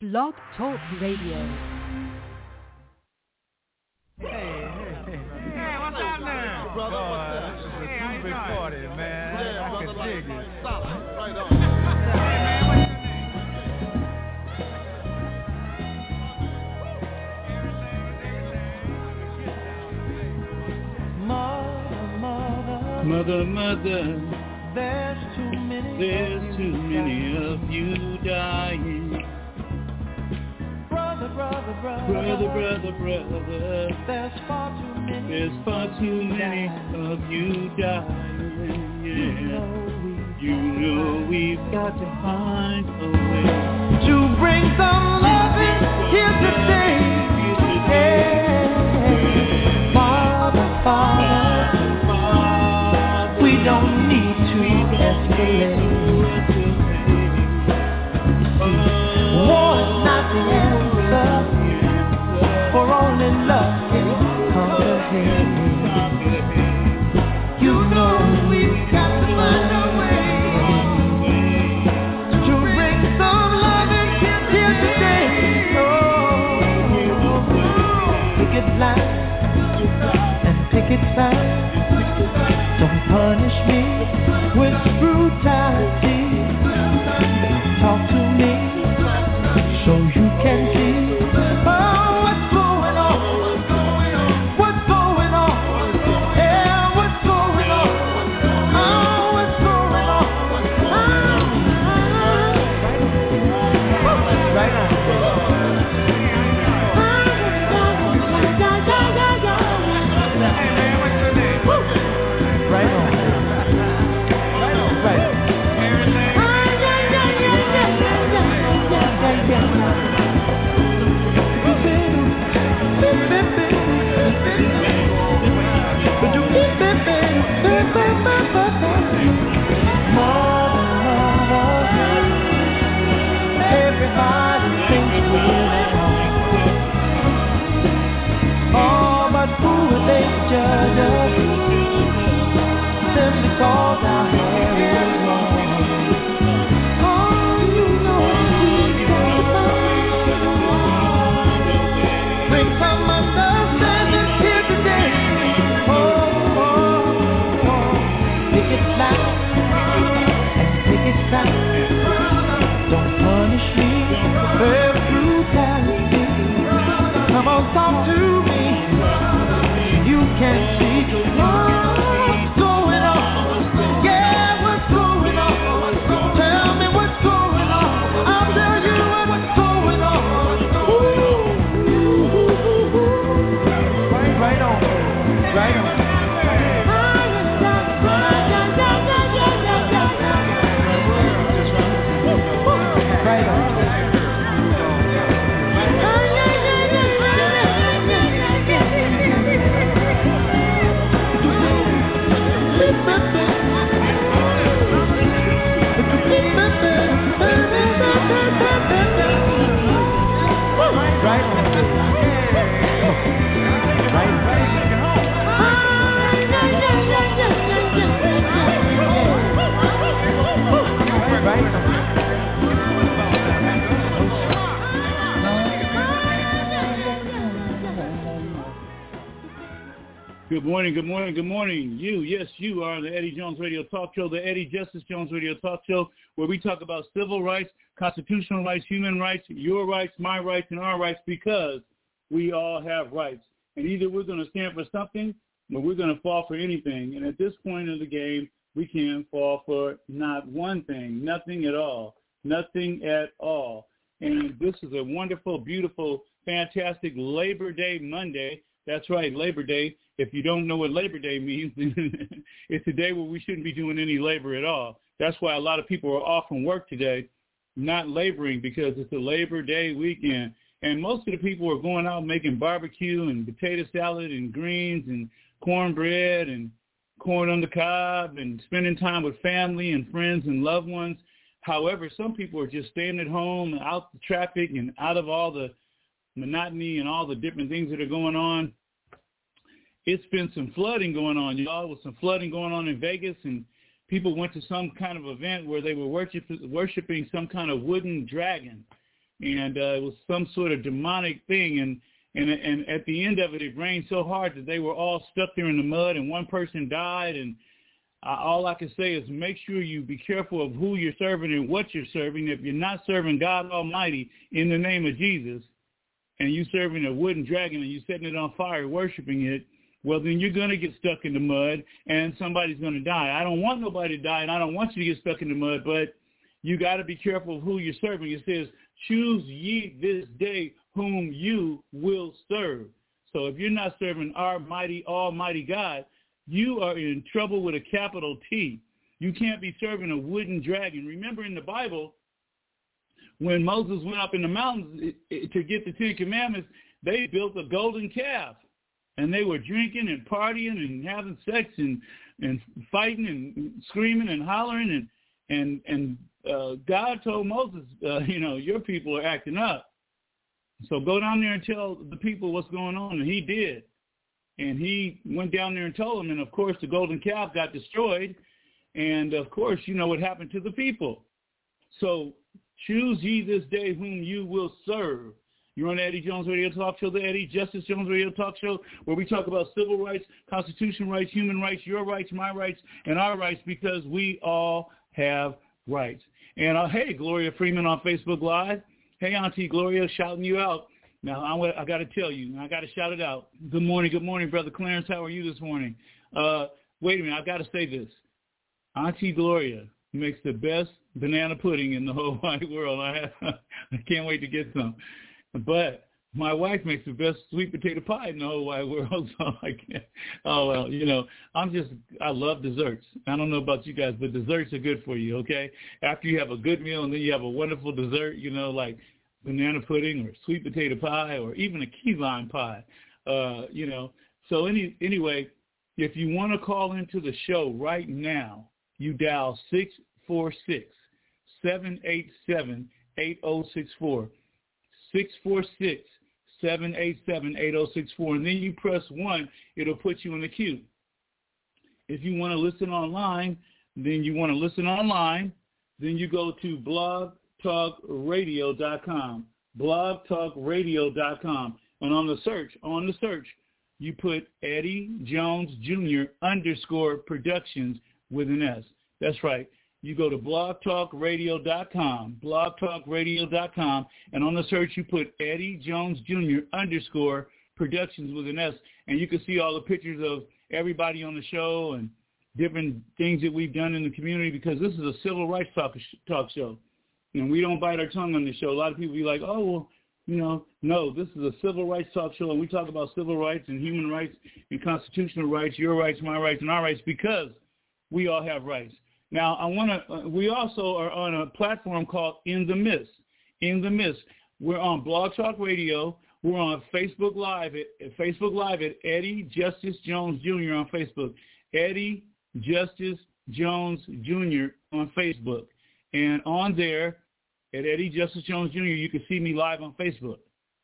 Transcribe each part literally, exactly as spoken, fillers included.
Blog Talk Radio. Hey, hey, hey. Hey, what's up now? Brother, Boy, what's up? this is a Hey, how you two-big doing? party, man. Yeah, I brother, can right, dig right, it. solid, right on. Hey, man, what's your Mother, mother, there's too many, there's too many of you dying. Brother, brother, brother, brother, brother, brother, there's far too many, there's far too many of you dying. Yeah, you know we've got to find a way to bring some loving here today. Yeah, Father, Father. We don't need to escalate. You see, war is not the answer, for only love can conquer hate. You know we've got to find a way to bring some love and here today. Oh, pick it line and pick it fast. Don't punish me with brutality. Talk to me so you can see oh, what's going on. What's going on? Yeah, what's going on? Oh, what's going on? Ah, right on. Hey, man, what's your name? Right on. Right on. Right on. Everything. Everybody thinks we're at home. Oh, but who would they judge us? Simply cause our hair is long. Oh, you know we can bring some understanding here today. Oh, oh, oh. Pick it loud and pick it fast. Don't punish me for brutality. Come on, talk to me. You can see what's going on. Yeah, what's going on? Tell me what's going on. I'll tell you what's going on. Ooh. Right, right on, right on. Right on. Good morning, good morning, good morning. You, yes, you are on the Eddie Jones Radio Talk Show, the Eddie Justice Jones Radio Talk Show, where we talk about civil rights, constitutional rights, human rights, your rights, my rights, and our rights, because we all have rights. And either we're going to stand for something or we're going to fall for anything. And at this point in the game, we can fall for not one thing, nothing at all, nothing at all. And this is a wonderful, beautiful, fantastic Labor Day Monday. That's right, Labor Day. If you don't know what Labor Day means, it's a day where we shouldn't be doing any labor at all. That's why a lot of people are off from work today, not laboring, because it's a Labor Day weekend. And most of the people are going out making barbecue and potato salad and greens and cornbread and corn on the cob and spending time with family and friends and loved ones. However, some people are just staying at home, out the traffic and out of all the monotony and all the different things that are going on. It's been some flooding going on, y'all, with some flooding going on in Vegas, and people went to some kind of event where they were worship, worshiping some kind of wooden dragon. and uh, it was some sort of demonic thing. And, and and at the end of it, it rained so hard that they were all stuck there in the mud, and one person died. And uh, all I can say is make sure you be careful of who you're serving and what you're serving. If you're not serving God Almighty in the name of Jesus, and you're serving a wooden dragon and you're setting it on fire, worshiping it, well, then you're going to get stuck in the mud, and somebody's going to die. I don't want nobody to die, and I don't want you to get stuck in the mud, but you got to be careful of who you're serving. It says, choose ye this day whom you will serve. So if you're not serving our mighty, almighty God, you are in trouble with a capital T. You can't be serving a wooden dragon. Remember in the Bible, when Moses went up in the mountains to get the Ten Commandments, they built a golden calf. And they were drinking and partying and having sex and, and fighting and screaming and hollering. And and and uh, God told Moses, uh, you know, your people are acting up. So go down there and tell the people what's going on. And he did. And he went down there and told them. And, of course, the golden calf got destroyed. And, of course, you know what happened to the people. So choose ye this day whom you will serve. You're on the Eddie Jones Radio Talk Show, the Eddie Justice Jones Radio Talk Show, where we talk about civil rights, constitutional rights, human rights, your rights, my rights, and our rights, because we all have rights. And, uh, hey, Gloria Freeman on Facebook Live. Hey, Auntie Gloria, shouting you out. Now, I, I got to tell you, I got to shout it out. Good morning, good morning, Brother Clarence. How are you this morning? Uh, wait a minute, I've got to say this. Auntie Gloria makes the best banana pudding in the whole wide world. I, have, I can't wait to get some. But my wife makes the best sweet potato pie in the whole wide world, so I can't. Oh, well, you know, I'm just, I love desserts. I don't know about you guys, but desserts are good for you, okay? After you have a good meal and then you have a wonderful dessert, you know, like banana pudding or sweet potato pie or even a key lime pie, uh, you know. So any anyway, if you want to call into the show right now, you dial six four six, seven eight seven, eight oh six four. six four six, seven eight seven, eight oh six four, and then you press one, it'll put you in the queue. If you want to listen online, then you want to listen online, then you go to blog talk radio dot com, blog talk radio dot com, and on the search, on the search, you put Eddie Jones Junior underscore Productions with an S. That's right. You go to blog talk radio dot com, blog talk radio dot com, and on the search you put Eddie Jones Junior underscore Productions with an S, and you can see all the pictures of everybody on the show and different things that we've done in the community, because this is a civil rights talk, talk show. And we don't bite our tongue on the show. A lot of people be like, oh, well, you know, no, this is a civil rights talk show, and we talk about civil rights and human rights and constitutional rights, your rights, my rights, and our rights, because we all have rights. Now, I want to. Uh, we also are on a platform called In the Mist. In the Mist. We're on Blog Talk Radio. We're on Facebook Live at, at Facebook Live at Eddie Justice Jones Junior on Facebook. Eddie Justice Jones Junior on Facebook. And on there, at Eddie Justice Jones Junior, you can see me live on Facebook.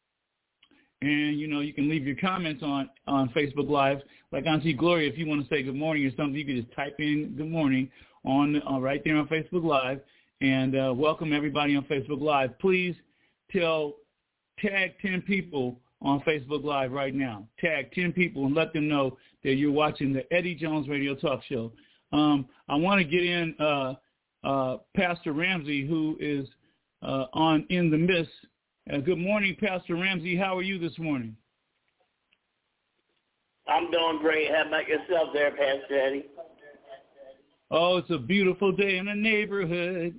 And, you know, you can leave your comments on, on Facebook Live. Like Auntie Gloria, if you want to say good morning or something, you can just type in good morning on uh, right there on Facebook Live. And uh, welcome everybody on Facebook Live. Please tell, tag ten people on Facebook Live right now. Tag ten people and let them know that you're watching the Eddie Jones Radio Talk Show. Um, I want to get in uh, uh, Pastor Ramsey, who is uh, on In the Mist. Uh, good morning, Pastor Ramsey. How are you this morning? I'm doing great. How about yourself there, Pastor Eddie? Oh, it's a beautiful day in the neighborhood.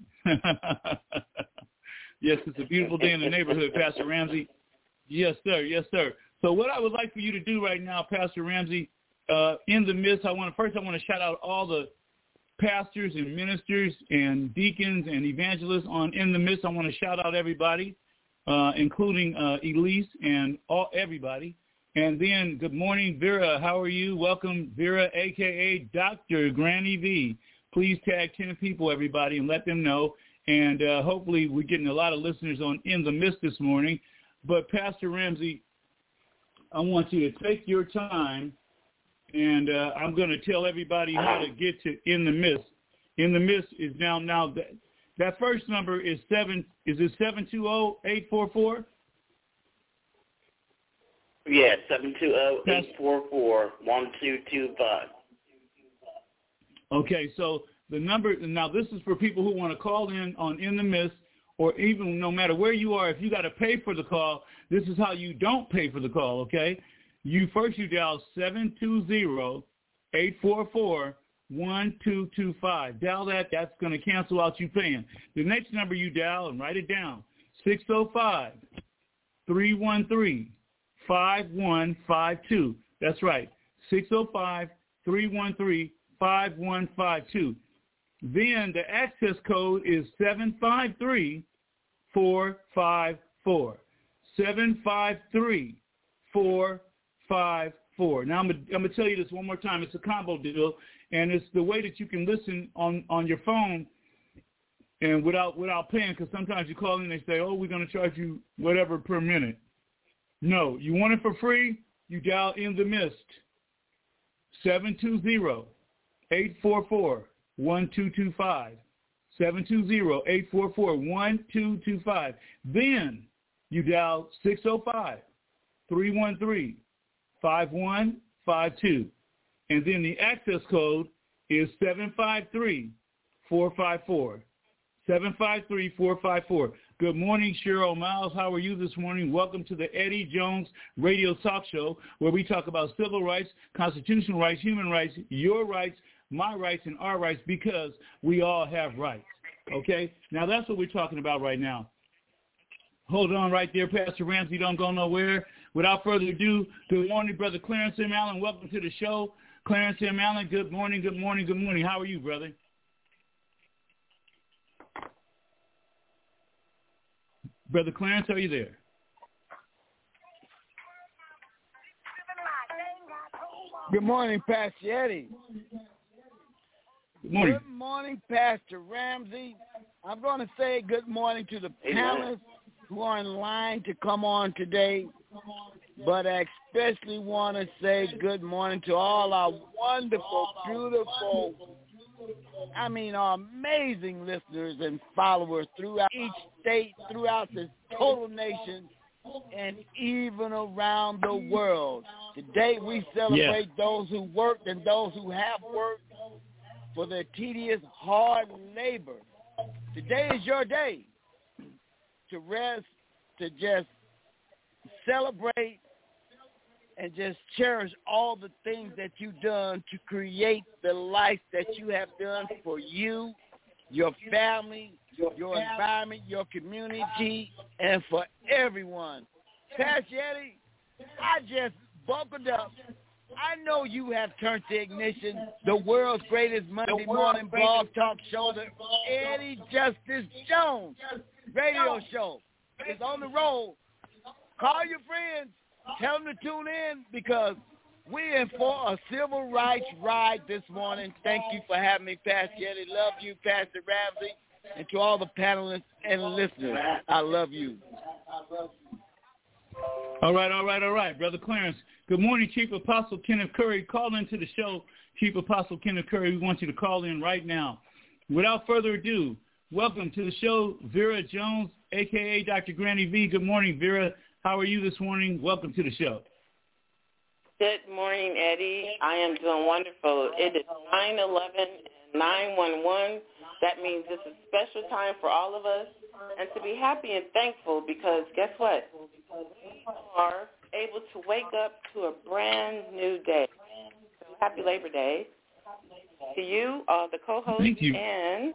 Yes, it's a beautiful day in the neighborhood, Pastor Ramsey. Yes, sir. Yes, sir. So what I would like for you to do right now, Pastor Ramsey, uh, in the midst, I want to first I want to shout out all the pastors and ministers and deacons and evangelists on In the Midst. I want to shout out everybody, uh, including uh, Elise and all everybody. And then, good morning, Vera. How are you? Welcome, Vera, a k a. Doctor Granny V. Please tag ten people, everybody, and let them know. And uh, hopefully we're getting a lot of listeners on In the Mist this morning. But, Pastor Ramsey, I want you to take your time, and uh, I'm going to tell everybody how to get to In the Mist. In the Mist is now, now that, That first number is seven. Is it seven two zero eight four four? Yeah, seven two zero eight four four one two two five. Okay, so the number now. This is for people who want to call in on In the Mist, or even no matter where you are. If you got to pay for the call, this is how you don't pay for the call. Okay, you first you dial seven two zero eight four four one two two five. Dial that. That's going to cancel out you paying. The next number you dial and write it down: six zero five three one three five one five two. That's right, six zero five three one three five one five two. Then the access code is seven five three four five four. seven five three four five four. Now I'm going I'm to tell you this one more time. It's a combo deal, and it's the way that you can listen on, on your phone and without without paying, because sometimes you call in and they say, oh, we're going to charge you whatever per minute. No, you want it for free, you dial In the Mist, seven two zero eight four four one two two five, seven two zero eight four four one two two five. Then you dial six zero five three one three five one five two. And then the access code is seven five three four five four, seven five three four five four. Good morning, Cheryl Miles. How are you this morning? Welcome to the Eddie Jones Radio Talk Show, where we talk about civil rights, constitutional rights, human rights, your rights, my rights, and our rights, because we all have rights. Okay? Now, that's what we're talking about right now. Hold on right there, Pastor Ramsey. Don't go nowhere. Without further ado, good morning, Brother Clarence M. Allen. Welcome to the show. Clarence M. Allen, good morning, good morning, good morning. How are you, brother? Brother Clarence, are you there? Good morning, Pastor Eddie. Good morning. Good morning, Pastor Ramsey. I'm going to say good morning to the panelists who are in line to come on today, but I especially want to say good morning to all our wonderful, beautiful, I mean, our amazing listeners and followers throughout each state, throughout this total nation, and even around the world. Today we celebrate yeah. those who worked and those who have worked for their tedious, hard labor. Today is your day to rest, to just celebrate, and just cherish all the things that you've done to create the life that you have done for you, your family, your environment, your community, and for everyone. Pastor Eddie, I just buckled up. I know you have turned to ignition, the world's greatest Monday morning blog talk show, the Eddie Justice Jones radio show. It's on the road. Call your friends. Tell them to tune in, because we're in for a civil rights ride this morning. Thank you for having me, Pastor Eddie. Love you, Pastor Ramsey. And to all the panelists and listeners, I love you. All right, all right, all right. Brother Clarence, good morning, Chief Apostle Kenneth Curry. Call into the show, Chief Apostle Kenneth Curry. We want you to call in right now. Without further ado, welcome to the show, Vera Jones, a k a. Doctor Granny V. Good morning, Vera. How are you this morning? Welcome to the show. Good morning, Eddie. I am doing wonderful. It is nine eleven and nine one one. That means this is a special time for all of us, and to be happy and thankful, because guess what? We are able to wake up to a brand new day. So happy Labor Day to you, all the co-hosts. Thank you. And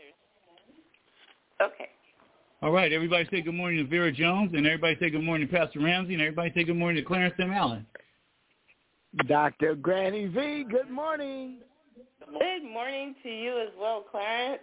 okay. All right, everybody say good morning to Vera Jones, and everybody say good morning to Pastor Ramsey, and everybody say good morning to Clarence M. Allen. Doctor Granny V, good morning. Good morning to you as well, Clarence.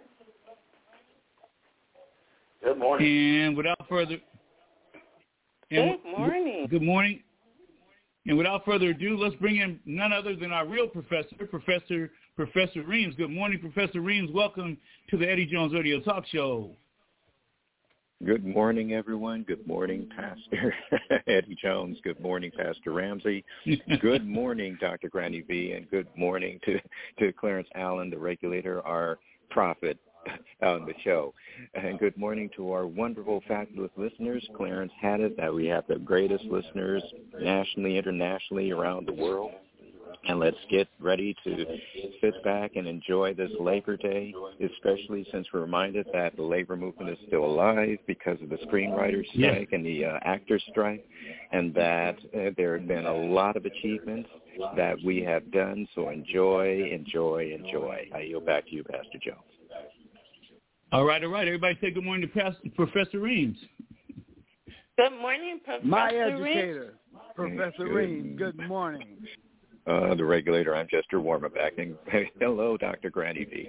Good morning. And without further... And good morning. Good morning. And without further ado, let's bring in none other than our real professor, Professor Professor Reams. Good morning, Professor Reams. Welcome to the Eddie Jones Radio Talk Show. Good morning, everyone. Good morning, Pastor Eddie Jones. Good morning, Pastor Ramsey. Good morning, Doctor Granny V, and good morning to, to Clarence Allen, the regulator, our prophet, on the show. And good morning to our wonderful, fabulous listeners. Clarence had it that we have the greatest listeners nationally, internationally, around the world. And let's get ready to sit back and enjoy this Labor Day, especially since we're reminded that the labor movement is still alive because of the screenwriters strike yeah. and the uh, actors strike, and that uh, there have been a lot of achievements that we have done. So enjoy, enjoy, enjoy. I yield back to you, Pastor Jones. All right, all right. Everybody say good morning to Pastor, Professor Reams. Good morning, Professor My Reams. educator, Professor good. Reams. Good morning. Uh, the regulator, I'm Chester Warmaback. And hello, Doctor Granny V.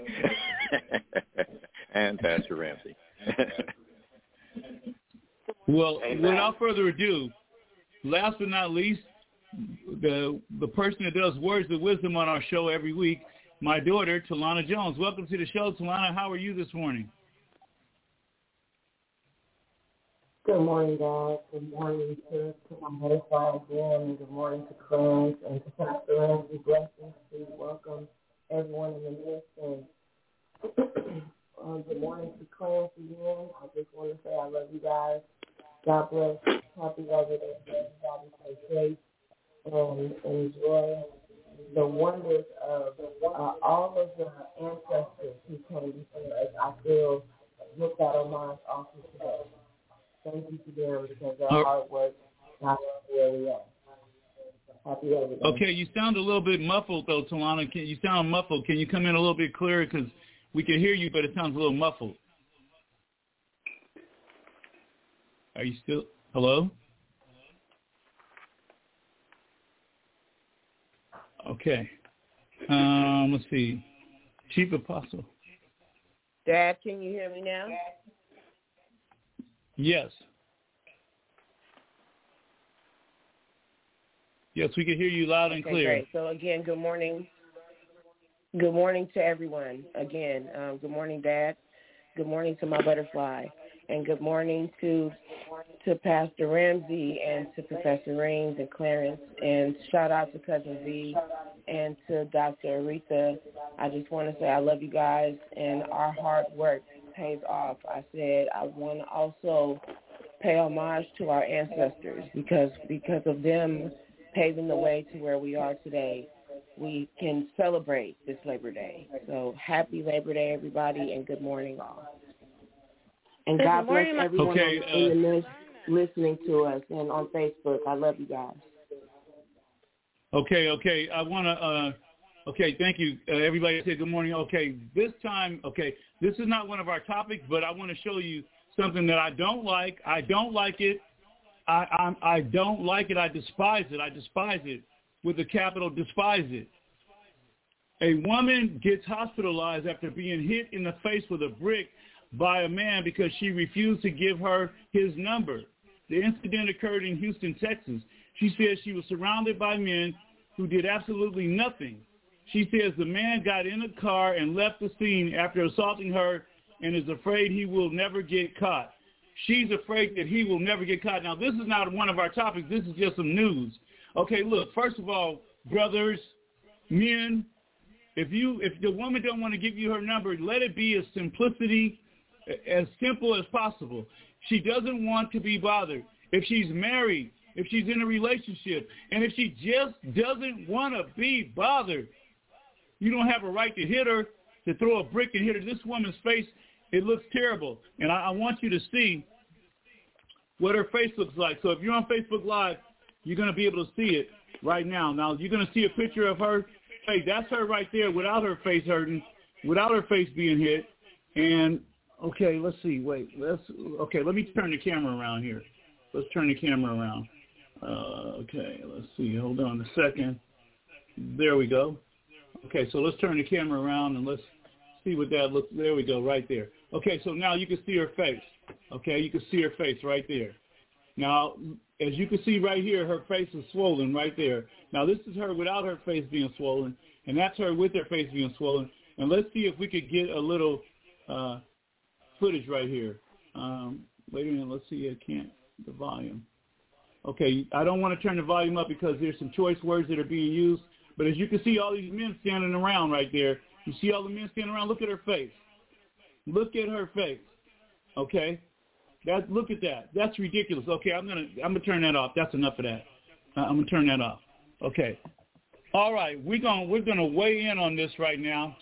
And Pastor Ramsey. Well, without further ado, last but not least, the the person that does Words of Wisdom on our show every week, my daughter, Talana Jones. Welcome to the show, Talana. How are you this morning? Good morning, guys. Good morning to, to my butterfly again, and good morning to Clarence and to Pastor Ramsey. Blessings to welcome everyone in the midst. And um, good morning to Clarence again. I just want to say I love you guys. God bless. Happy Labor Day. Everybody stay safe and enjoy the wonders of uh, all of the ancestors who came before us. I feel with that homage also today. Thank you to them because their oh. hard work got where we are. Happy Labor Day. Okay, you sound a little bit muffled, though, Talana. Can, you sound muffled. Can you come in a little bit clearer? Because we can hear you, but it sounds a little muffled. Are you still? Hello? Okay. Um, let's see. Chief Apostle. Dad, can you hear me now? Yes. Yes, we can hear you loud and okay, clear. Great. So again, good morning. Good morning to everyone. Again, um, good morning, Dad. Good morning to my butterfly, and good morning to to Pastor Ramsey and to Professor Reams and Clarence, and shout out to Cousin V and to Doctor Aretha. I just want to say I love you guys, and our hard work pays off. I said I want to also pay homage to our ancestors because because of them paving the way to where we are today, we can celebrate this Labor Day. So happy Labor Day, everybody, and good morning, all. And good God morning, bless everyone okay, uh, in the news listening to us and on Facebook. I love you guys. Okay, okay. I want to, uh, okay, thank you. Uh, everybody say good morning. Okay, this time, okay, this is not one of our topics, but I want to show you something that I don't like. I don't like it. I, I, I don't like it. I despise it. I despise it with a capital despise it. A woman gets hospitalized after being hit in the face with a brick by a man because she refused to give her his number. The incident occurred in Houston, Texas. She says she was surrounded by men who did absolutely nothing. She says the man got in a car and left the scene after assaulting her and is afraid he will never get caught. She's afraid that he will never get caught. Now, this is not one of our topics. This is just some news. Okay, look, first of all, brothers, men, if you if the woman don't want to give you her number, let it be as simplicity, as simple as possible. She doesn't want to be bothered. If she's married, if she's in a relationship, and if she just doesn't want to be bothered, you don't have a right to hit her, to throw a brick and hit her. This woman's face, it looks terrible. And I, I want you to see what her face looks like. So if you're on Facebook Live, you're going to be able to see it right now. Now, you're going to see a picture of her face. That's her right there without her face hurting, without her face being hit. And, okay, let's see. Wait, let's, okay, let me turn the camera around here. Let's turn the camera around. Uh, okay, let's see. Hold on a second. There we go. Okay, so let's turn the camera around and let's see what that looks. There we go, right there. Okay, so now you can see her face. Okay, you can see her face right there. Now, as you can see right here, her face is swollen right there. Now, this is her without her face being swollen, and that's her with her face being swollen. And let's see if we could get a little uh, footage right here. Um, wait a minute, let's see. I can't, the volume. Okay, I don't want to turn the volume up because there's some choice words that are being used. But as you can see all these men standing around right there, you see all the men standing around, look at her face. Look at her face. Okay? That, look at that. That's ridiculous. Okay, I'm gonna I'm gonna turn that off. That's enough of that. Uh, I'm gonna turn that off. Okay. All right, we're gonna we're gonna weigh in on this right now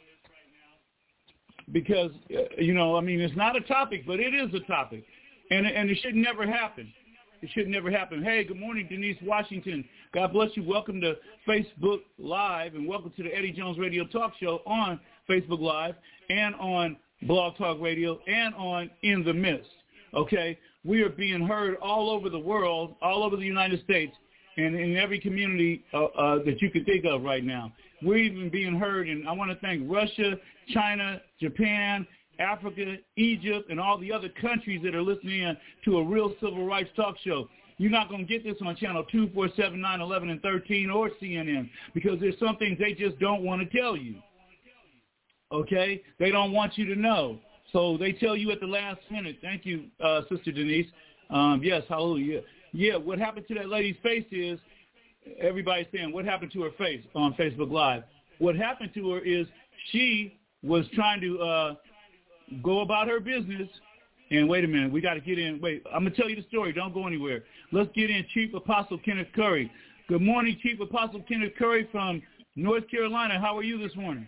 because uh, you know, I mean, it's not a topic, but it is a topic, and and it should never happen. It should never happen. Hey, good morning, Denise Washington. God bless you. Welcome to Facebook Live, and welcome to the Eddie Jones Radio Talk Show on Facebook Live and on Blog Talk Radio and on In the Mist. Okay, we are being heard all over the world, all over the United States, and in every community uh, uh, that you can think of right now. We're even being heard, and I want to thank Russia, China, Japan, Africa, Egypt, and all the other countries that are listening in to a real civil rights talk show. You're not going to get this on channel two, four, seven, nine, eleven, and thirteen or C N N because there's some things they just don't want to tell you. Okay? They don't want you to know. So they tell you at the last minute. Thank you, uh, Sister Denise. Um, yes, hallelujah. Yeah, what happened to that lady's face is everybody's saying, what happened to her face on Facebook Live? What happened to her is she was trying to uh, go about her business. And wait a minute, we got to get in. Wait, I'm going to tell you the story. Don't go anywhere. Let's get in Chief Apostle Kenneth Curry. Good morning, Chief Apostle Kenneth Curry from North Carolina. How are you this morning?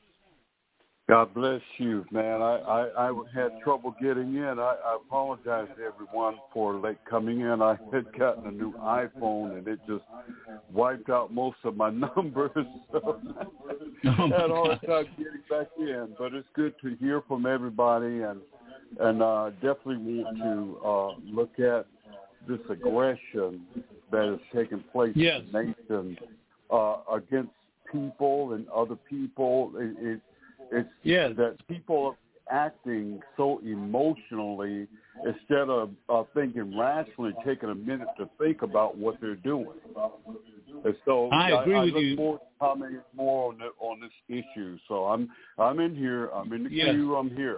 God bless you, man. I, I, I had trouble getting in. I, I apologize to everyone for late coming in. I had gotten a new iPhone, and it just wiped out most of my numbers. So I had a hard time getting back in. But it's good to hear from everybody, and and uh, definitely want to uh, look at this aggression that is taking place yes. in the nation uh, against people and other people. It, it, It's yes. that people are acting so emotionally instead of uh, thinking rationally, taking a minute to think about what they're doing. And so I agree I, I with look you. forward to commenting more on, the, on this issue. So I'm I'm in here. I'm in the yes. queue. I'm here.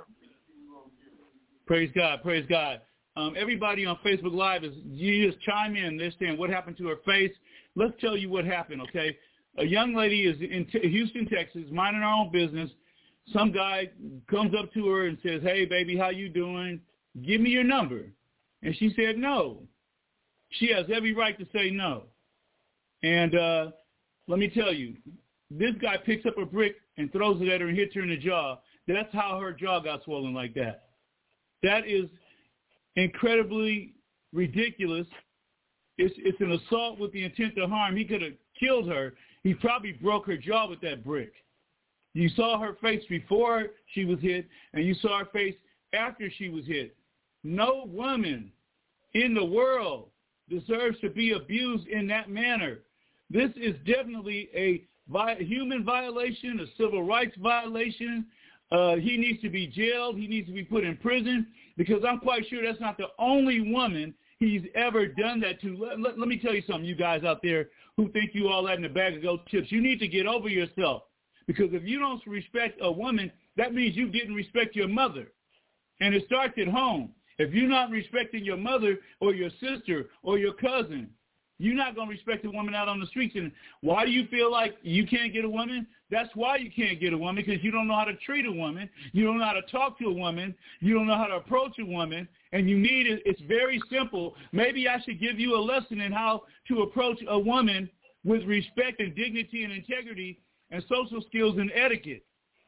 Praise God. Praise God. Um, everybody on Facebook Live, is you just chime in. They're saying, what happened to her face? Let's tell you what happened, okay? A young lady is in T- Houston, Texas, minding her own business. Some guy comes up to her and says, hey, baby, how you doing? Give me your number. And she said no. She has every right to say no. And uh, let me tell you, this guy picks up a brick and throws it at her and hits her in the jaw. That's how her jaw got swollen like that. That is incredibly ridiculous. It's, it's an assault with the intent to harm. He could have killed her. He probably broke her jaw with that brick. You saw her face before she was hit, and you saw her face after she was hit. No woman in the world deserves to be abused in that manner. This is definitely a vi- human violation, a civil rights violation. Uh, he needs to be jailed. He needs to be put in prison because I'm quite sure that's not the only woman he's ever done that to. Let, let, let me tell you something, you guys out there who think you all that in a bag of goat chips. You need to get over yourself. Because if you don't respect a woman, that means you didn't respect your mother. And it starts at home. If you're not respecting your mother or your sister or your cousin, you're not going to respect a woman out on the streets. And why do you feel like you can't get a woman? That's why you can't get a woman, because you don't know how to treat a woman. You don't know how to talk to a woman. You don't know how to approach a woman. And you need it. It's very simple. Maybe I should give you a lesson in how to approach a woman with respect and dignity and integrity and social skills and etiquette,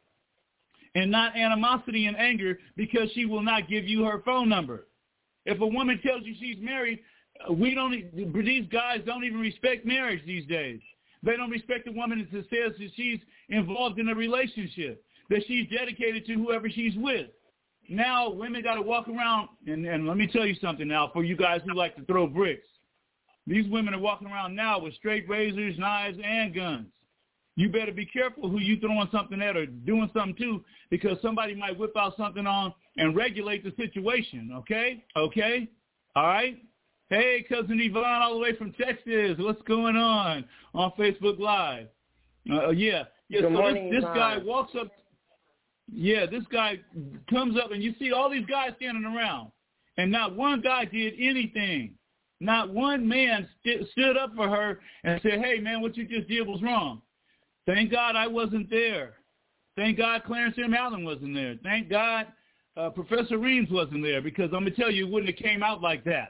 and not animosity and anger because she will not give you her phone number. If a woman tells you she's married, we don't. These guys don't even respect marriage these days. They don't respect a woman that says that she's involved in a relationship, that she's dedicated to whoever she's with. Now women got to walk around, and, and let me tell you something now for you guys who like to throw bricks. These women are walking around now with straight razors, knives, and guns. You better be careful who you throwing something at or doing something to, because somebody might whip out something on and regulate the situation, okay? Okay? All right? Hey, Cousin Yvonne all the way from Texas. What's going on on Facebook Live? Uh, yeah. yeah. Good so morning, this, this guy Yvonne. walks up. Yeah, this guy comes up, and you see all these guys standing around, and not one guy did anything. Not one man st- stood up for her and said, hey, man, what you just did was wrong. Thank God I wasn't there. Thank God Clarence M. Allen wasn't there. Thank God uh, Professor Reams wasn't there, because I'm going to tell you, it wouldn't have came out like that.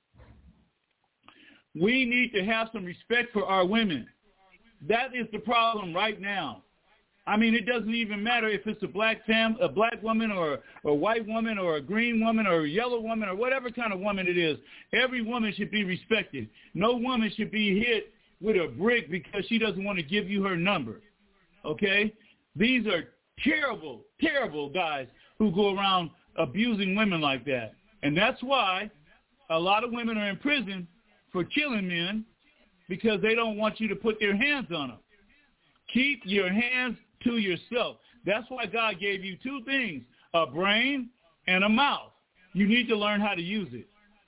We need to have some respect for our women. That is the problem right now. I mean, it doesn't even matter if it's a black fam, a black woman or, or a white woman or a green woman or a yellow woman or whatever kind of woman it is. Every woman should be respected. No woman should be hit with a brick because she doesn't want to give you her number, okay? These are terrible, terrible guys who go around abusing women like that. And that's why a lot of women are in prison for killing men, because they don't want you to put their hands on them. Keep your hands to yourself. That's why God gave you two things, a brain and a mouth. You need to learn how to use it.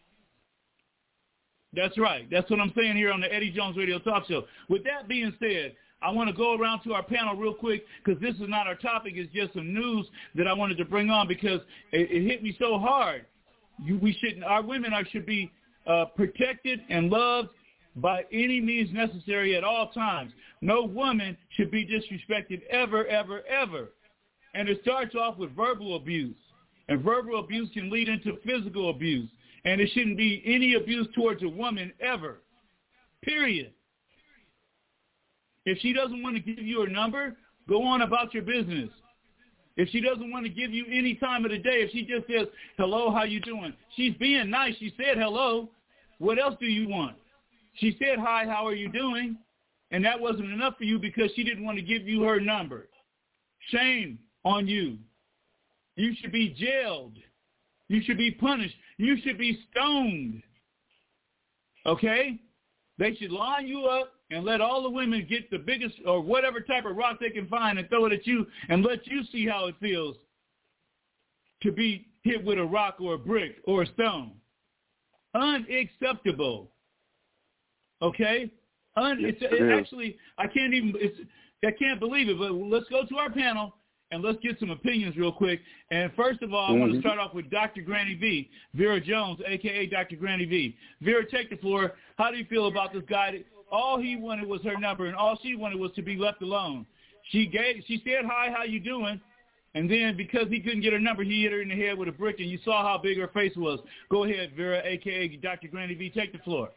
That's right. That's what I'm saying here on the Eddie Jones Radio Talk Show. With that being said, I want to go around to our panel real quick, because this is not our topic. It's just some news that I wanted to bring on, because it, it hit me so hard. You, we shouldn't. Our women are, should be uh, protected and loved by any means necessary at all times. No woman should be disrespected ever, ever, ever. And it starts off with verbal abuse. And verbal abuse can lead into physical abuse. And it shouldn't be any abuse towards a woman ever, period. If she doesn't want to give you her number, go on about your business. If she doesn't want to give you any time of the day, if she just says, hello, how you doing? She's being nice. She said hello. What else do you want? She said, hi, how are you doing? And that wasn't enough for you because she didn't want to give you her number. Shame on you. You should be jailed. You should be punished. You should be stoned. Okay? They should line you up and let all the women get the biggest or whatever type of rock they can find and throw it at you and let you see how it feels to be hit with a rock or a brick or a stone. Unacceptable. Okay? Un- it's, it actually, I can't even, it's, I can't believe it, but let's go to our panel and let's get some opinions real quick. And first of all, mm-hmm. I want to start off with Doctor Granny V, Vera Jones, a k a. Doctor Granny V. Vera, take the floor. How do you feel about this guy? All he wanted was her number, and all she wanted was to be left alone. She gave, she said, hi, how you doing? And then because he couldn't get her number, he hit her in the head with a brick, and you saw how big her face was. Go ahead, Vera, a k a. Doctor Granny V, take the floor.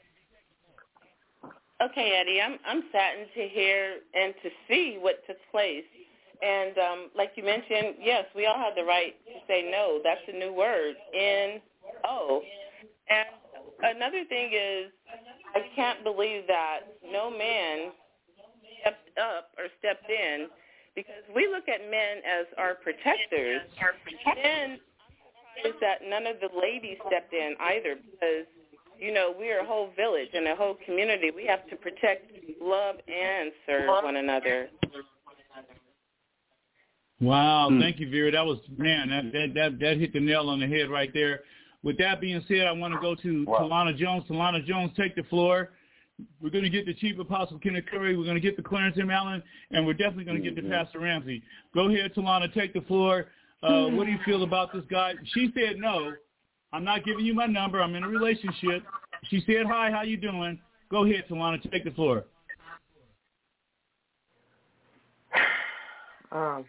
Okay, Eddie, I'm I'm saddened to hear and to see what took place. And um, like you mentioned, yes, we all have the right to say no. That's a new word, N O. And another thing is, I can't believe that no man stepped up or stepped in, because we look at men as our protectors. Then I'm surprised that none of the ladies stepped in either, because you know, we're a whole village and a whole community. We have to protect, love, and serve one another. Wow, mm. Thank you, Vera. That was, man, that, that that that hit the nail on the head right there. With that being said, I want to go to wow. Talana Jones. Talana Jones, take the floor. We're going to get the Chief Apostle Kenneth Curry. We're going to get the Clarence M. Allen, and we're definitely going to get the Pastor Ramsey. Go ahead, Talana, take the floor. Uh, what do you feel about this guy? She said no. I'm not giving you my number. I'm in a relationship. She said, hi, how you doing? Go ahead, Talana, take the floor. Um,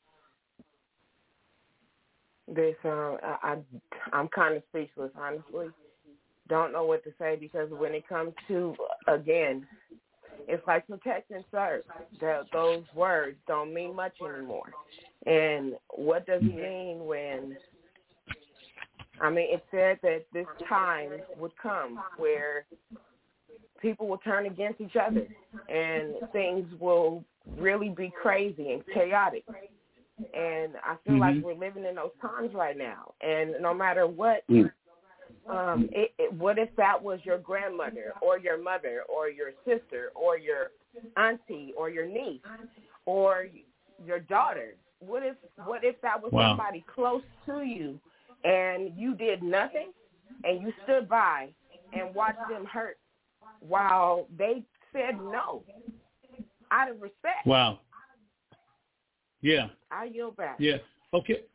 this, um, I, I, I'm kind of speechless, honestly. Don't know what to say, because when it comes to, again, it's like protect and serve. The, those words don't mean much anymore. And what does it mean when... I mean, it said that this time would come where people will turn against each other and things will really be crazy and chaotic. And I feel mm-hmm. like we're living in those times right now. And no matter what, mm. um, it, it, what if that was your grandmother or your mother or your sister or your auntie or your niece or your daughter? What if what if that was wow. somebody close to you? And you did nothing, and you stood by and watched them hurt while they said no, out of respect. Wow. Yeah. I yield back. Yeah. Okay.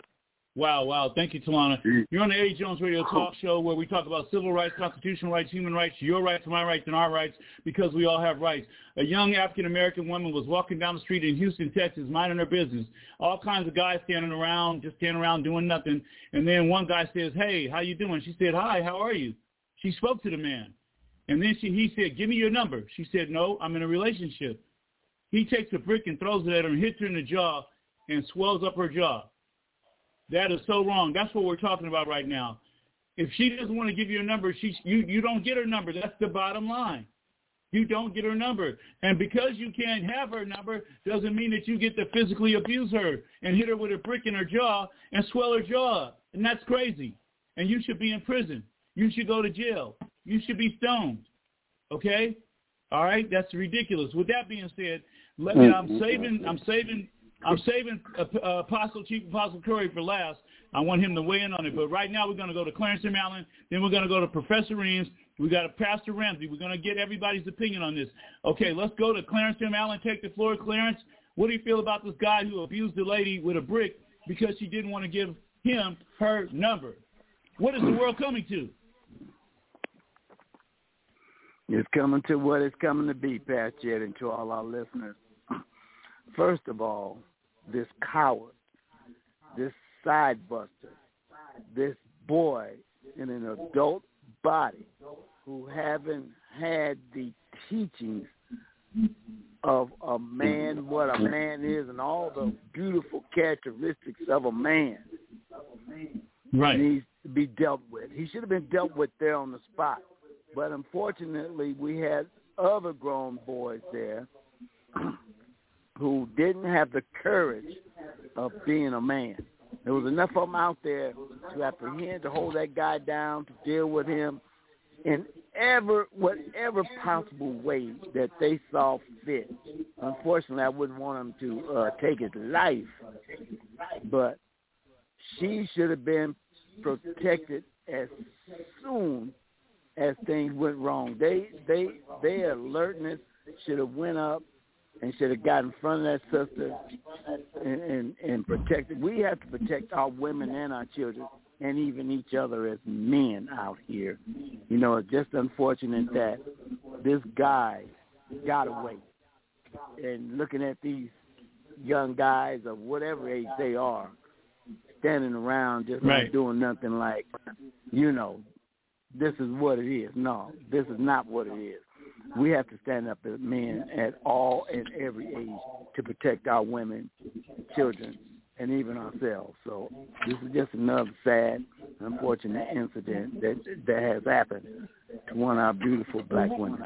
Wow, wow. Thank you, Talana. You're on the Eddie Jones Radio Talk Show where we talk about civil rights, constitutional rights, human rights, your rights, my rights, and our rights because we all have rights. A young African-American woman was walking down the street in Houston, Texas, minding her business. All kinds of guys standing around, just standing around doing nothing. And then one guy says, hey, how you doing? She said, hi, how are you? She spoke to the man. And then she, he said, give me your number. She said, no, I'm in a relationship. He takes a brick and throws it at her and hits her in the jaw and swells up her jaw. That is so wrong. That's what we're talking about right now. If she doesn't want to give you a number, she, you, you don't get her number. That's the bottom line. You don't get her number. And because you can't have her number doesn't mean that you get to physically abuse her and hit her with a brick in her jaw and swell her jaw. And that's crazy. And you should be in prison. You should go to jail. You should be stoned. Okay? All right? That's ridiculous. With that being said, let me, I'm saving, I'm saving, I'm saving uh, uh, Apostle, Chief Apostle Curry for last. I want him to weigh in on it. But right now we're going to go to Clarence M. Allen. Then we're going to go to Professor Reams. We got a Pastor Ramsey. We're going to get everybody's opinion on this. Okay, let's go to Clarence M. Allen. Take the floor, Clarence. What do you feel about this guy who abused the lady with a brick because she didn't want to give him her number? What is the world coming to? It's coming to what it's coming to be, Pat Jett, and to all our listeners. First of all, this coward, this side buster, this boy in an adult body who haven't had the teachings of a man, what a man is, and all the beautiful characteristics of a man, right, needs to be dealt with. He should have been dealt with there on the spot. But unfortunately, we had other grown boys there who didn't have the courage of being a man. There was enough of them out there to apprehend, to hold that guy down, to deal with him in ever, whatever possible way that they saw fit. Unfortunately, I wouldn't want him to uh, take his life, but she should have been protected as soon as things went wrong. They, they, their alertness should have went up and should have got in front of that sister and, and, and protected. We have to protect our women and our children and even each other as men out here. You know, it's just unfortunate that this guy got away. And looking at these young guys of whatever age they are, standing around just right. not doing nothing like, you know, this is what it is. No, this is not what it is. We have to stand up as men at all and every age to protect our women, children, and even ourselves. So this is just another sad, unfortunate incident that that has happened to one of our beautiful black women.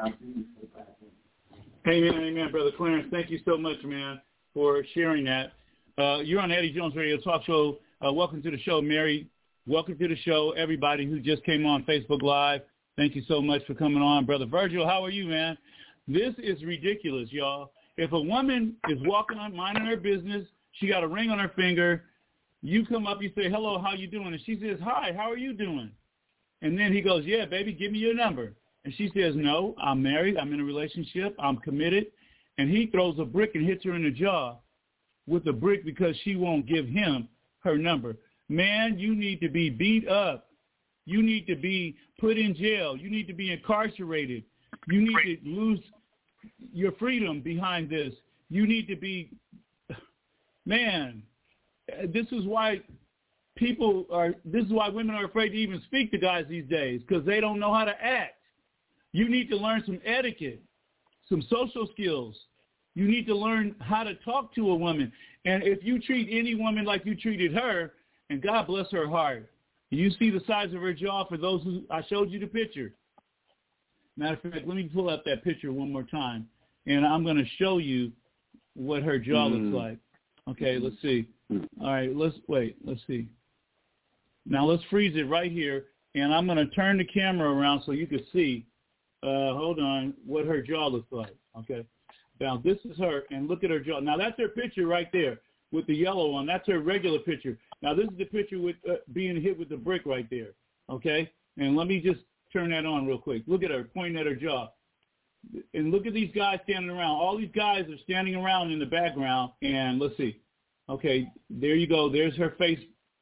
Amen, amen, Brother Clarence. Thank you so much, man, for sharing that. Uh, you're on the Eddie Jones Radio Talk Show. Uh, welcome to the show, Mary. Welcome to the show, everybody who just came on Facebook Live. Thank you so much for coming on. Brother Virgil, how are you, man? This is ridiculous, y'all. If a woman is walking on, minding her business, she got a ring on her finger, you come up, you say, hello, how you doing? And she says, hi, how are you doing? And then he goes, yeah, baby, give me your number. And she says, no, I'm married, I'm in a relationship, I'm committed. And he throws a brick and hits her in the jaw with a brick because she won't give him her number. Man, you need to be beat up. You need to be put in jail. You need to be incarcerated. You need to lose your freedom behind this. You need to be, man, this is why people are, this is why women are afraid to even speak to guys these days, because they don't know how to act. You need to learn some etiquette, some social skills. You need to learn how to talk to a woman. And if you treat any woman like you treated her, and God bless her heart, you see the size of her jaw for those who, I showed you the picture. Matter of fact, let me pull up that picture one more time, and I'm going to show you what her jaw mm. looks like. Okay, let's see. All right, let's wait. Let's see. Now let's freeze it right here, and I'm going to turn the camera around so you can see, uh, hold on, what her jaw looks like. Okay. Now this is her, and look at her jaw. Now that's her picture right there with the yellow on. That's her regular picture. Now this is the picture with uh, being hit with the brick right there. Okay? And let me just turn that on real quick. Look at her, pointing at her jaw. And look at these guys standing around. All these guys are standing around in the background, and let's see. Okay, there you go. There's her face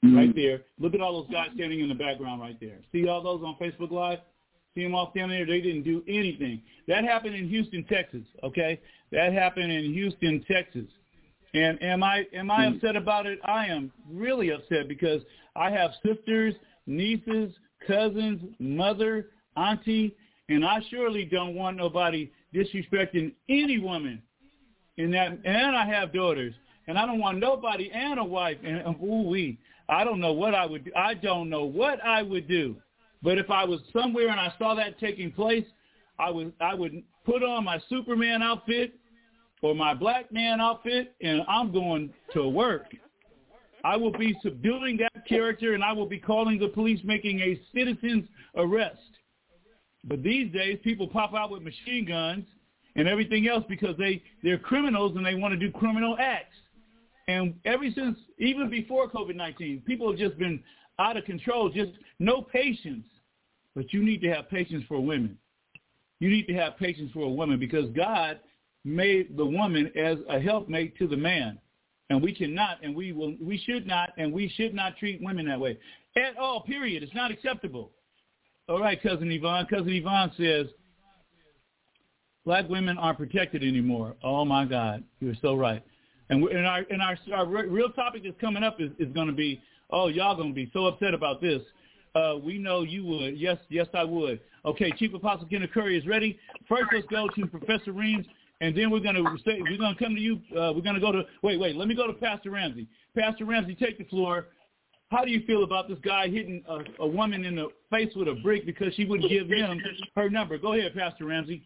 mm-hmm. right there. Look at all those guys standing in the background right there. See all those on Facebook Live? See them all standing there? They didn't do anything. That happened in Houston, Texas, okay? That happened in Houston, Texas. And am I am I upset about it? I am really upset because I have sisters, nieces, cousins, mother, auntie, and I surely don't want nobody disrespecting any woman in that. And I have daughters, and I don't want nobody and a wife. And ooh wee, I don't know what I would do. I don't know what I would do. But if I was somewhere and I saw that taking place, I would I would put on my Superman outfit or my black man outfit, and I'm going to work. I will be subduing that character, and I will be calling the police, making a citizen's arrest. But these days, people pop out with machine guns and everything else because they, they're criminals and they want to do criminal acts. And ever since, even before COVID nineteen, people have just been out of control, just no patience. But you need to have patience for women. You need to have patience for a woman because God made the woman as a helpmate to the man. And we cannot, and we will, we should not, and we should not treat women that way at all, period. It's not acceptable. All right, Cousin Yvonne. Cousin Yvonne says, black women aren't protected anymore. Oh, my God. You're so right. And, and our, and our, our real topic that's coming up is, is going to be, oh, y'all going to be so upset about this. Uh, we know you would. Yes, yes, I would. Okay, Chief Apostle Kenneth Curry is ready. First, let's go to Professor Reams. And then we're going to say, we're going to come to you. Uh, we're going to go to, wait, wait, let me go to Pastor Ramsey. Pastor Ramsey, take the floor. How do you feel about this guy hitting a, a woman in the face with a brick because she wouldn't give him her number? Go ahead, Pastor Ramsey.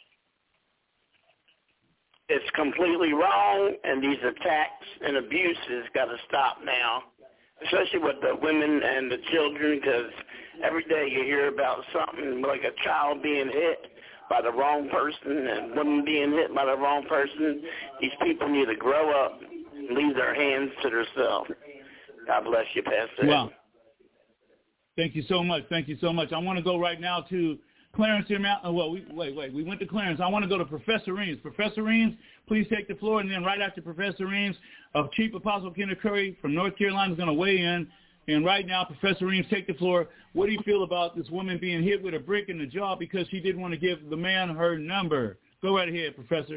It's completely wrong, and these attacks and abuses got to stop now, especially with the women and the children, because every day you hear about something like a child being hit by the wrong person and women being hit by the wrong person. These people need to grow up and leave their hands to themselves. God bless you, Pastor. Wow. Thank you so much. Thank you so much. I want to go right now to Clarence here. Well, we, wait, wait. We went to Clarence. I want to go to Professor Reams. Professor Reams, please take the floor. And then right after Professor Reams, uh, Chief Apostle Kenneth Curry from North Carolina is going to weigh in. And right now, Professor Reams, take the floor. What do you feel about this woman being hit with a brick in the jaw because she didn't want to give the man her number? Go right ahead, Professor.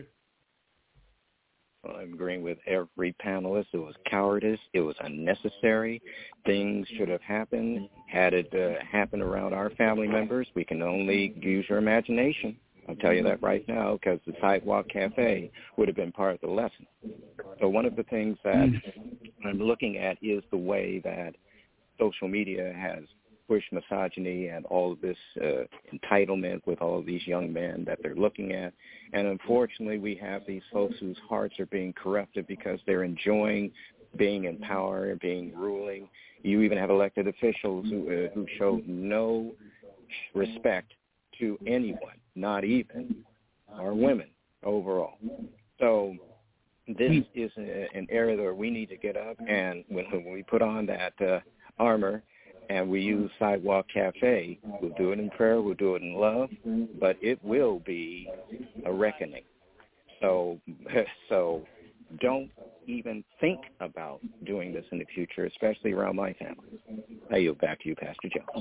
Well, I'm agreeing with every panelist. It was cowardice. It was unnecessary. Things should have happened. Had it uh, happened around our family members, we can only use your imagination. I'll tell you that right now, because the Sidewalk Cafe would have been part of the lesson. So one of the things that I'm looking at is the way that social media has pushed misogyny and all of this uh, entitlement with all of these young men that they're looking at. And unfortunately, we have these folks whose hearts are being corrupted because they're enjoying being in power and being ruling. You even have elected officials who, uh, who show no respect to anyone, not even our women overall. So this is a, an area where we need to get up, and when, when we put on that uh, armor and we use Sidewalk Cafe, we'll do it in prayer, we'll do it in love, but it will be a reckoning. So, so don't even think about doing this in the future, especially around my family. I yield back to you, Pastor Jones.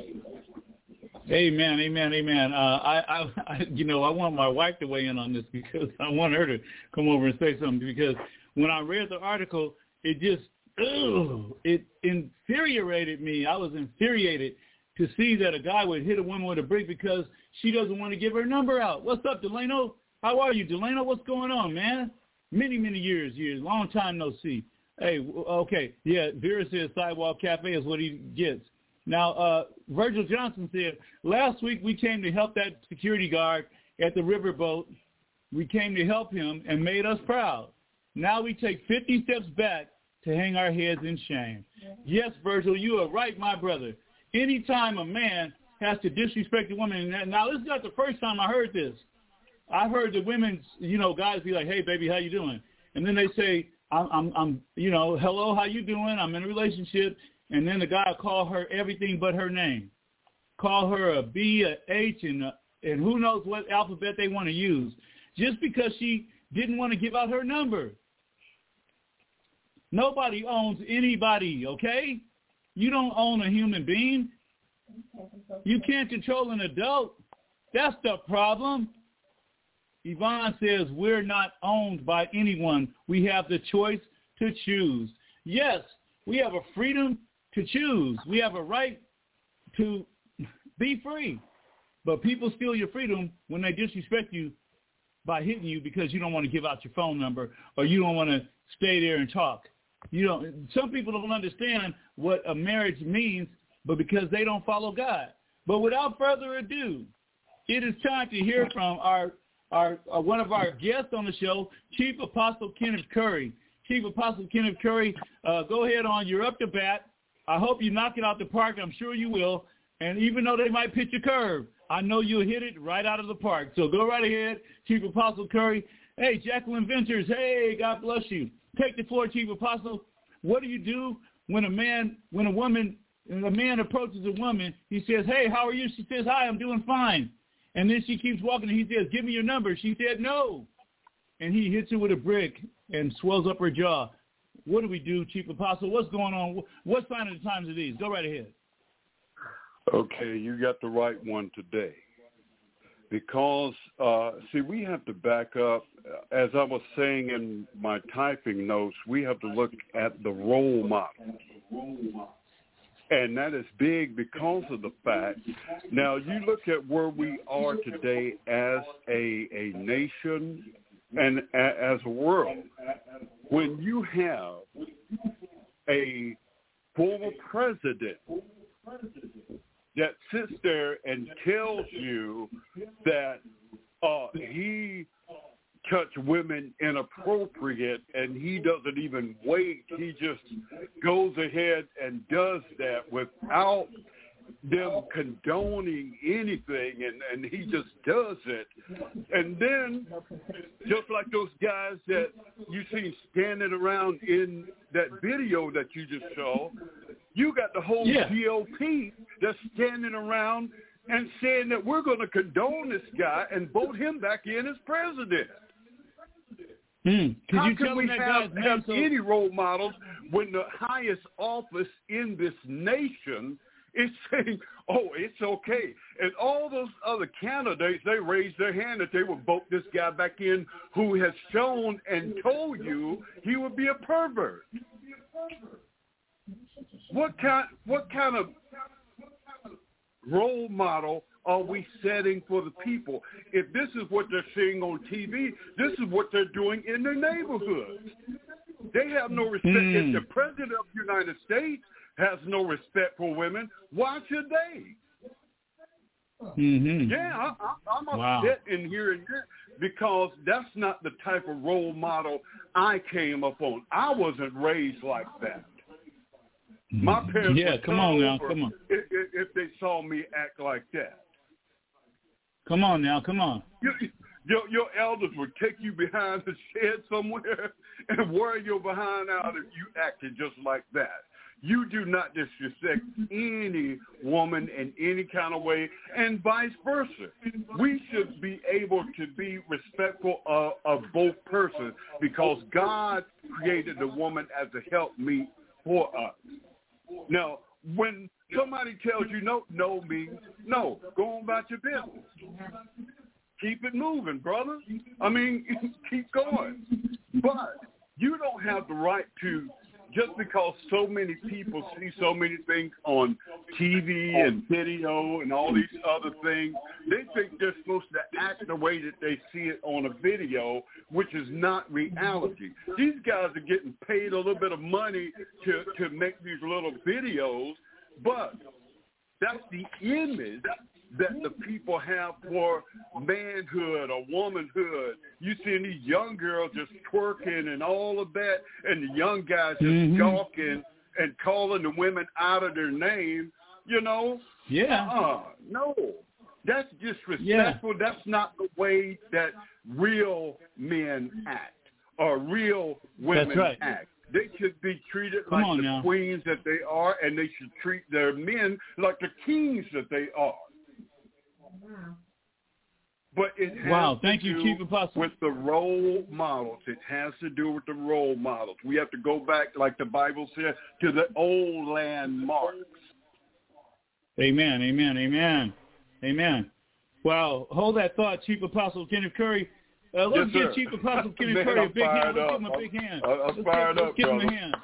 Amen, amen, amen. Uh, I, I, I, you know, I want my wife to weigh in on this because I want her to come over and say something, because when I read the article, it just, ugh, it infuriated me. I was infuriated to see that a guy would hit a woman with a brick because she doesn't want to give her number out. What's up, Delano? How are you, Delano? What's going on, man? Many, many years, years, long time no see. Hey, okay, yeah, Vera says Sidewalk Cafe is what he gets. Now, uh, Virgil Johnson said, last week we came to help that security guard at the riverboat. We came to help him and made us proud. Now we take fifty steps back to hang our heads in shame. Yes, Virgil, you are right, my brother. Anytime a man has to disrespect a woman, and now this is not the first time I heard this. I heard the women, you know, guys be like, hey, baby, how you doing? And then they say, I'm, I'm, I'm you know, hello, how you doing? I'm in a relationship. And then the guy will call her everything but her name. Call her a B, a H, and, a, and who knows what alphabet they want to use. Just because she didn't want to give out her number. Nobody owns anybody, okay? You don't own a human being. You can't control an adult. That's the problem. Yvonne says we're not owned by anyone. We have the choice to choose. Yes, we have a freedom to choose. We have a right to be free. But people steal your freedom when they disrespect you by hitting you because you don't want to give out your phone number or you don't want to stay there and talk. You don't. Some people don't understand what a marriage means, but because they don't follow God. But without further ado, it is time to hear from our, our uh, one of our guests on the show, Chief Apostle Kenneth Curry. Chief Apostle Kenneth Curry, uh, go ahead on. You're up to bat. I hope you knock it out the park. I'm sure you will. And even though they might pitch a curve, I know you'll hit it right out of the park. So go right ahead, Chief Apostle Curry. Hey, Jacqueline Ventures, hey, God bless you. Take the floor, Chief Apostle. What do you do when a man, when a woman, when a man approaches a woman, he says, hey, how are you? She says, hi, I'm doing fine. And then she keeps walking and he says, give me your number. She said, no. And he hits her with a brick and swells up her jaw. What do we do, Chief Apostle? What's going on? What sign of the times are these? Go right ahead. Okay, you got the right one today. Because, uh, see, we have to back up. As I was saying in my typing notes, we have to look at the role model. And that is big because of the fact. Now, you look at where we are today as a, a nation and a, as a world. When you have a former president that sits there and tells you that uh, he touched women inappropriate and he doesn't even wait. He just goes ahead and does that without them condoning anything, and, and he just does it. And then, just like those guys that you see standing around in that video that you just saw, you got the whole yeah. G O P that's standing around and saying that we're going to condone this guy and vote him back in as president. Mm. Could How you can tell we that have, guy's have so- any role models when the highest office in this nation is saying, oh, it's okay? And all those other candidates, they raised their hand that they would vote this guy back in who has shown and told you he would be a pervert. What kind, what kind of role model are we setting for the people? If this is what they're seeing on T V, this is what they're doing in their neighborhoods. They have no respect. Mm. If the president of the United States has no respect for women, why should they? Mm-hmm. Yeah, I, I, I'm wow. upset in hearing that because that's not the type of role model I came up on. I wasn't raised like that. My parents yeah, would come on now, over come on. If, if, if they saw me act like that. Come on now, come on. Your, your, your elders would take you behind the shed somewhere and wear your behind out if you acted just like that. You do not disrespect any woman in any kind of way, and vice versa. We should be able to be respectful of, of both persons because God created the woman as a helpmeet for us. Now, when somebody tells you no, no means no, go on about your business. Keep it moving, brother. I mean, keep going. But you don't have the right to, just because so many people see so many things on T V and video and all these other things, they think they're supposed to act the way that they see it on a video, which is not reality. These guys are getting paid a little bit of money to, to make these little videos, but that's the image that the people have for manhood or womanhood. You see these young girls just twerking and all of that, and the young guys just mm-hmm. gawking and calling the women out of their name, you know? Yeah. Uh, no, that's disrespectful. Yeah. That's not the way that real men act or real women that's right. act. They should be treated Come like the now. queens that they are, and they should treat their men like the kings that they are. But it has wow, to thank do you, Chief Apostle. with the role models. It has to do with the role models. We have to go back, like the Bible said, to the old landmarks. Amen, amen, amen, amen. Wow, hold that thought, Chief Apostle Kenneth Curry. Uh, let's yes, give Chief Apostle Kenneth Man, Curry I'm a big hand. Let's up. give him a big hand. I'm, I'm let's fired give, up, let's give him brother. a hand.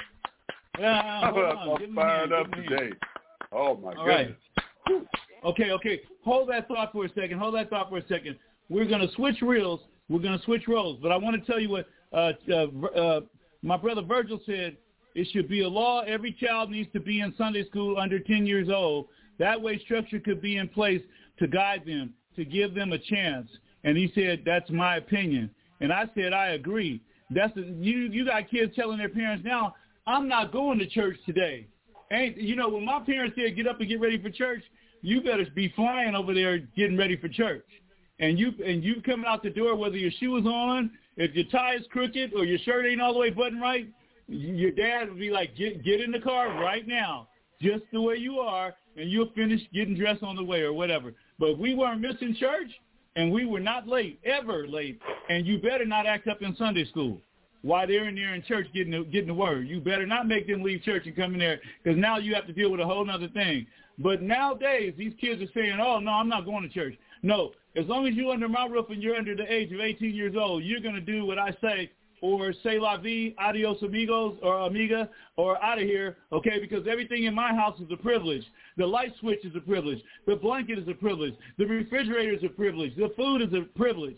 Yeah, hold on. I'm give him fired a hand. up give him today. Oh, my All goodness. Right. Okay, okay. Hold that thought for a second. Hold that thought for a second. We're going to switch reels. We're going to switch roles. But I want to tell you what uh, uh, uh, my brother Virgil said. It should be a law. Every child needs to be in Sunday school under ten years old. That way structure could be in place to guide them, to give them a chance. And he said, that's my opinion. And I said, I agree. That's a, you. You got kids telling their parents now, I'm not going to church today. Ain't you know when my parents said get up and get ready for church, you better be flying over there getting ready for church. And you and you coming out the door, whether your shoe is on, if your tie is crooked or your shirt ain't all the way buttoned right, your dad would be like, get get in the car right now, just the way you are, and you'll finish getting dressed on the way or whatever. But we weren't missing church, and we were not late, ever late, and you better not act up in Sunday school while they're in there in church getting the, getting the word. You better not make them leave church and come in there, because now you have to deal with a whole other thing. But nowadays, these kids are saying, oh, no, I'm not going to church. No, as long as you're under my roof and you're under the age of eighteen years old, you're going to do what I say, or say la vie, adios amigos, or amiga, or out of here, okay, because everything in my house is a privilege. The light switch is a privilege. The blanket is a privilege. The refrigerator is a privilege. The food is a privilege.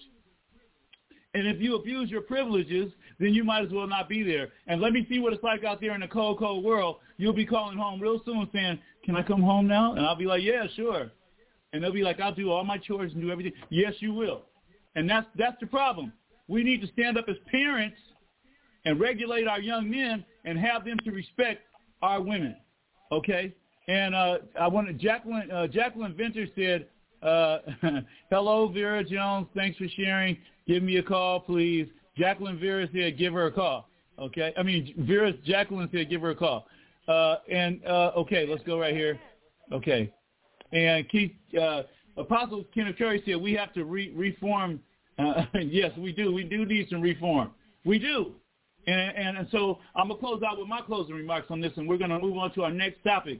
And if you abuse your privileges, then you might as well not be there. And let me see what it's like out there in the cold, cold world. You'll be calling home real soon saying, can I come home now? And I'll be like, yeah, sure. And they'll be like, I'll do all my chores and do everything. Yes, you will. And that's that's the problem. We need to stand up as parents and regulate our young men and have them to respect our women, okay? And uh, I wanted Jacqueline, uh, Jacqueline Venter said, uh, hello, Vera Jones. Thanks for sharing. Give me a call, please. Jacqueline Vera said, give her a call, okay? I mean, Vera, Jacqueline said, give her a call. Uh, and, uh, okay, let's go right here. Okay. And Keith, uh, Apostle Kenneth Curry said we have to re- reform. Uh, yes, we do. We do need some reform. We do. And, and, and so I'm going to close out with my closing remarks on this, and we're going to move on to our next topic.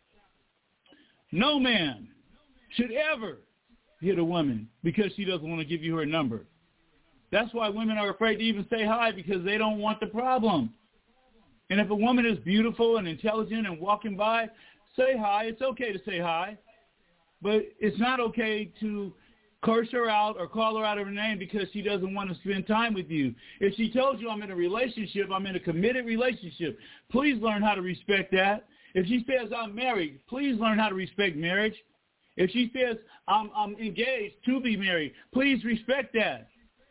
No man should ever hit a woman because she doesn't want to give you her number. That's why women are afraid to even say hi, because they don't want the problem. And if a woman is beautiful and intelligent and walking by, say hi. It's okay to say hi. But it's not okay to curse her out or call her out of her name because she doesn't want to spend time with you. If she told you I'm in a relationship, I'm in a committed relationship, please learn how to respect that. If she says I'm married, please learn how to respect marriage. If she says I'm, I'm engaged to be married, please respect that.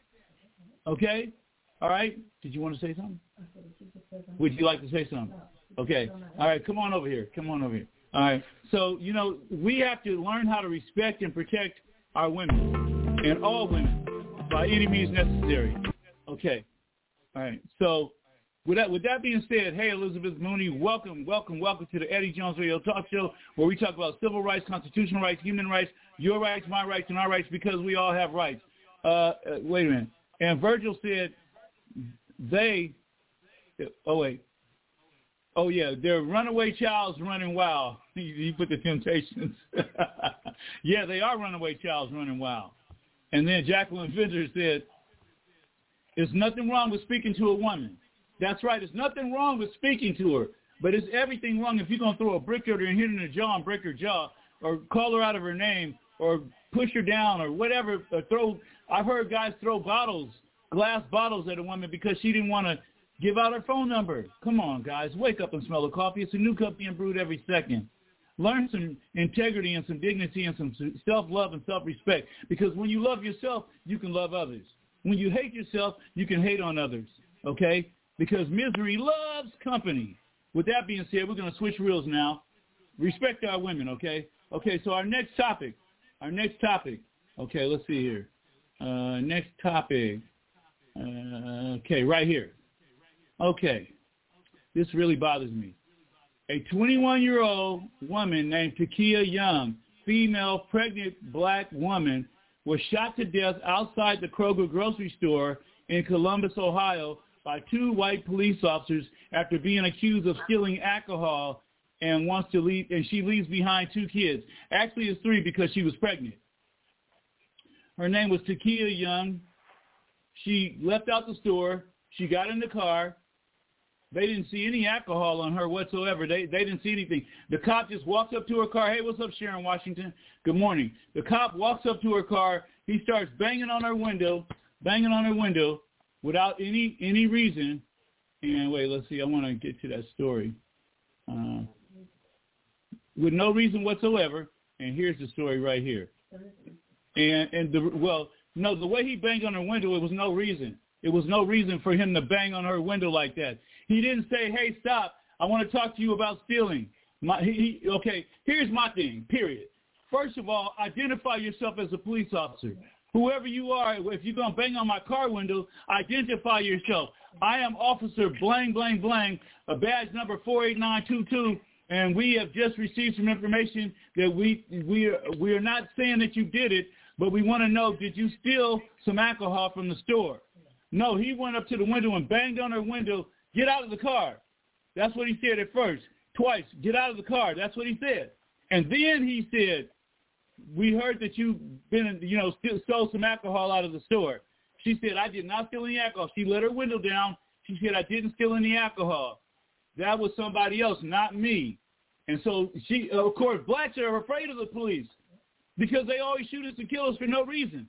Okay? All right? Did you want to say something? Would you like to say something? Okay. All right, come on over here. Come on over here. All right. So, you know, we have to learn how to respect and protect our women and all women by any means necessary. Okay. All right. So with that, with that being said, hey, Elizabeth Mooney, welcome, welcome, welcome to the Eddie Jones Radio Talk Show, where we talk about civil rights, constitutional rights, human rights, your rights, my rights, and our rights, because we all have rights. Uh, uh, wait a minute. And Virgil said they, oh, wait. Oh, yeah, they're runaway childs running wild. You put the Temptations. Yeah, they are runaway childs running wild. And then Jacqueline Venter said, there's nothing wrong with speaking to a woman. That's right. There's nothing wrong with speaking to her. But it's everything wrong if you're going to throw a brick at her and hit her in the jaw and break her jaw, or call her out of her name, or push her down, or whatever. Or throw. I've heard guys throw bottles, glass bottles at a woman because she didn't want to give out her phone number. Come on, guys. Wake up and smell the coffee. It's a new cup being brewed every second. Learn some integrity and some dignity and some self-love and self-respect. Because when you love yourself, you can love others. When you hate yourself, you can hate on others. Okay? Because misery loves company. With that being said, we're going to switch reels now. Respect our women, okay? Okay, so our next topic. Our next topic. Okay, let's see here. Uh, next topic. Uh, okay, right here. Okay, this really bothers me. A twenty-one-year-old woman named Takia Young, female pregnant black woman, was shot to death outside the Kroger grocery store in Columbus, Ohio, by two white police officers after being accused of stealing alcohol and wants to leave, and she leaves behind two kids. Actually, it's three because she was pregnant. Her name was Takia Young. She left out the store. She got in the car. They didn't see any alcohol on her whatsoever. They they didn't see anything. The cop just walks up to her car. Hey, what's up, Sharon Washington? Good morning. The cop walks up to her car. He starts banging on her window, banging on her window without any any reason. And wait, let's see. I want to get to that story. Uh, with no reason whatsoever. And here's the story right here. And and the well, no, the way he banged on her window, it was no reason. It was no reason for him to bang on her window like that. He didn't say, hey, stop, I want to talk to you about stealing. My, he, he, okay, here's my thing, period. First of all, identify yourself as a police officer. Whoever you are, if you're going to bang on my car window, identify yourself. I am Officer blank, blank, blank, a badge number four eight nine two two, and we have just received some information that we, we, are, we are not saying that you did it, but we want to know, did you steal some alcohol from the store? No, he went up to the window and banged on her window. Get out of the car. That's what he said at first. Twice. Get out of the car. That's what he said. And then he said, we heard that you've been, you know, stole some alcohol out of the store. She said, I did not steal any alcohol. She let her window down. She said, I didn't steal any alcohol. That was somebody else, not me. And so she, of course, blacks are afraid of the police because they always shoot us and kill us for no reason.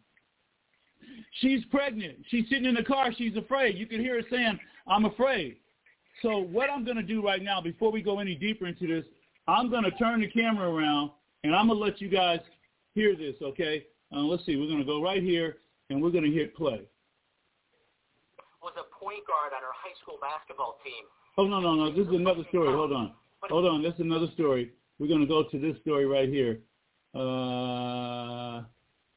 She's pregnant. She's sitting in the car. She's afraid. You can hear her saying, I'm afraid. So what I'm going to do right now, before we go any deeper into this, I'm going to turn the camera around, and I'm going to let you guys hear this, okay? Uh, let's see. We're going to go right here, and we're going to hit play. Was a point guard on her high school basketball team. Oh, no, no, no. This is another story. Hold on. Hold on. This is another story. We're going to go to this story right here. Uh,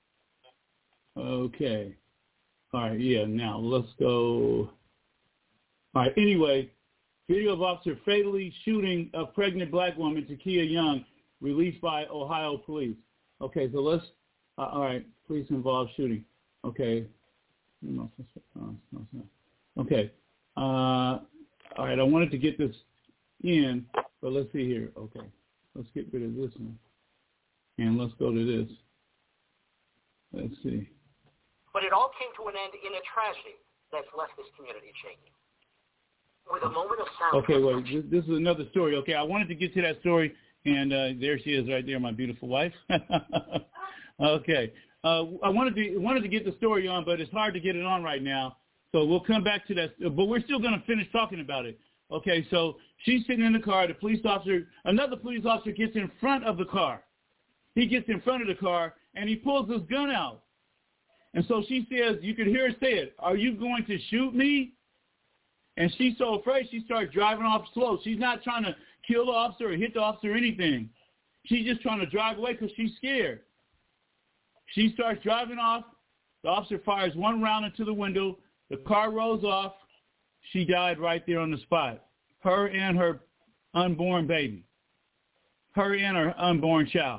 okay. All right, yeah, now let's go. All right, anyway, video of officer fatally shooting a pregnant black woman, Takia Young, released by Ohio police. Okay, so let's, uh, all right, police involved shooting. Okay. No, no, no, no. Okay. Uh, all right, I wanted to get this in, but let's see here. Okay, let's get rid of this one. And let's go to this. Let's see. But it all came to an end in a tragedy that's left this community shaking. With a moment of silence. Okay, well, this, this is another story. Okay, I wanted to get to that story, and uh, there she is right there, my beautiful wife. Okay. Uh, I wanted to wanted to get the story on, but it's hard to get it on right now. So we'll come back to that. But we're still going to finish talking about it. Okay, so she's sitting in the car. The police officer, another police officer gets in front of the car. He gets in front of the car, and he pulls his gun out. And so she says, you can hear her say it, are you going to shoot me? And she's so afraid she starts driving off slow. She's not trying to kill the officer or hit the officer or anything. She's just trying to drive away because she's scared. She starts driving off. The officer fires one round into the window. The car rolls off. She died right there on the spot. Her and her unborn baby. Her and her unborn child.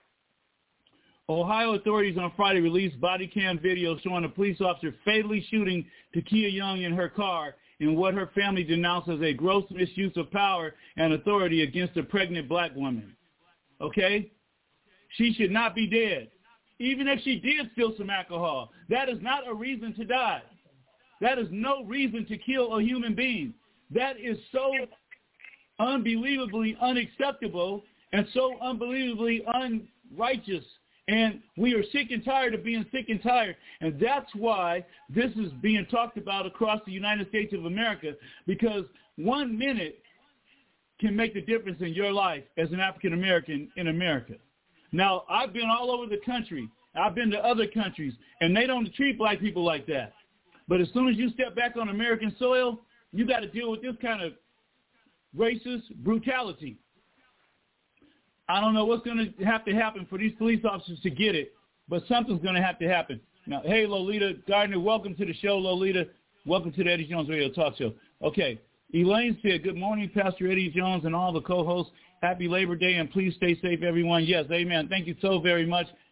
Ohio authorities on Friday released body cam video showing a police officer fatally shooting Takia Young in her car in what her family denounced as a gross misuse of power and authority against a pregnant black woman. Okay? She should not be dead. Even if she did steal some alcohol, that is not a reason to die. That is no reason to kill a human being. That is so unbelievably unacceptable and so unbelievably unrighteous. And we are sick and tired of being sick and tired. And that's why this is being talked about across the United States of America, because one minute can make the difference in your life as an African American in America. Now, I've been all over the country. I've been to other countries, and they don't treat black people like that. But as soon as you step back on American soil, you got to deal with this kind of racist brutality. I don't know what's going to have to happen for these police officers to get it, but something's going to have to happen. Now, hey, Lolita Gardner, welcome to the show, Lolita. Welcome to the Eddie Jones Radio Talk Show. Okay, Elaine said, good morning, Pastor Eddie Jones and all the co-hosts. Happy Labor Day, and please stay safe, everyone. Yes, amen. Thank you so very much.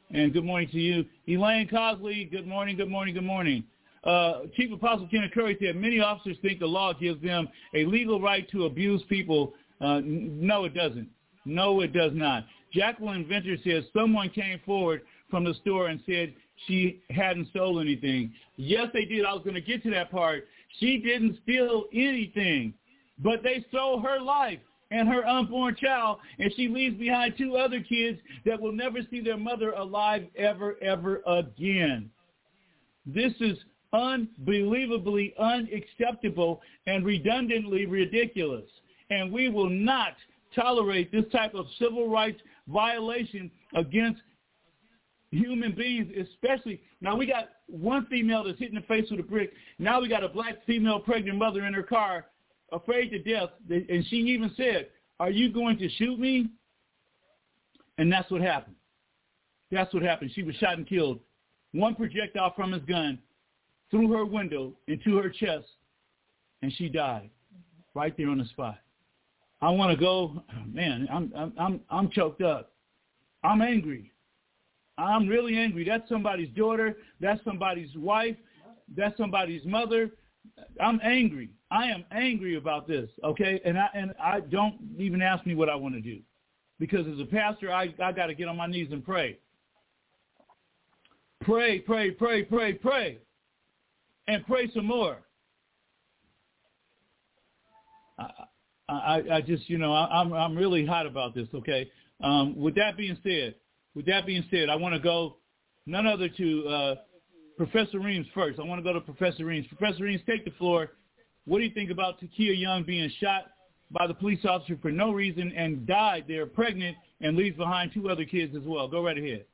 And good morning to you. Elaine Cosley, good morning, good morning, good morning. Uh, Chief Apostle Kenneth Curry said, many officers think the law gives them a legal right to abuse people. Uh, n- no, it doesn't. No, it does not. Jacqueline Venter says, someone came forward from the store and said she hadn't stolen anything. Yes, they did. I was going to get to that part. She didn't steal anything, but they stole her life and her unborn child, and she leaves behind two other kids that will never see their mother alive ever, ever again. This is unbelievably unacceptable and redundantly ridiculous, and we will not tolerate this type of civil rights violation against human beings, especially. Now, we got one female that's hit in the face with a brick. Now we got a black female pregnant mother in her car, afraid to death, and she even said, are you going to shoot me? And that's what happened. That's what happened. She was shot and killed. One projectile from his gun through her window into her chest, and she died right there on the spot. I want to go, man, I'm, I'm, I'm, I'm choked up. I'm angry. I'm really angry. That's somebody's daughter. That's somebody's wife. That's somebody's mother. I'm angry. I am angry about this, okay? And I and I don't even ask me what I want to do, because as a pastor, I, I got to get on my knees and pray. Pray, pray, pray, pray, pray, and pray some more. I I, I just, you know, I, I'm I'm really hot about this, okay? Um, with that being said, with that being said, I want to go none other to uh, Professor Reams first. I want to go to Professor Reams. Professor Reams, take the floor. What do you think about Takia Young being shot by the police officer for no reason and died there pregnant and leaves behind two other kids as well? Go right ahead.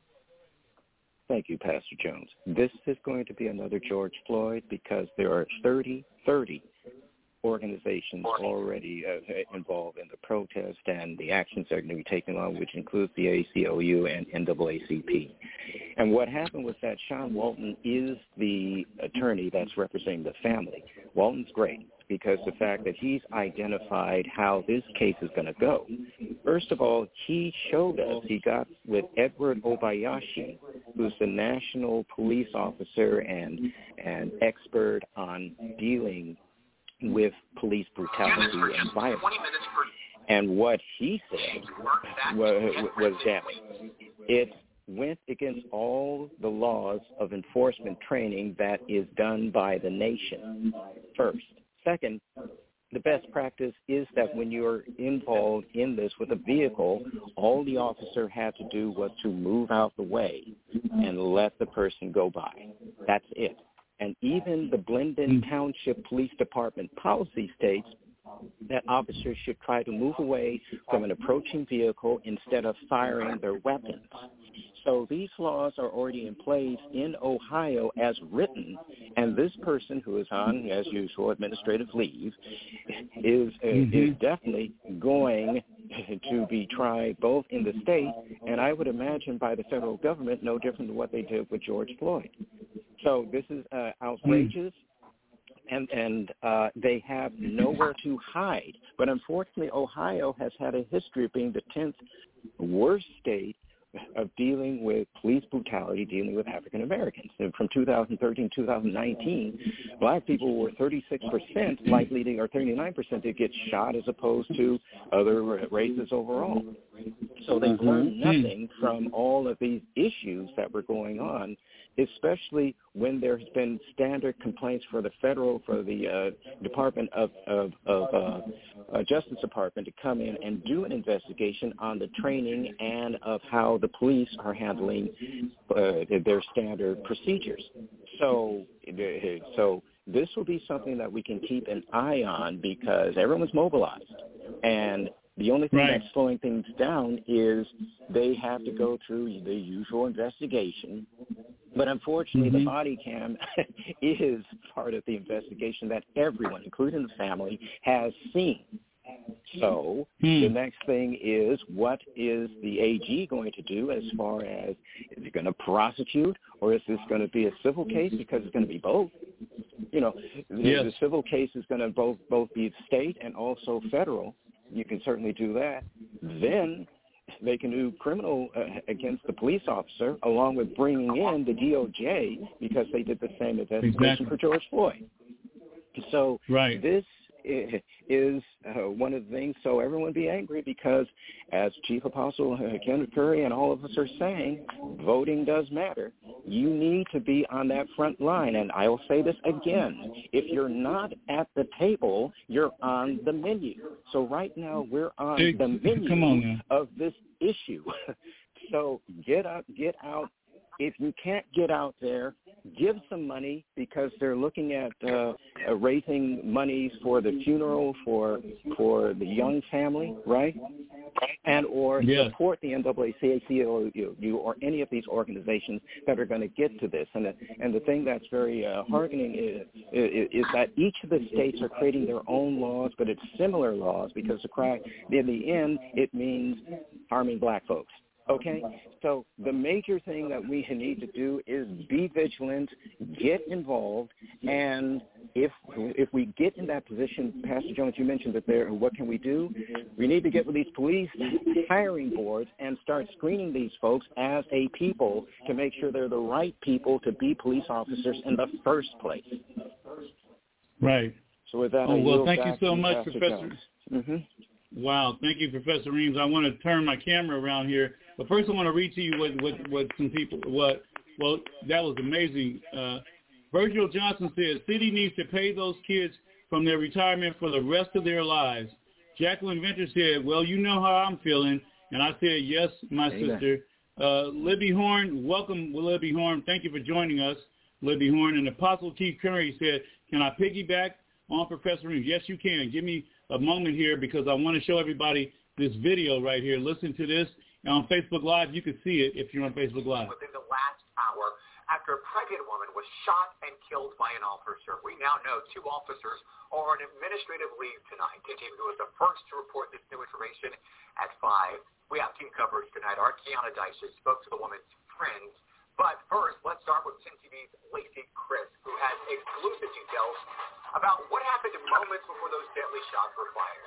Thank you, Pastor Jones. This is going to be another George Floyd, because there are thirty, thirty organizations already uh, involved in the protest and the actions that are going to be taken on, which includes the A C L U and N double A C P. And what happened was that Sean Walton is the attorney that's representing the family. Walton's great, because the fact that he's identified how this case is going to go. First of all, he showed us, he got with Edward Obayashi, who's the national police officer and, and expert on dealing with police brutality and violence. And what he said was, was damning. It went against all the laws of enforcement training that is done by the nation, first. Second, the best practice is that when you're involved in this with a vehicle, all the officer had to do was to move out the way and let the person go by. That's it. And even the Blendon Township Police Department policy states that officers should try to move away from an approaching vehicle instead of firing their weapons. So these laws are already in place in Ohio as written, and this person who is on, as usual, administrative leave is uh, mm-hmm. is definitely going to be tried both in the state and I would imagine by the federal government, no different than what they did with George Floyd. So this is uh, outrageous. And, and uh, they have nowhere to hide. But unfortunately, Ohio has had a history of being the tenth worst state of dealing with police brutality, dealing with African Americans. And from two thousand thirteen to two thousand nineteen, black people were thirty-six percent likely to, or thirty-nine percent to get shot as opposed to other races overall. So they've learned nothing from all of these issues that were going on, especially when there's been standard complaints for the federal, for the uh, Department of, of, of uh, uh, Justice Department to come in and do an investigation on the training and of how the police are handling uh, their standard procedures. So, so this will be something that we can keep an eye on because everyone's mobilized. And the only thing right. that's slowing things down is they have to go through the usual investigation. But unfortunately, mm-hmm. the body cam is part of the investigation that everyone, including the family, has seen. So hmm. the next thing is, what is the A G going to do as far as, is it going to prosecute or is this going to be a civil case? Because it's going to be both. You know, yes. the, the civil case is going to both, both be state and also federal. You can certainly do that. Then they can do criminal uh, against the police officer, along with bringing in the D O J because they did the same investigation exactly. for George Floyd. So right. this is uh, one of the things. So everyone be angry because, as Chief Apostle uh, Kenneth Curry and all of us are saying, voting does matter. You need to be on that front line. And I will say this again. If you're not at the table, you're on the menu. So right now we're on hey, the menu come on of this issue. So get out, get out. If you can't get out there, give some money because they're looking at uh, uh, raising monies for the funeral for for the young family, right? And or yes. support the N double A C A C O or any of these organizations that are going to get to this. And the, and the thing that's very uh, heartening is, is, is that each of the states are creating their own laws, but it's similar laws because the crack, in the end, it means harming black folks. Okay, so the major thing that we need to do is be vigilant, get involved, and if if we get in that position, Pastor Jones, you mentioned that there, what can we do? We need to get with these police hiring boards and start screening these folks as a people to make sure they're the right people to be police officers in the first place. Right. So with that, oh, I well, thank you so you, much, Pastor Professor. Mm-hmm. Wow, thank you, Professor Reams. I want to turn my camera around here, but first I want to read to you what what, what some people what. Well, that was amazing. Uh, Virgil Johnson said, "City needs to pay those kids from their retirement for the rest of their lives." Jacqueline Venter said, "Well, you know how I'm feeling," and I said, "Yes, my Amen. sister." Uh, Libby Horn, welcome, Libby Horn. Thank you for joining us, Libby Horn. And Apostle Keith Curry said, "Can I piggyback on Professor Reams?" Yes, you can. Give me a moment here because I want to show everybody this video right here. Listen to this. And on Facebook Live, you can see it if you're on Facebook Live. Within the last hour, after a pregnant woman was shot and killed by an officer, we now know two officers are on administrative leave tonight. T T V was the first to report this new information at five. We have team coverage tonight. Our Kiana Dyches spoke to the woman's friends. But first, let's start with T T V's Lacey Chris, who has exclusive details about what happened moments before those deadly shots were fired.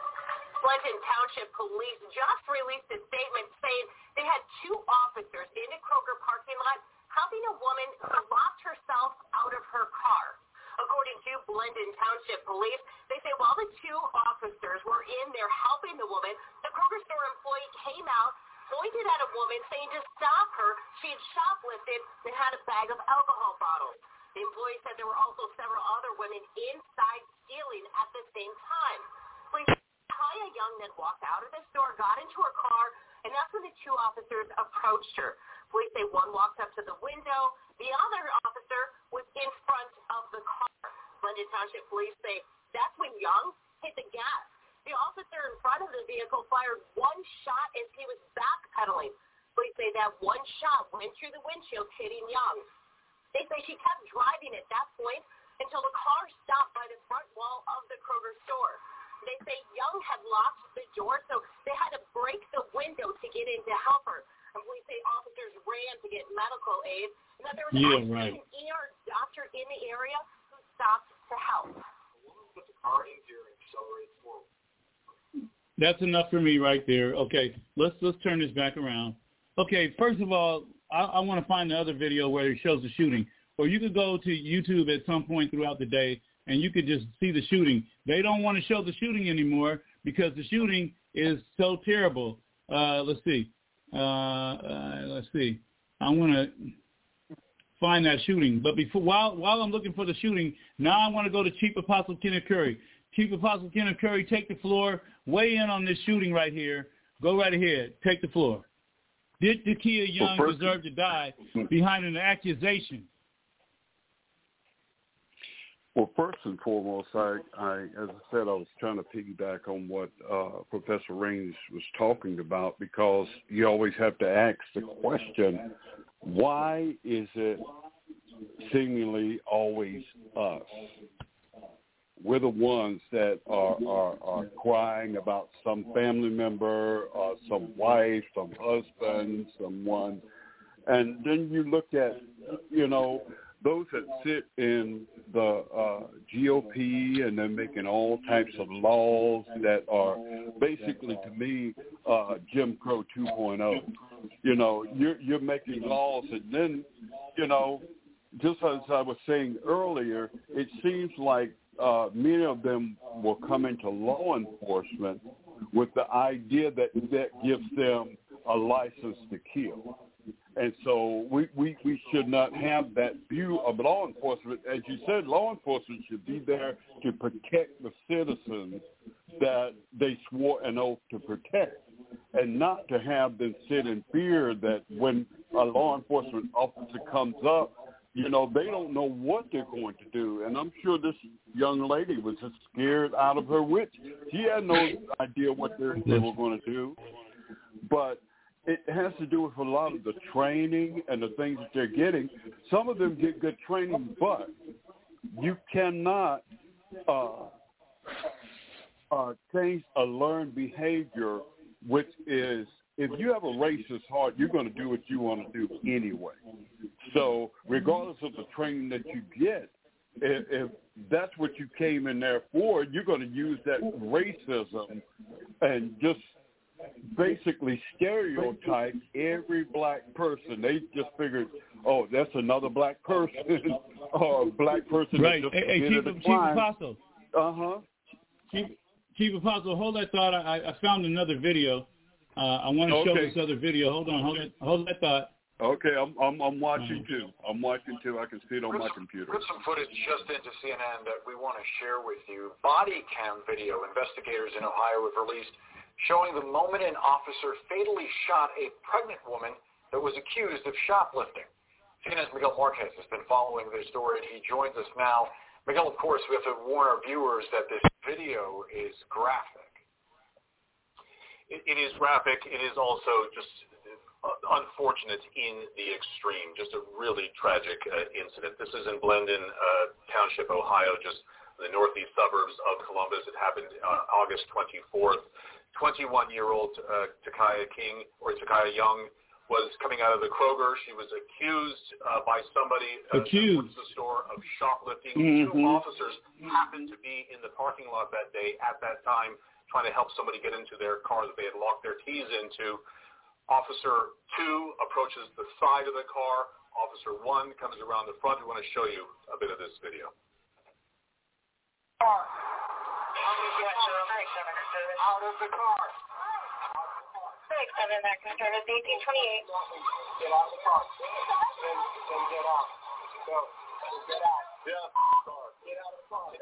Blenton Township Police just released a statement saying they had two officers in a Kroger parking lot helping a woman who locked herself out of her car. According to Blenton Township Police, they say while the two officers were in there helping the woman, the Kroger store employee came out, pointed at a woman, saying to stop her. She had shoplifted and had a bag of alcohol bottles. The employee said there were also several other women inside stealing at the same time. Police Kaya Young then walked out of the store, got into her car, and that's when the two officers approached her. Police say one walked up to the window. The other officer was in front of the car. London Township Police say that's when Young hit the gas. The officer in front of the vehicle fired one shot as he was backpedaling. Police say that one shot went through the windshield, hitting Young. They say she kept driving at that point until the car stopped by the front wall of the Kroger store. They say Young had locked the door, so they had to break the window to get in to help her. And police say officers ran to get medical aid, and that there was yeah, actually right. an E R doctor in the area who stopped to help. That's enough for me right there. Okay, let's let's turn this back around. Okay, first of all, I, I want to find the other video where it shows the shooting. Or you could go to YouTube at some point throughout the day, and you could just see the shooting. They don't want to show the shooting anymore because the shooting is so terrible. Uh, let's see. Uh, uh, let's see. I want to find that shooting. But before, while while I'm looking for the shooting, now I want to go to Chief Apostle Kenneth Curry. Chief Apostle Kenneth Curry, take the floor. Weigh in on this shooting right here. Go right ahead. Take the floor. Did Takia Young well, first, deserve to die behind an accusation? Well, first and foremost, I, I, as I said, I was trying to piggyback on what uh, Professor Reams was talking about because you always have to ask the question, why is it seemingly always us? We're the ones that are, are, are crying about some family member, or some wife, some husband, someone. And then you look at, you know, those that sit in the uh, G O P and they're making all types of laws that are basically, to me, uh, Jim Crow two point oh. You know, you're, you're making laws, and then, you know, just as I was saying earlier, it seems like uh, many of them will come into law enforcement with the idea that that gives them a license to kill. And so we, we, we should not have that view of law enforcement. As you said, law enforcement should be there to protect the citizens that they swore an oath to protect, and not to have them sit in fear that when a law enforcement officer comes up, you know, they don't know what they're going to do. And I'm sure this young lady was just scared out of her wits. She had no idea what they were going to do. But it has to do with a lot of the training and the things that they're getting. Some of them get good training, but you cannot uh, uh, change a learned behavior, which is, if you have a racist heart, you're going to do what you want to do anyway. So regardless of the training that you get, if, if that's what you came in there for, you're going to use that racism and just basically stereotype every black person. They just figured, oh, that's another black person or a black person right. that just hey, hey, Chief, a Chief crime. Apostle. Uh-huh. Chief, Chief Apostle, hold that thought. I, I found another video. Uh, I want to show Okay. this other video. Hold on. Hold that, hold that thought. Okay, I'm I'm, I'm watching too. I'm watching too. I can see it on my computer. Put some footage just into C N N that we want to share with you. Body cam video investigators in Ohio have released showing the moment an officer fatally shot a pregnant woman that was accused of shoplifting. C N N's Miguel Marquez has been following this story, and he joins us now. Miguel, of course, we have to warn our viewers that this video is graphic. It, it is graphic. It is also just unfortunate in the extreme, just a really tragic uh, incident. This is in Blendon uh, Township, Ohio, just the northeast suburbs of Columbus. It happened on August twenty-fourth. twenty-one-year-old uh, Takaya King, or Takaya Young, was coming out of the Kroger. She was accused uh, by somebody uh, accused. at the store of shoplifting. Mm-hmm. Two officers happened to be in the parking lot that day at that time trying to help somebody get into their car that they had locked their keys into. Officer two approaches the side of the car. Officer one comes around the front. We want to show you a bit of this video. Out of the car. six seven, maximum service eighteen twenty-eight. Get out of the car. Then, then get out. Go. Get out. Get out of the car. Get out of the car.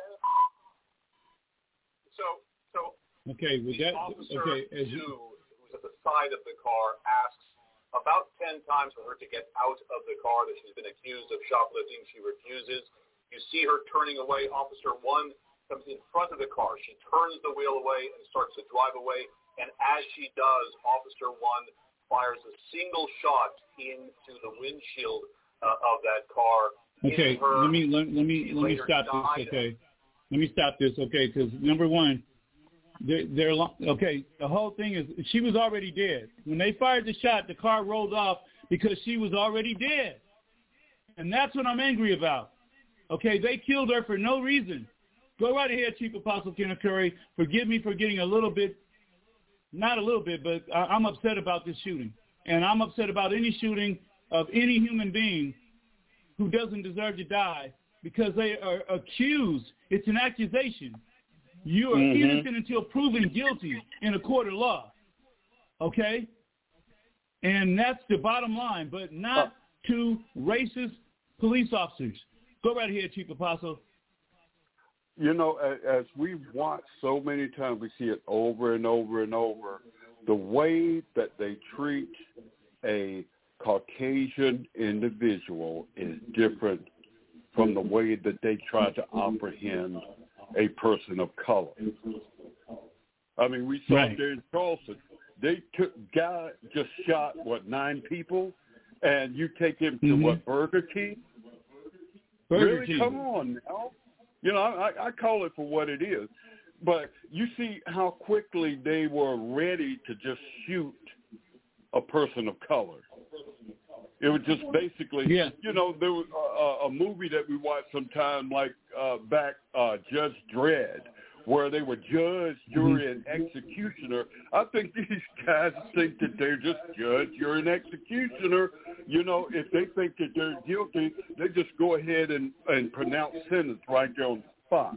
So, so okay, with that, officer okay, as two, who's at the side of the car, asks about ten times for her to get out of the car, that she's been accused of shoplifting. She refuses. You see her turning away. Officer one comes in front of the car. She turns the wheel away and starts to drive away. And as she does, Officer one fires a single shot into the windshield uh, of that car. Okay, her. let me let, let me She let me later stop died. this. Okay, let me stop this. Okay, because number one, they're, they're okay. The whole thing is she was already dead when they fired the shot. The car rolled off because she was already dead, and that's what I'm angry about. Okay, they killed her for no reason. Go right ahead, Chief Apostle Kenneth Curry. Forgive me for getting a little bit, not a little bit, but I, I'm upset about this shooting, and I'm upset about any shooting of any human being who doesn't deserve to die because they are accused. It's an accusation. You are Mm-hmm. innocent until proven guilty in a court of law, okay? And that's the bottom line, but not uh, to racist police officers. Go right ahead, Chief Apostle. You know, as, as we've watched so many times, we see it over and over and over, the way that they treat a Caucasian individual is different from the way that they try to apprehend a person of color. I mean, we saw Right. there in Charleston, they took guy just shot what nine people, and you take him to Mm-hmm. what Burger King? Burger really? King. Come on now. You know, I, I call it for what it is. But you see how quickly they were ready to just shoot a person of color. It was just basically, yeah. you know, there was a, a movie that we watched sometime like uh, back, uh, Judge Dredd, where they were judge, jury, and executioner. I think these guys think that they're just judge, jury, and executioner. You know, if they think that they're guilty, they just go ahead and, and pronounce sentence right there on the spot.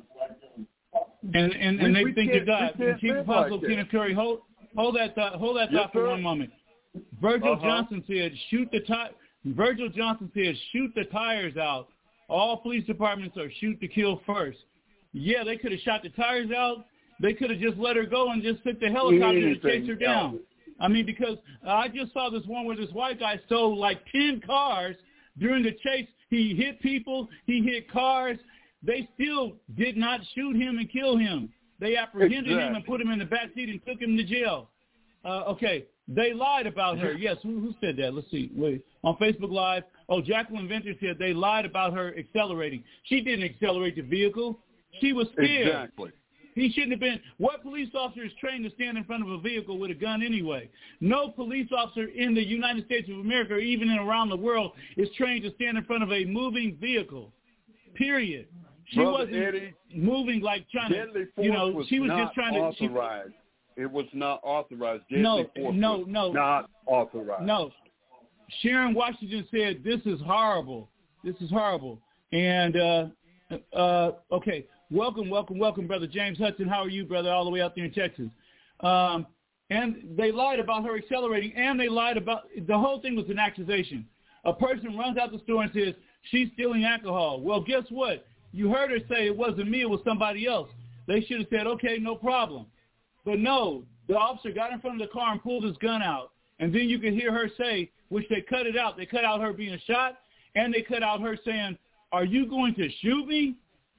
And and, and we, they we think you're God. Chief Apostle like Kenneth Curry, hold hold that thought, hold that yes, thought for sir. one moment. Virgil uh-huh. Johnson said, "Shoot the ti-" Virgil Johnson said, "Shoot the tires out. All police departments are shoot to kill first." Yeah, they could have shot the tires out. They could have just let her go and just took the helicopter Anything to chase her down. else. I mean, because uh, I just saw this one where this white guy stole like ten cars during the chase. He hit people. He hit cars. They still did not shoot him and kill him. They apprehended exactly. him and put him in the back seat and took him to jail. Uh, okay, they lied about her. Yes, who, who said that? Let's see. Wait, on Facebook Live. Oh, Jacqueline Venter said they lied about her accelerating. She didn't accelerate the vehicle. She was scared. Exactly. He shouldn't have been. What police officer is trained to stand in front of a vehicle with a gun anyway? No police officer in the United States of America or even in around the world is trained to stand in front of a moving vehicle, period. She Brother wasn't Eddie, moving like trying deadly to, force you know, was she was not just trying to. authorized. She, it was not authorized. Deadly no, force no, was no, not authorized. No. Sharon Washington said, "This is horrible. This is horrible." And, uh, uh, okay, welcome, welcome, welcome, Brother James Hudson. How are you, brother, all the way out there in Texas? Um, and they lied about her accelerating, and they lied about – the whole thing was an accusation. A person runs out the store and says, she's stealing alcohol. Well, guess what? You heard her say it wasn't me, it was somebody else. They should have said, okay, no problem. But no, the officer got in front of the car and pulled his gun out. And then you could hear her say, which they cut it out. They cut out her being shot, and they cut out her saying, "Are you going to shoot me?"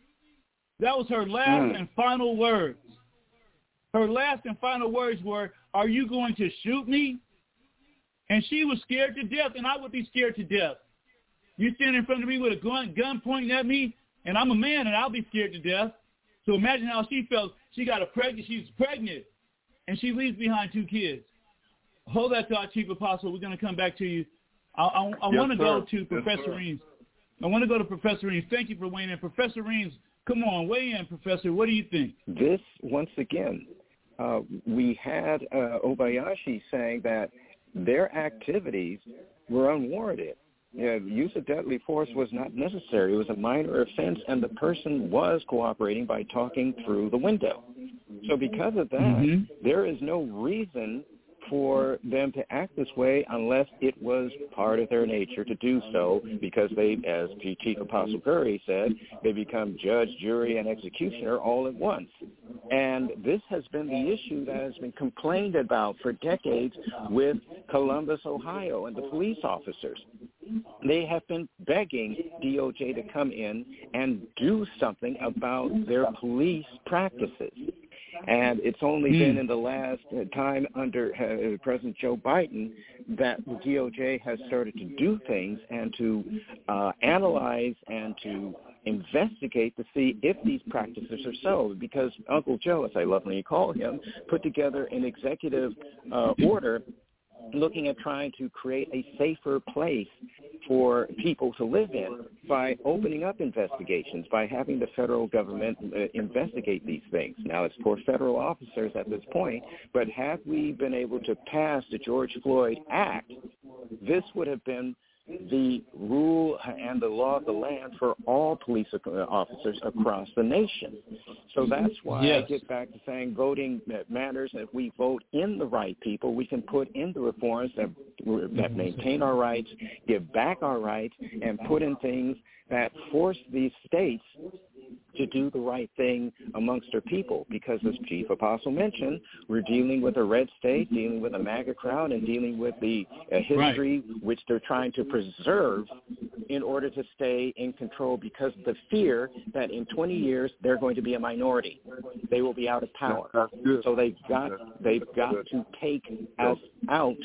That was her last mm. and final words. Her last and final words were, "Are you going to shoot me?" And she was scared to death, and I would be scared to death. You stand in front of me with a gun, gun pointing at me, and I'm a man, and I'll be scared to death. So imagine how she felt. She got a pregnant. She's pregnant, and she leaves behind two kids. Hold that thought, Chief Apostle. We're going to come back to you. I, I, I yes, want to sir. go to yes, Professor sir. Reams. I want to go to Professor Reams. Thank you for weighing in. Professor Reams, come on, weigh in, Professor. What do you think? This, once again, uh, we had uh, Obayashi saying that their activities were unwarranted. Yeah, use of deadly force was not necessary. It was a minor offense, and the person was cooperating by talking through the window. So because of that, mm-hmm. there is no reason for them to act this way unless it was part of their nature to do so, because they, as Chief Apostle Curry said, they become judge, jury, and executioner all at once. And this has been the issue that has been complained about for decades with Columbus, Ohio, and the police officers. They have been begging D O J to come in and do something about their police practices. And it's only mm. been in the last uh, time under uh, President Joe Biden that the D O J has started to do things and to uh, analyze and to investigate to see if these practices are so. Because Uncle Joe, as I lovingly call him, put together an executive uh, order looking at trying to create a safer place for people to live in by opening up investigations, by having the federal government uh, investigate these things. Now, it's for federal officers at this point, but had we been able to pass the George Floyd Act, this would have been the rule and the law of the land for all police officers across the nation. So that's why yes. I get back to saying voting matters. If we vote in the right people, we can put in the reforms that, that maintain our rights, give back our rights, and put in things that force these states to do the right thing amongst their people, because as Chief Apostle mentioned, we're dealing with a red state, dealing with a MAGA crowd, and dealing with the uh, history right. which they're trying to preserve in order to stay in control, because of the fear that in twenty years they're going to be a minority. They will be out of power. So they've got they've got to take us out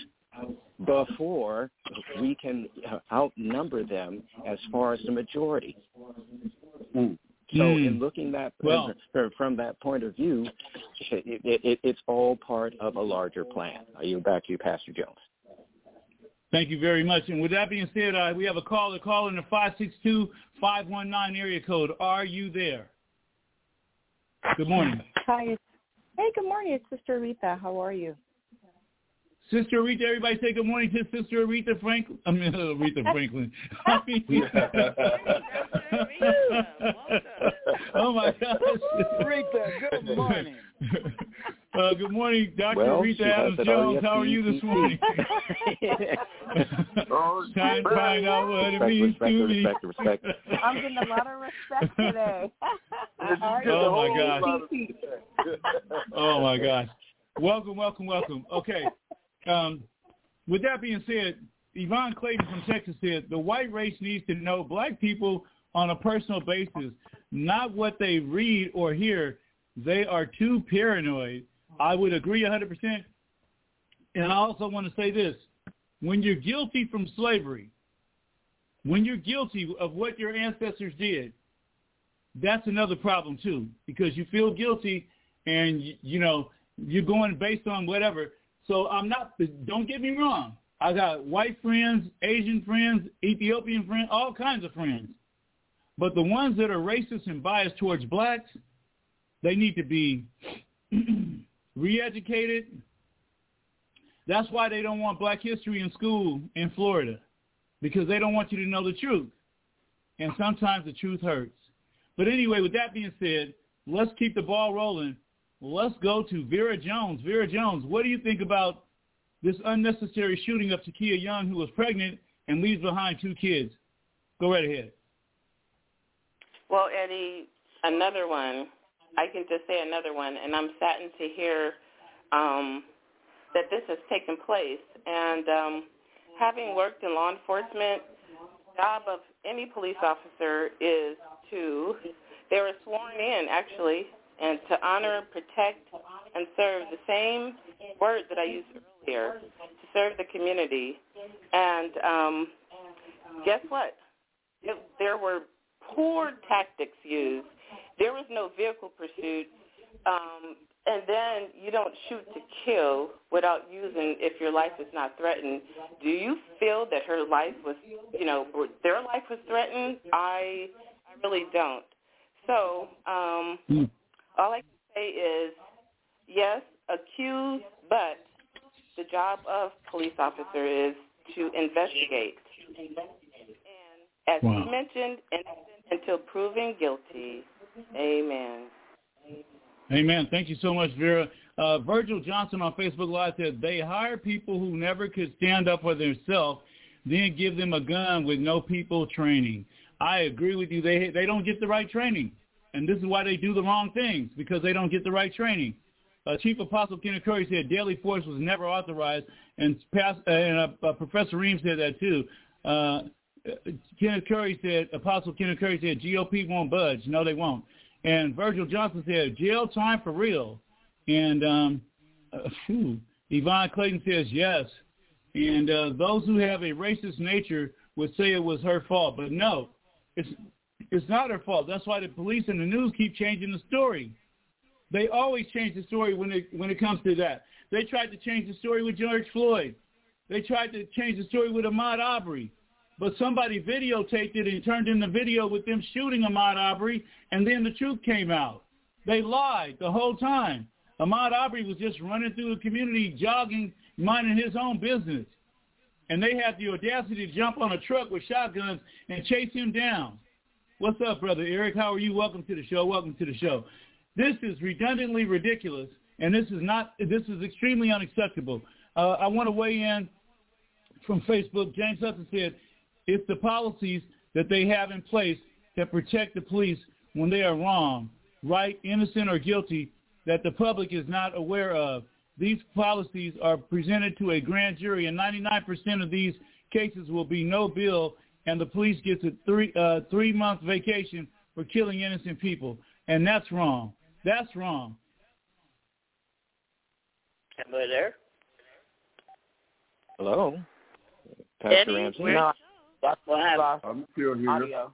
before we can uh, outnumber them as far as the majority. Mm. So mm. in looking at well, from that point of view, it, it, it, it's all part of a larger plan. Are you back to you, Pastor Jones? Thank you very much. And with that being said, uh, we have a caller calling the five six two, five one nine area code. Are you there? Good morning. Hi. Hey, good morning. It's Sister Aretha. How are you? Sister Aretha, everybody say good morning to Sister Aretha Franklin. I mean, Aretha Franklin. I mean, oh, my gosh. Aretha, good morning. Uh, good morning, Doctor Well, Aretha Adams-Jones. How are you this morning? Trying to find out what it means respect, to me. respect, respect. I'm getting a lot of respect today. Oh, my gosh. Oh, my gosh. Welcome, welcome, welcome. Okay. Um, with that being said, Yvonne Clayton from Texas said, the white race needs to know black people on a personal basis, not what they read or hear. They are too paranoid. I would agree one hundred percent. And I also want to say this. When you're guilty from slavery, when you're guilty of what your ancestors did, that's another problem too, because you feel guilty and, you know, you're going based on whatever. So I'm not, don't get me wrong. I got white friends, Asian friends, Ethiopian friends, all kinds of friends. But the ones that are racist and biased towards blacks, they need to be re-educated. That's why they don't want black history in school in Florida, because they don't want you to know the truth. And sometimes the truth hurts. But anyway, with that being said, let's keep the ball rolling. Let's go to Vera Jones. Vera Jones, what do you think about this unnecessary shooting of Takia Young, who was pregnant and leaves behind two kids? Go right ahead. Well, Eddie, another one. I can just say another one, and I'm saddened to hear um, that this has taken place. And um, having worked in law enforcement, the job of any police officer is to, they were sworn in, actually, and to honor, protect, and serve the same word that I used earlier, to serve the community. And um, guess what? It, there were poor tactics used. There was no vehicle pursuit. Um, and then you don't shoot to kill without using if your life is not threatened. Do you feel that her life was, you know, their life was threatened? I, I really don't. So, um, mm. all I can say is, yes, accuse, but the job of police officer is to investigate. And as wow. you mentioned, innocent until proven guilty. Amen. Amen. Thank you so much, Vera. Uh, Virgil Johnson on Facebook Live said, they hire people who never could stand up for themselves, then give them a gun with no people training. I agree with you. They they don't get the right training. And this is why they do the wrong things, because they don't get the right training. Uh, Chief Apostle Kenneth Curry said deadly force was never authorized, and, past, uh, and uh, uh, Professor Ream said that too. Uh, Kenneth Curry said, Apostle Kenneth Curry said, G O P won't budge. No, they won't. And Virgil Johnson said, jail time for real. And um, uh, whew, Yvonne Clayton says, yes. And uh, those who have a racist nature would say it was her fault. But no, it's it's not her fault. That's why the police and the news keep changing the story. They always change the story when it when it comes to that. They tried to change the story with George Floyd. They tried to change the story with Ahmaud Arbery. But somebody videotaped it and turned in the video with them shooting Ahmaud Arbery, and then the truth came out. They lied the whole time. Ahmaud Arbery was just running through the community, jogging, minding his own business. And they had the audacity to jump on a truck with shotguns and chase him down. What's up, Brother Eric? How are you? Welcome to the show. Welcome to the show. This is redundantly ridiculous, and this is not. This is extremely unacceptable. Uh, I want to weigh in from Facebook. James Hudson said, it's the policies that they have in place that protect the police when they are wrong, right, innocent, or guilty, that the public is not aware of. These policies are presented to a grand jury, and ninety-nine percent of these cases will be no bill, and the police gets a three, uh, three-month vacation for killing innocent people. And that's wrong. That's wrong. Am I there? Hello? Pastor Eddie, Ramsey? no, that's what happened. I'm still here. Audio.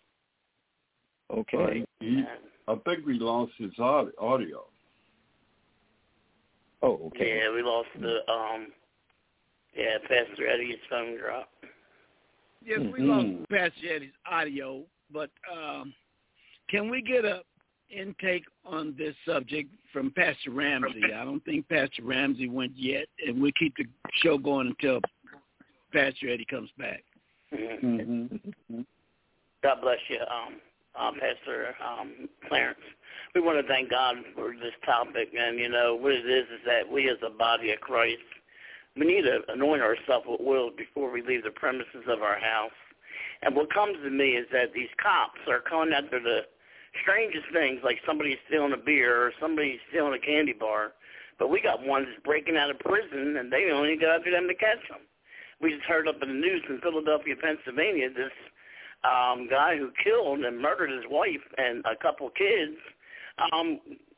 Okay. He, I think we lost his audio. Oh, okay. Yeah, we lost the um Yeah, Pastor Eddie's phone dropped. Yes, we mm-hmm. lost Pastor Eddie's audio, but um, can we get a intake on this subject from Pastor Ramsey? I don't think Pastor Ramsey went yet, and we'll keep the show going until Pastor Eddie comes back. Mm-hmm. God bless you, um, uh, Pastor um, Clarence. We want to thank God for this topic, and, you know, what it is is that we as a body of Christ, we need to anoint ourselves with oil before we leave the premises of our house. And what comes to me is that these cops are coming after the strangest things, like somebody stealing a beer or somebody stealing a candy bar. But we got ones breaking out of prison, and they only go after them to catch them. We just heard up in the news in Philadelphia, Pennsylvania, this um, guy who killed and murdered his wife and a couple kids um,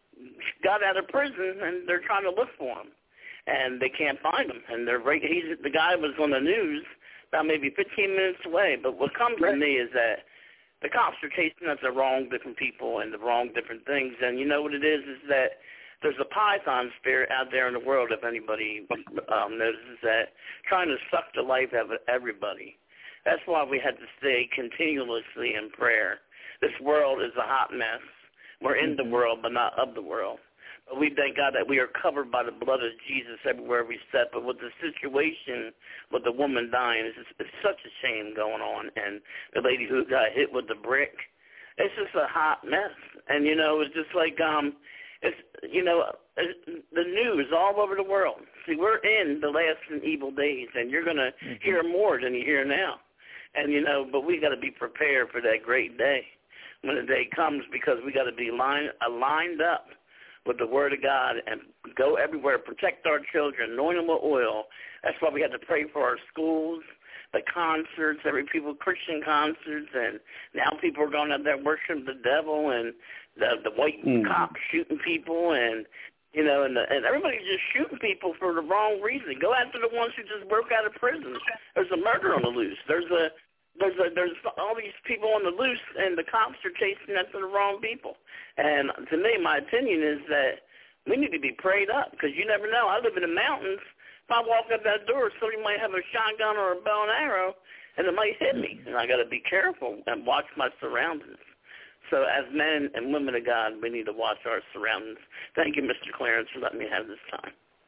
got out of prison, and they're trying to look for him. And they can't find him. And they're right, he's, the guy was on the news about maybe fifteen minutes away. But what comes right. to me is that the cops are chasing us the wrong different people and the wrong different things. And you know what it is, is that there's a python spirit out there in the world, if anybody um, notices that, trying to suck the life out of everybody. That's why we have to stay continuously in prayer. This world is a hot mess. We're in the world, but not of the world. But we thank God that we are covered by the blood of Jesus everywhere we step. But with the situation with the woman dying, it's, it's such a shame going on. And the lady who got hit with the brick, it's just a hot mess. And, you know, it's just like, um, it's you know, the news all over the world. See, we're in the last and evil days, and you're going to mm-hmm. hear more than you hear now. And, you know, but we got to be prepared for that great day when the day comes, because we got to be line, aligned up with the Word of God and go everywhere, protect our children, anoint them with oil. That's why we have to pray for our schools, the concerts, every people, Christian concerts, and now people are going out there worshiping the devil and the, the white mm. cops shooting people, and, you know, and, the, and everybody's just shooting people for the wrong reason. Go after the ones who just broke out of prison. There's a murder on the loose. There's a There's a, there's all these people on the loose, and the cops are chasing after the wrong people. And to me, my opinion is that we need to be prayed up, because you never know. I live in the mountains. If I walk up that door, somebody might have a shotgun or a bow and arrow, and it might hit me. And I got to be careful and watch my surroundings. So as men and women of God, we need to watch our surroundings. Thank you, Mister Clarence, for letting me have this time.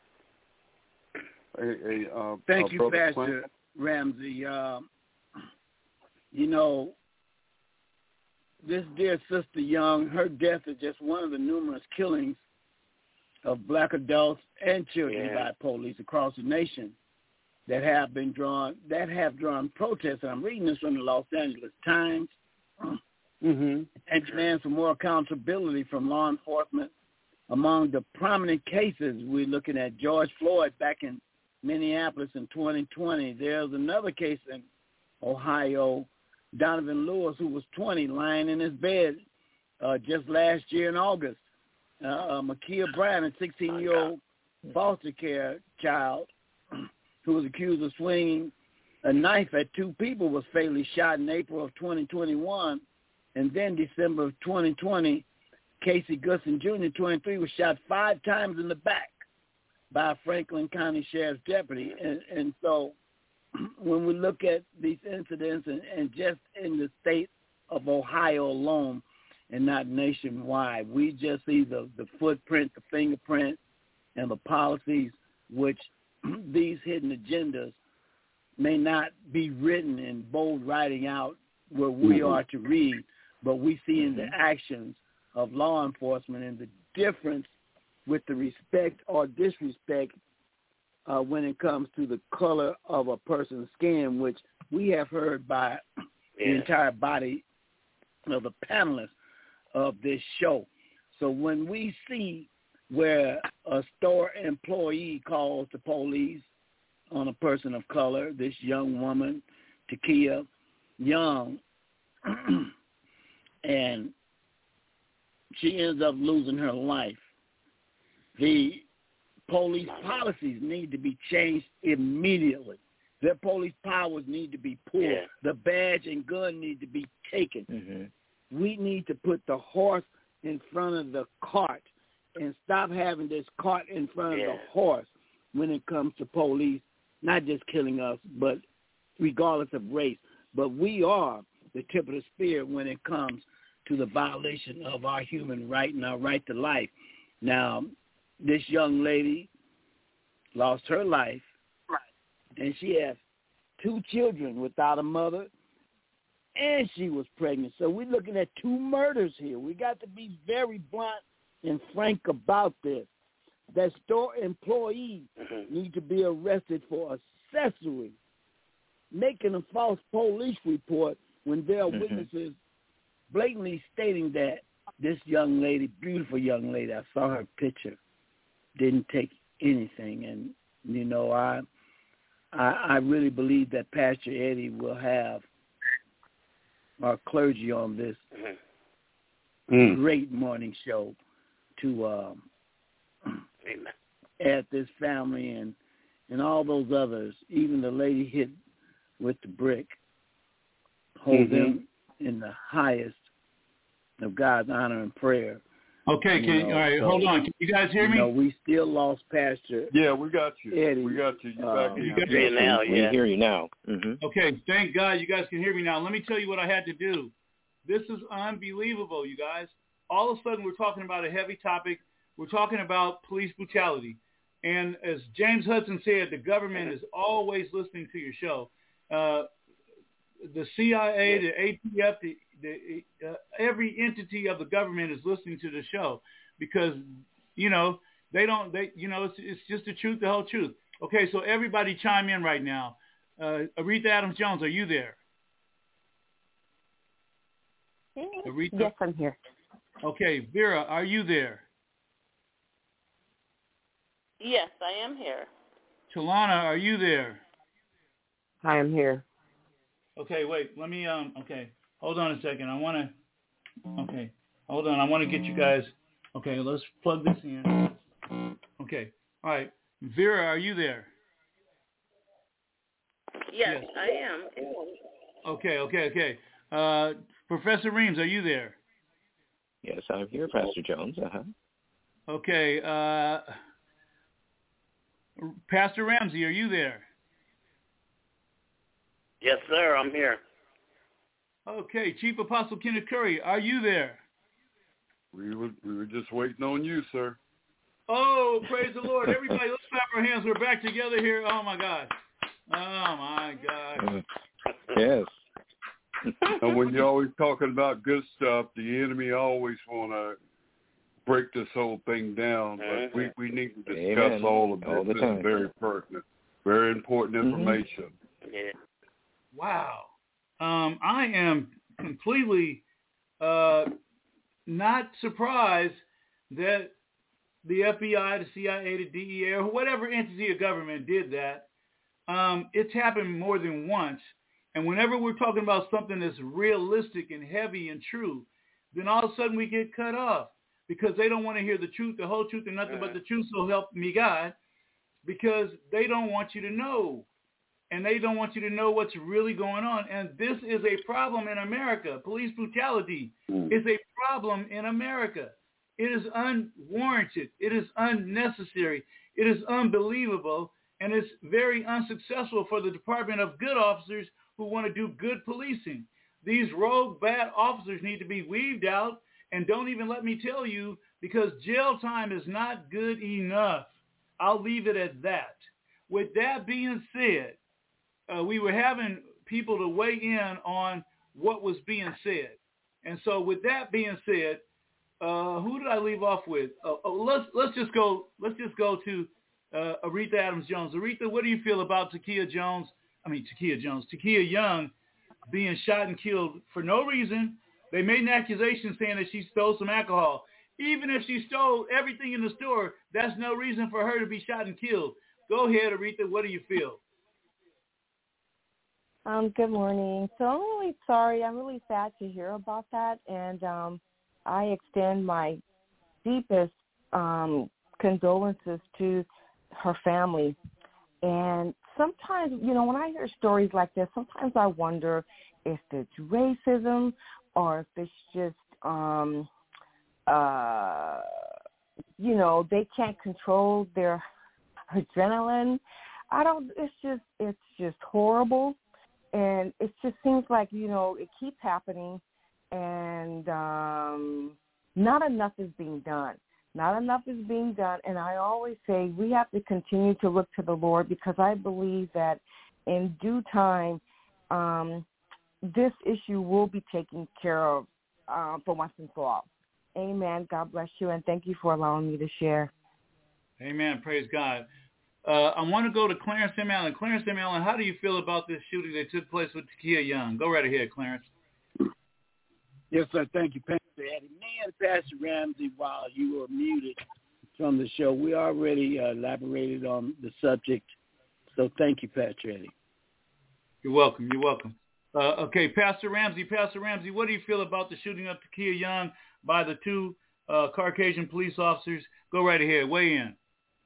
Hey, hey, uh, Thank uh, you, Pastor Quinn. Ramsey. Uh, You know, this dear Sister Young, her death is just one of the numerous killings of black adults and children yeah. by police across the nation that have been drawn, that have drawn protests. And I'm reading this from the Los Angeles Times. Mm-hmm. And demand for more accountability from law enforcement. Among the prominent cases, we're looking at George Floyd back in Minneapolis in twenty twenty. There's another case in Ohio, Donovan Lewis, who was twenty, lying in his bed uh, just last year in August. Uh, uh, Makia Bryant, a sixteen-year-old foster care child who was accused of swinging a knife at two people, was fatally shot in April of twenty twenty-one. And then December of twenty twenty, Casey Gusson Junior, twenty-three, was shot five times in the back by a Franklin County Sheriff's deputy. And, and so when we look at these incidents, and, and just in the state of Ohio alone and not nationwide, we just see the, the footprint, the fingerprint, and the policies which these hidden agendas may not be written in bold writing out where we mm-hmm. are to read, but we see in the actions of law enforcement and the difference with the respect or disrespect uh, when it comes to the color of a person's skin, which we have heard by yeah. the entire body of the panelists of this show. So when we see where a store employee calls the police on a person of color, this young woman, Takia Young, and she ends up losing her life, the police policies need to be changed immediately. Their police powers need to be pulled. Yeah. The badge and gun need to be taken. Mm-hmm. We need to put the horse in front of the cart and stop having this cart in front yeah. of the horse when it comes to police not just killing us, but regardless of race. But we are the tip of the spear when it comes to the violation of our human right and our right to life. Now, this young lady lost her life, and she has two children without a mother, and she was pregnant. So we're looking at two murders here. We got to be very blunt and frank about this. That store employees mm-hmm. need to be arrested for accessory, making a false police report when there are mm-hmm. witnesses blatantly stating that this young lady, beautiful young lady, I saw her picture, didn't take anything. And, you know, I I, I really believe that Pastor Eddie will have our clergy on this mm-hmm. great morning show to um, add this family and, and all those others, even the lady hit with the brick, hold mm-hmm. them in the highest of God's honor and prayer. Okay, can, know, all right, so, hold on. Can you guys hear you me? know, we still lost Pastor. Yeah, we got you. Eddie. We got you. You're uh, back in. You got me now, yeah. We hear you now. Mm-hmm. Okay, thank God you guys can hear me now. Let me tell you what I had to do. This is unbelievable, you guys. All of a sudden, we're talking about a heavy topic. We're talking about police brutality. And as James Hudson said, the government is always listening to your show. Uh, the C I A, the A T F, the, the, uh, every entity of the government is listening to the show because, you know, they don't, they, you know, it's, it's just the truth, the whole truth. Okay, so everybody chime in right now. Uh, Aretha Adams-Jones, are you there? Aretha? Yes, I'm here. Okay, Vera, are you there? Yes, I am here. Talana, are you there? I am here. Okay, wait, let me, um, okay, hold on a second. I want to, okay, hold on. I want to get you guys, okay, let's plug this in. Okay, all right. Vera, are you there? Yes, yes. I am. Okay, okay, okay. Uh, Professor Reams, are you there? Yes, I'm here, Pastor Jones. Uh-huh. Okay, uh, Pastor Ramsey, are you there? Yes, sir, I'm here. Okay, Chief Apostle Kenneth Curry, are you there? We were we were just waiting on you, sir. Oh, praise the Lord. Everybody, let's clap our hands. We're back together here. Oh, my God. Oh, my God. Yes. And when you're always talking about good stuff, the enemy always want to break this whole thing down. But we, we need to discuss Amen. all of this. All the this time. is very pertinent, very important information. Mm-hmm. Yeah. Wow. Um, I am completely uh, not surprised that the F B I, the C I A, the D E A, or whatever entity of government did that. Um, it's happened more than once. And whenever we're talking about something that's realistic and heavy and true, then all of a sudden we get cut off because they don't want to hear the truth, the whole truth, and nothing but the truth, so help me God, because they don't want you to know. And they don't want you to know what's really going on. And this is a problem in America. Police brutality is a problem in America. It is unwarranted. It is unnecessary. It is unbelievable. And it's very unsuccessful for the Department of Good officers who want to do good policing. These rogue, bad officers need to be weeded out. And don't even let me tell you, because jail time is not good enough. I'll leave it at that. With that being said, Uh, we were having people to weigh in on what was being said. And so with that being said, uh, who did I leave off with? Uh, oh, let's let's just go let's just go to uh, Aretha Adams-Jones. Aretha, what do you feel about Takia Jones? I mean Takia Jones, Takia Young being shot and killed for no reason. They made an accusation saying that she stole some alcohol. Even if she stole everything in the store, that's no reason for her to be shot and killed. Go ahead, Aretha. What do you feel? Um, good morning. So I'm really sorry. I'm really sad to hear about that, and um, I extend my deepest um, condolences to her family. And sometimes, you know, when I hear stories like this, sometimes I wonder if it's racism or if it's just, um, uh, you know, they can't control their adrenaline. I don't. It's just it's just horrible, and it just seems like you know it keeps happening, and um, not enough is being done. Not enough is being done, and I always say we have to continue to look to the Lord because I believe that in due time, um, this issue will be taken care of uh, for once and for all. Amen. God bless you, and thank you for allowing me to share. Amen. Praise God. Uh, I want to go to Clarence M. Allen. Clarence M. Allen, how do you feel about this shooting that took place with Takia Young? Go right ahead, Clarence. Yes, sir. Thank you, Pastor Eddie. Me and Pastor Ramsey, while you were muted from the show, we already uh, elaborated on the subject. So thank you, Pastor Eddie. You're welcome. You're welcome. Uh, okay, Pastor Ramsey. Pastor Ramsey, what do you feel about the shooting of Takia Young by the two uh, Caucasian police officers? Go right ahead. Weigh in.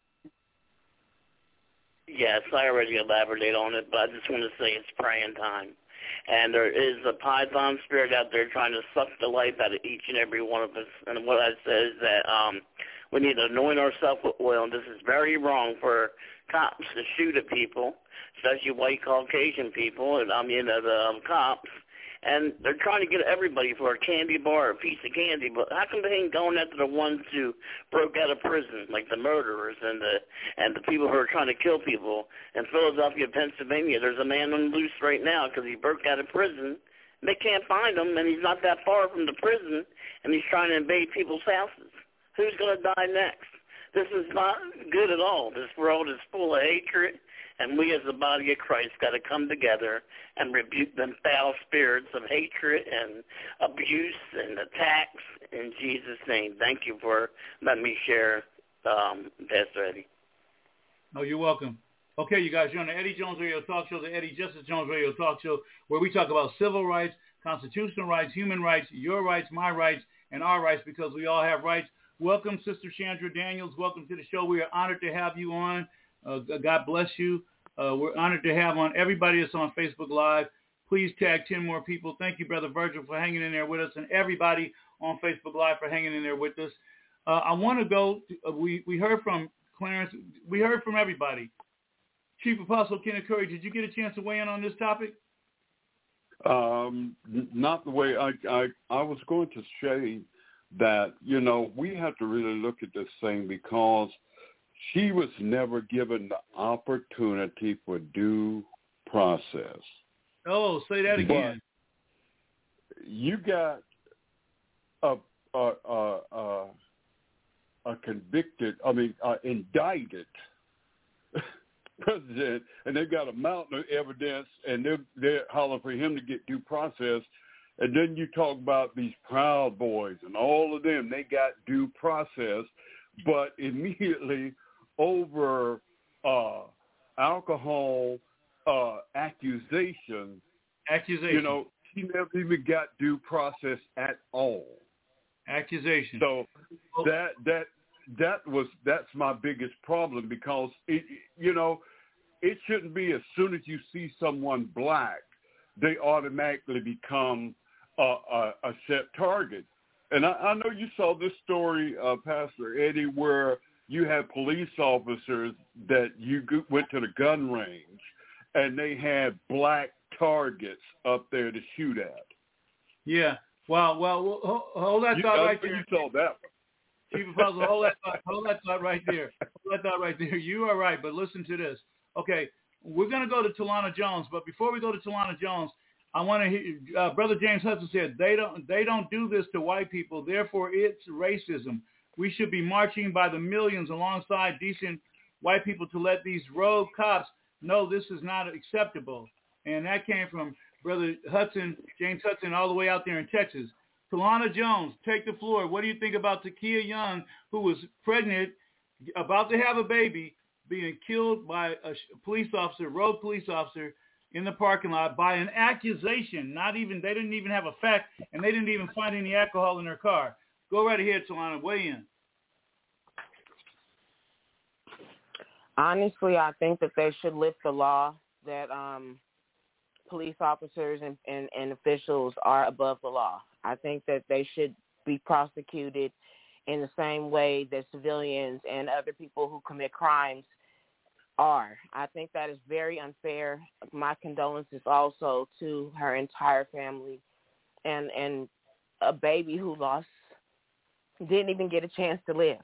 Yes, I already elaborated on it, but I just want to say it's praying time. And there is a python spirit out there trying to suck the life out of each and every one of us. And what I said is that um, we need to anoint ourselves with oil, and this is very wrong for cops to shoot at people, especially white Caucasian people, and I mean uh, the um, cops. And they're trying to get everybody for a candy bar or a piece of candy, but how come they ain't going after the ones who broke out of prison, like the murderers and the and the people who are trying to kill people? In Philadelphia, Pennsylvania, there's a man on loose right now because he broke out of prison. They can't find him, and he's not that far from the prison, and he's trying to invade people's houses. Who's going to die next? This is not good at all. This world is full of hatred, and we as the body of Christ got to come together and rebuke them foul spirits of hatred and abuse and attacks in Jesus' name. Thank you for letting me share, um, Pastor Eddie. Oh, you're welcome. Okay, you guys, you're on the Eddie Jones Radio Talk Show, the Eddie Justice Jones Radio Talk Show, where we talk about civil rights, constitutional rights, human rights, your rights, my rights, and our rights, because we all have rights. Welcome, Sister Chandra Daniels. Welcome to the show. We are honored to have you on. Uh, God bless you. Uh, we're honored to have on everybody that's on Facebook Live. Please tag ten more people. Thank you, Brother Virgil, for hanging in there with us, and everybody on Facebook Live for hanging in there with us. Uh, I want to go, to, uh, we, we heard from Clarence. We heard from everybody. Chief Apostle Kenneth Curry, did you get a chance to weigh in on this topic? Um, not the way I, I, I was going to say that, you know, we have to really look at this thing because she was never given the opportunity for due process. Oh, say that again. But you got a a, a, a, a convicted, I mean, uh, indicted president, and they've got a mountain of evidence, and they're, they're hollering for him to get due process. And then you talk about these Proud Boys and all of them, they got due process, but immediately over uh, alcohol uh, accusation, accusation, you know, he never even got due process at all. Accusation. So that that that was that's my biggest problem because it, you know, it shouldn't be as soon as you see someone black, they automatically become a, a, a set target. And I, I know you saw this story, uh, Pastor Eddie, where you had police officers that you went to the gun range and they had black targets up there to shoot at. Yeah. Well, well, hold, hold that you, thought I right know there. You saw that one. Chief Apostle, hold that thought, hold that thought right there. Hold that thought right there. You are right, but listen to this. Okay, we're going to go to Talana Jones, but before we go to Talana Jones, I want to hear, uh, Brother James Hudson said, they don't, they don't do this to white people, therefore it's racism. We should be marching by the millions alongside decent white people to let these rogue cops know this is not acceptable. And that came from Brother Hudson, James Hudson, all the way out there in Texas. Talana Jones, take the floor. What do you think about Takia Young, who was pregnant, about to have a baby, being killed by a police officer, rogue police officer, in the parking lot by an accusation? Not even, they didn't even have a fact, and they didn't even find any alcohol in their car. Go right ahead, Talana, weigh in. Honestly, I think that they should lift the law that um, police officers and, and, and officials are above the law. I think that they should be prosecuted in the same way that civilians and other people who commit crimes are. I think that is very unfair. My condolences also to her entire family and and a baby who lost, didn't even get a chance to live.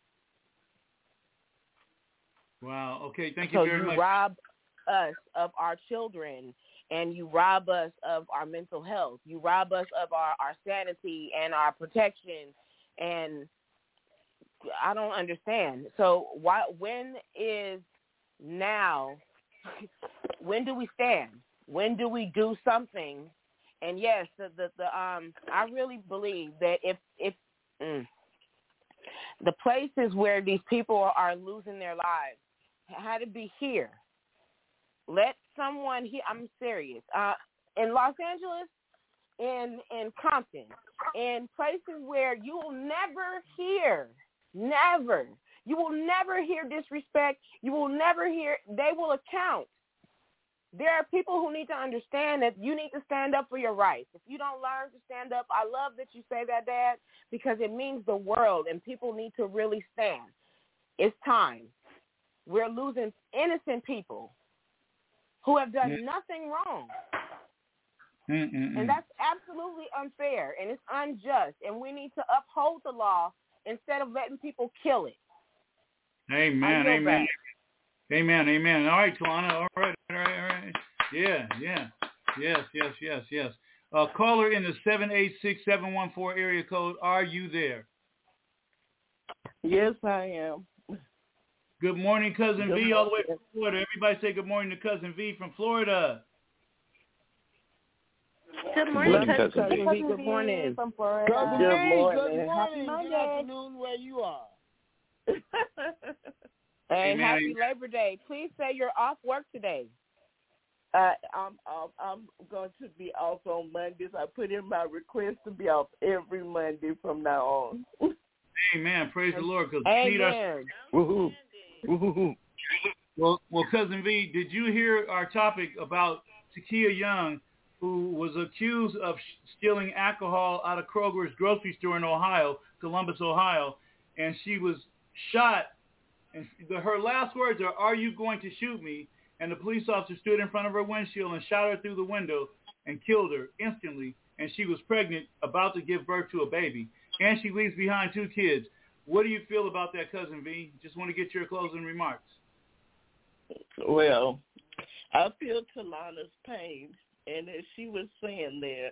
Wow. Okay. Thank you so very you much. rob us of our children, and you rob us of our mental health. You rob us of our, our sanity and our protection. And I don't understand. So why? When is now? When do we stand? When do we do something? And yes, the the, the um, I really believe that if if mm, the places where these people are losing their lives had to be here. Let someone here. I'm serious. Uh, in Los Angeles, in in Compton, in places where you will never hear, never, you will never hear disrespect. You will never hear. They will account. There are people who need to understand that you need to stand up for your rights. If you don't learn to stand up, I love that you say that, Dad, because it means the world, and people need to really stand. It's time. We're losing innocent people who have done mm. nothing wrong. Mm-mm-mm. And that's absolutely unfair, and it's unjust, and we need to uphold the law instead of letting people kill it. Amen, amen. Back. Amen, amen. All right, Tawana. All right, all right, all right. Yeah, yeah. Yes, yes, yes, yes. Uh, caller in the seven eight six, seven one four area code, are you there? Yes, I am. Good morning, Cousin good V, morning. all the way from Florida. Everybody say good morning to Cousin V from Florida. Good morning, Cousin, Cousin, cousin V. V. Good morning. From Florida. Cousin Good V, morning. good morning. Happy Good afternoon where you are. And Amen. happy Labor Day. Please say you're off work today. I, I'm, I'm I'm going to be off on Mondays. I put in my request to be off every Monday from now on. Amen. Praise the Lord. Amen. Woohoo. Woohoo. Well, well, Cousin V, did you hear our topic about Takia Young, who was accused of stealing alcohol out of Kroger's grocery store in Ohio, Columbus, Ohio, and she was shot? And the, her last words are, "Are you going to shoot me?" And the police officer stood in front of her windshield and shot her through the window and killed her instantly. And she was pregnant, about to give birth to a baby. And she leaves behind two kids. What do you feel about that, Cousin V? Just want to get your closing remarks. Well, I feel Talana's pain. And as she was saying that,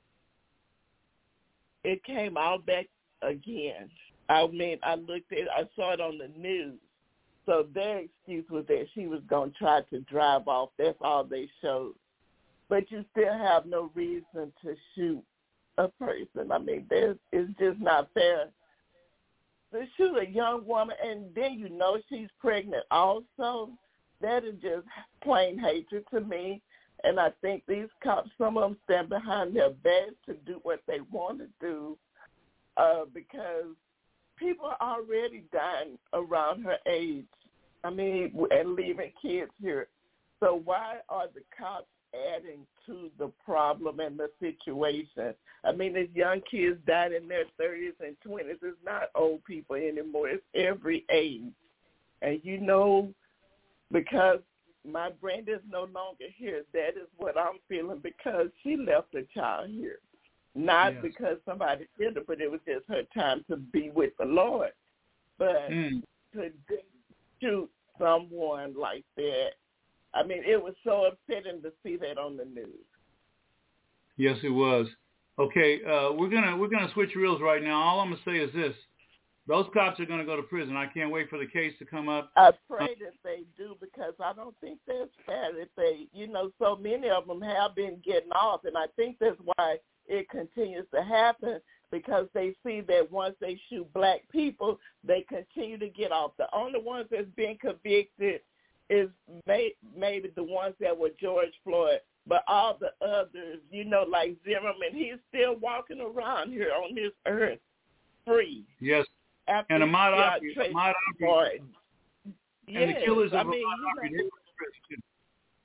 it came out back again. I mean, I looked at it, I saw it on the news. So their excuse was that she was going to try to drive off. That's all they showed. But you still have no reason to shoot a person. I mean, there's, it's just not fair to shoot a young woman, and then you know she's pregnant also. That is just plain hatred to me. And I think these cops, some of them stand behind their badge to do what they want to do uh, because people are already dying around her age. I mean, and leaving kids here. So why are the cops adding to the problem and the situation? I mean, these young kids died in their thirties and twenties. It's not old people anymore. It's every age. And you know, because my Brenda's no longer here, that is what I'm feeling, because she left a child here. Not yes. because somebody killed her, but it was just her time to be with the Lord. But mm. to shoot someone like that, I mean, it was so upsetting to see that on the news. Yes, it was. Okay, uh, we're gonna we're gonna switch reels right now. All I'm gonna say is this: those cops are gonna go to prison. I can't wait for the case to come up. I pray that they do, because I don't think that's fair. If they, you know, so many of them have been getting off, and I think that's why it continues to happen, because they see that once they shoot black people, they continue to get off. The only ones that's been convicted is may, maybe the ones that were George Floyd, but all the others, you know, like Zimmerman, he's still walking around here on this earth free. Yes. After and Ahmaud Arbery. Ahmaud Arbery. And yes. the killers of I mean, Ahmaud Arbery. You know,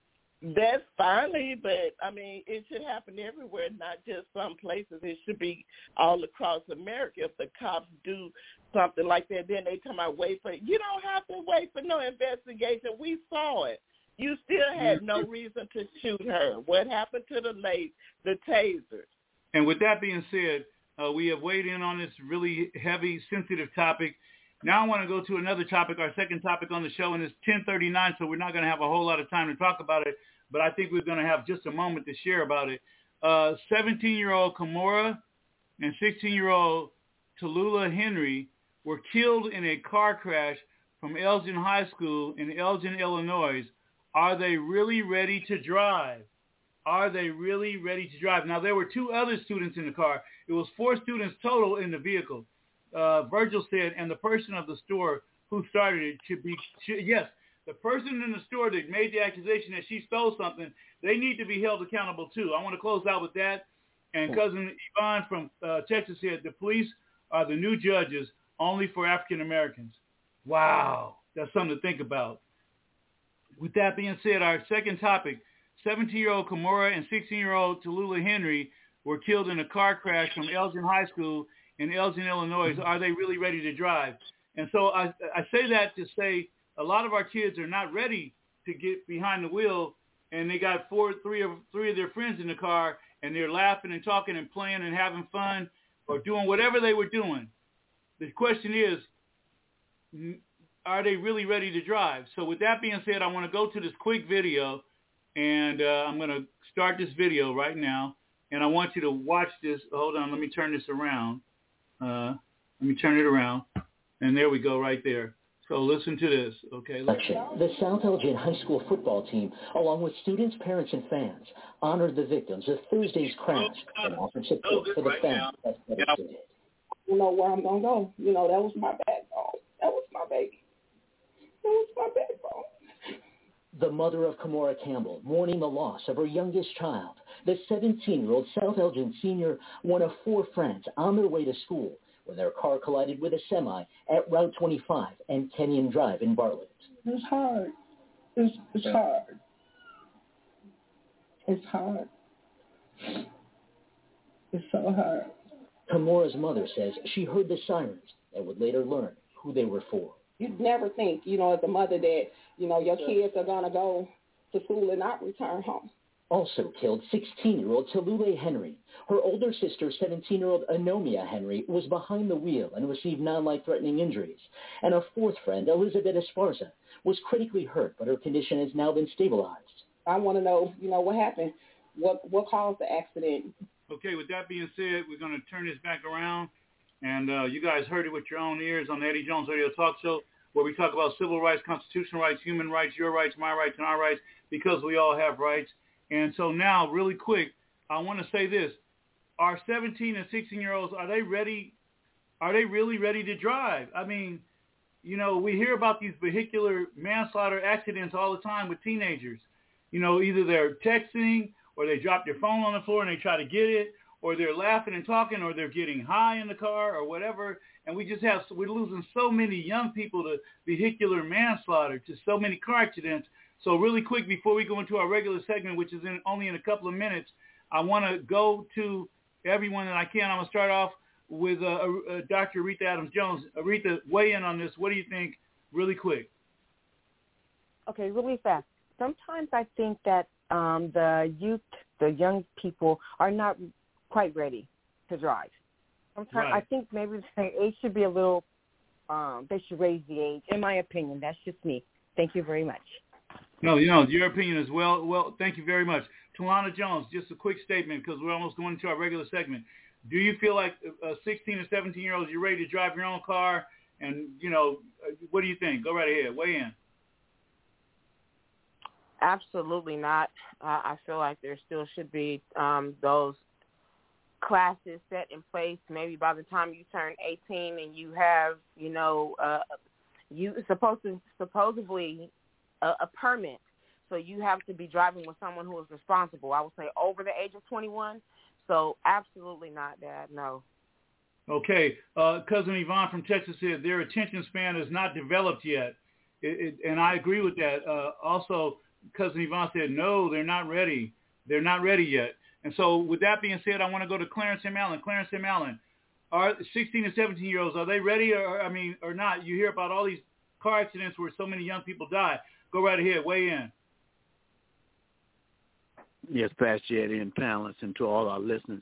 That's finally, but I mean, it should happen everywhere, not just some places. It should be all across America. If the cops do something like that, then they come out, wait for it. You don't have to wait for no investigation. We saw it. You still had no reason to shoot her. What happened to the late, the tasers? And with that being said, uh, we have weighed in on this really heavy, sensitive topic. Now I want to go to another topic, our second topic on the show, and it's ten thirty-nine, so we're not going to have a whole lot of time to talk about it, but I think we're going to have just a moment to share about it. Uh, seventeen-year-old Kimora and sixteen-year-old Tallulah Henry were killed in a car crash from Elgin High School in Elgin, Illinois. Are they really ready to drive? Are they really ready to drive? Now, there were two other students in the car. It was four students total in the vehicle. Uh, Virgil said, and the person of the store who started it should be, should, yes, the person in the store that made the accusation that she stole something, they need to be held accountable too. I want to close out with that. And Cousin Yvonne from uh, Texas said, the police are the new judges only for African Americans. Wow, that's something to think about. With that being said, our second topic, seventeen-year-old Kimora and sixteen-year-old Tallulah Henry were killed in a car crash from Elgin High School in Elgin, Illinois. Are they really ready to drive? And so I, I say that to say a lot of our kids are not ready to get behind the wheel, and they got four, three of three of their friends in the car, and they're laughing and talking and playing and having fun or doing whatever they were doing. The question is, are they really ready to drive? So with that being said, I want to go to this quick video, and uh, I'm going to start this video right now, and I want you to watch this. Hold on, let me turn this around. Uh, let me turn it around, and there we go right there. So listen to this, okay? The South Elgin High School football team, along with students, parents, and fans, honored the victims of Thursday's crash and offered support for the families that devastated. You know where I'm going to go. You know, that was my backbone. That was my baby. That was my backbone. The mother of Kimora Campbell, mourning the loss of her youngest child, the seventeen-year-old South Elgin senior, one of four friends on their way to school when their car collided with a semi at Route twenty-five and Kenyon Drive in Bartlett. It's hard. It's, it's hard. It's hard. It's so hard. Kimora's mother says she heard the sirens and would later learn who they were for. You'd never think, you know, as a mother that, you know, your kids are going to go to school and not return home. Also killed sixteen-year-old Tallulah Henry. Her older sister, seventeen-year-old Anomia Henry, was behind the wheel and received non-life-threatening injuries. And her fourth friend, Elizabeth Esparza, was critically hurt, but her condition has now been stabilized. I want to know, you know, what happened? What what caused the accident? Okay, with that being said, we're going to turn this back around. And uh, you guys heard it with your own ears on the Eddie Jones Radio Talk Show, where we talk about civil rights, constitutional rights, human rights, your rights, my rights, and our rights, because we all have rights. And so now, really quick, I want to say this. Our seventeen and sixteen-year-olds, are they ready? Are they really ready to drive? I mean, you know, we hear about these vehicular manslaughter accidents all the time with teenagers. You know, either they're texting or they drop their phone on the floor and they try to get it, or they're laughing and talking, or they're getting high in the car or whatever. And we just have, we're losing so many young people to vehicular manslaughter, to so many car accidents. So really quick, before we go into our regular segment, which is in, only in a couple of minutes, I want to go to everyone that I can. I'm going to start off with uh, uh, Doctor Aretha Adams-Jones. Aretha, weigh in on this. What do you think, really quick? Okay, really fast. Sometimes I think that um, the youth, the young people, are not quite ready to drive. Sometimes right. I think maybe the age should be a little, um, they should raise the age, in my opinion. That's just me. Thank you very much. No, you know, your opinion as well. Well, thank you very much. Talana Jones, just a quick statement because we're almost going into our regular segment. Do you feel like a sixteen or seventeen-year-olds, you're ready to drive your own car? And, you know, what do you think? Go right ahead. Weigh in. Absolutely not. Uh, I feel like there still should be um, those classes set in place. Maybe by the time you turn eighteen and you have, you know, uh, you supposed to supposedly a, a permit, so you have to be driving with someone who is responsible. I would say over the age of twenty-one. So absolutely not, Dad. No. Okay, uh, Cousin Yvonne from Texas said their attention span is not developed yet, it, it, and I agree with that. Uh, also, Cousin Yvonne said, no, they're not ready. They're not ready yet. And so with that being said, I want to go to Clarence M. Allen. Clarence M. Allen, are sixteen and seventeen-year-olds, are they ready or, I mean, or not? You hear about all these car accidents where so many young people die. Go right ahead. Weigh in. Yes, Pastor Eddie and panelists, and to all our listeners.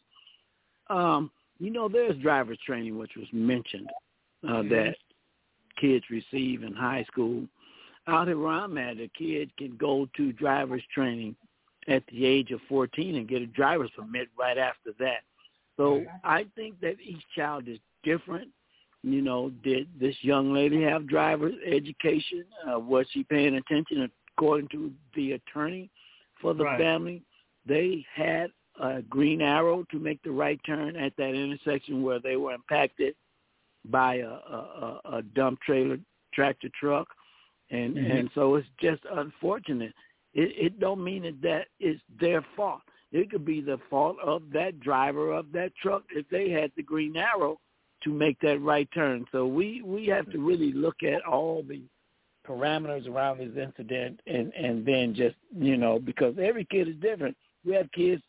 Um, you know, there's driver's training, which was mentioned, uh, mm-hmm. that kids receive in high school. Out here where I'm at, a kid can go to driver's training at the age of fourteen and get a driver's permit right after that. So I think that each child is different. You know, did this young lady have driver's education? Uh, was she paying attention? According to the attorney for the right. family, they had a green arrow to make the right turn at that intersection where they were impacted by a, a, a dump trailer tractor truck. And mm-hmm. and so it's just unfortunate. It, it don't mean that, that it's their fault. It could be the fault of that driver of that truck if they had the green arrow to make that right turn. So we, we have to really look at all the parameters around this incident and, and then just, you know, because every kid is different. We have kids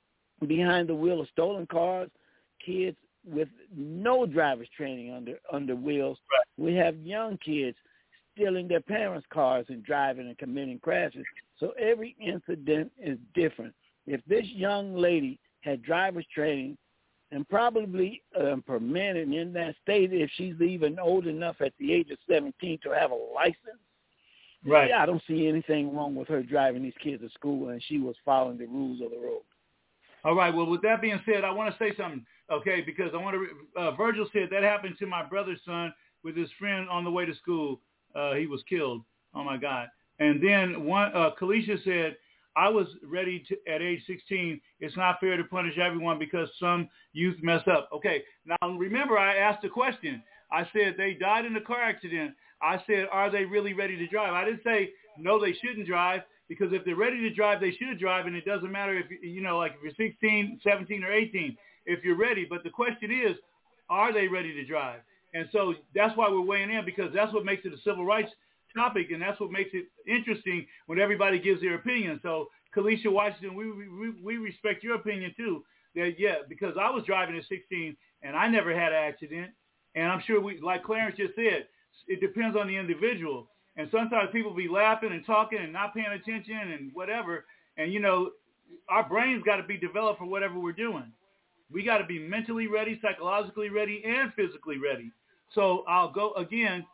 behind the wheel of stolen cars, kids with no driver's training under, under wheels. Right. We have young kids stealing their parents' cars and driving and committing crashes. So every incident is different. If this young lady had driver's training and probably um, permitted in that state, if she's even old enough at the age of seventeen to have a license, right? Yeah, I don't see anything wrong with her driving these kids to school, and she was following the rules of the road. All right. Well, with that being said, I want to say something, okay, because I want to. Uh, Virgil said that happened to my brother's son with his friend on the way to school. Uh, he was killed. Oh my God. And then one, uh, Kalisha said, I was ready to, at age sixteen, it's not fair to punish everyone because some youth mess up. Okay, now remember I asked a question. I said they died in a car accident. I said, are they really ready to drive? I didn't say, no, they shouldn't drive, because if they're ready to drive, they should drive, and it doesn't matter if, you know, like if you're sixteen, seventeen, or eighteen, if you're ready. But the question is, are they ready to drive? And so that's why we're weighing in, because that's what makes it a civil rights topic, and that's what makes it interesting when everybody gives their opinion. So, Kalisha Washington, we, we we respect your opinion too. That yeah, because I was driving at sixteen and I never had an accident, and I'm sure we, like Clarence just said, it depends on the individual. And sometimes people be laughing and talking and not paying attention and whatever. And you know, our brains got to be developed for whatever we're doing. We got to be mentally ready, psychologically ready, and physically ready. So I'll go again.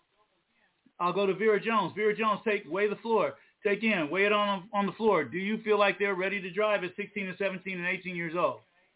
I'll go to Vera Jones. Vera Jones, take weigh the floor. Take in, weigh it on on the floor. Do you feel like they're ready to drive at sixteen and seventeen and eighteen years old?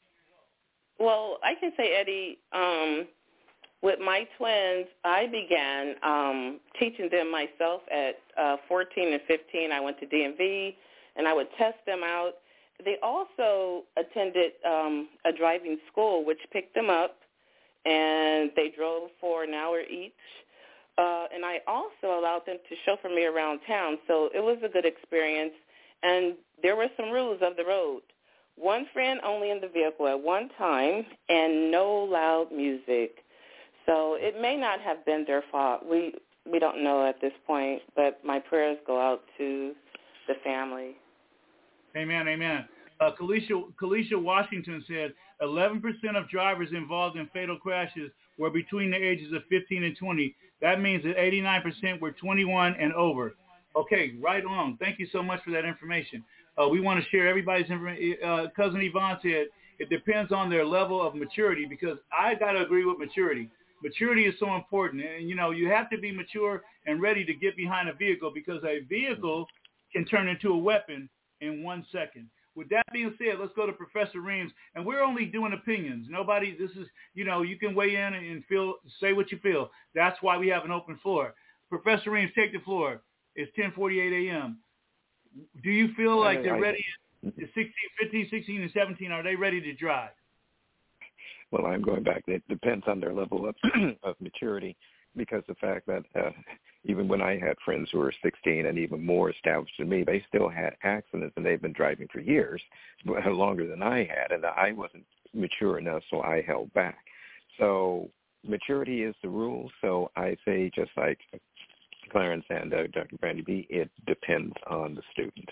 Well, I can say, Eddie, um, with my twins, I began um, teaching them myself at uh, fourteen and fifteen. I went to D M V, and I would test them out. They also attended um, a driving school, which picked them up, and they drove for an hour each. Uh, and I also allowed them to chauffeur me around town, so it was a good experience. And there were some rules of the road. One friend only in the vehicle at one time, and no loud music. So it may not have been their fault. We we don't know at this point, but my prayers go out to the family. Amen, amen. Uh, Kalisha, Kalisha Washington said eleven percent of drivers involved in fatal crashes were between the ages of fifteen and twenty. That means that eighty-nine percent were twenty-one and over. Okay, right on. Thank you so much for that information. Uh, we want to share everybody's information. Uh, Cousin Yvonne said it depends on their level of maturity, because I got to agree with maturity. Maturity is so important. And, you know, you have to be mature and ready to get behind a vehicle, because a vehicle can turn into a weapon in one second. With that being said, let's go to Professor Reams, and we're only doing opinions. Nobody, this is, you know, you can weigh in and feel, say what you feel. That's why we have an open floor. Professor Reams, take the floor. It's ten forty-eight a.m. Do you feel like they're ready at sixteen, fifteen, sixteen, and seventeen? Are they ready to drive? Well, I'm going back. It depends on their level of, of maturity, because the fact that uh, even when I had friends who were sixteen and even more established than me, they still had accidents, and they've been driving for years, longer than I had, and I wasn't mature enough, so I held back. So maturity is the rule. So I say, just like Clarence and uh, Doctor Brandy B, it depends on the student.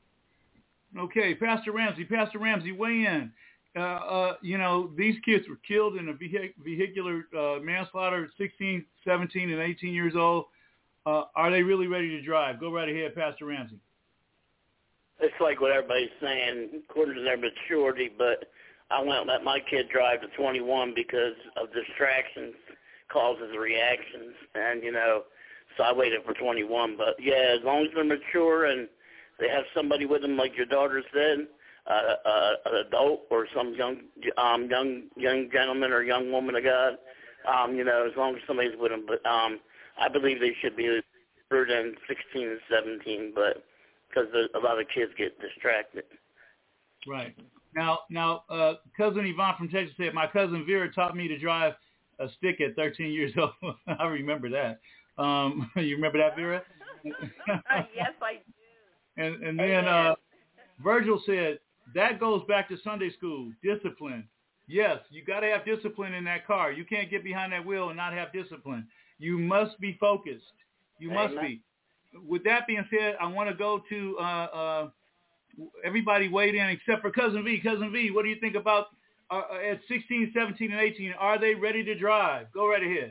Okay, Pastor Ramsey. Pastor Ramsey, weigh in. Uh, uh, you know, these kids were killed in a vehic- vehicular uh, manslaughter at sixteen, seventeen, and eighteen years old. Uh, are they really ready to drive? Go right ahead, Pastor Ramsey. It's like what everybody's saying, according to their maturity, but I won't let my kid drive to twenty-one because of distractions causes reactions, and, you know, so I waited for twenty-one. But, yeah, as long as they're mature and they have somebody with them, like your daughter said, uh, uh, an adult or some young um, young young gentleman or young woman of God, um, you know, as long as somebody's with them. But um, I believe they should be older than sixteen and seventeen, but because a lot of kids get distracted. Right. Now, now, uh, cousin Yvonne from Texas said, my cousin Vera taught me to drive a stick at thirteen years old. I remember that. Um, you remember that, Vera? Yes, I do. And, and then uh, Virgil said, that goes back to Sunday school, discipline. Yes, you got to have discipline in that car. You can't get behind that wheel and not have discipline. You must be focused. You must Amen. be. With that being said, I want to go to uh, uh, everybody weighed in except for Cousin V. Cousin V, what do you think about uh, at sixteen, seventeen, and eighteen? Are they ready to drive? Go right ahead.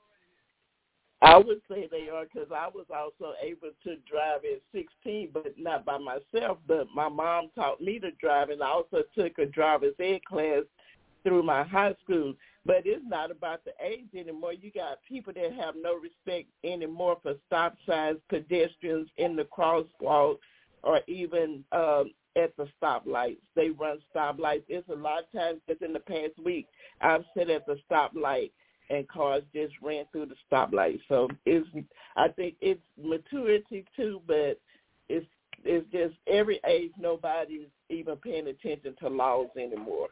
I would say they are because I was also able to drive at sixteen, but not by myself. But my mom taught me to drive, and I also took a driver's ed class through my high school. But it's not about the age anymore. You got people that have no respect anymore for stop signs, pedestrians in the crosswalk, or even um, at the stoplights. They run stoplights. It's a lot of times, just in the past week, I've sat at the stoplight and cars just ran through the stoplight. So it's, I think it's maturity too, but it's it's just every age nobody's even paying attention to laws anymore.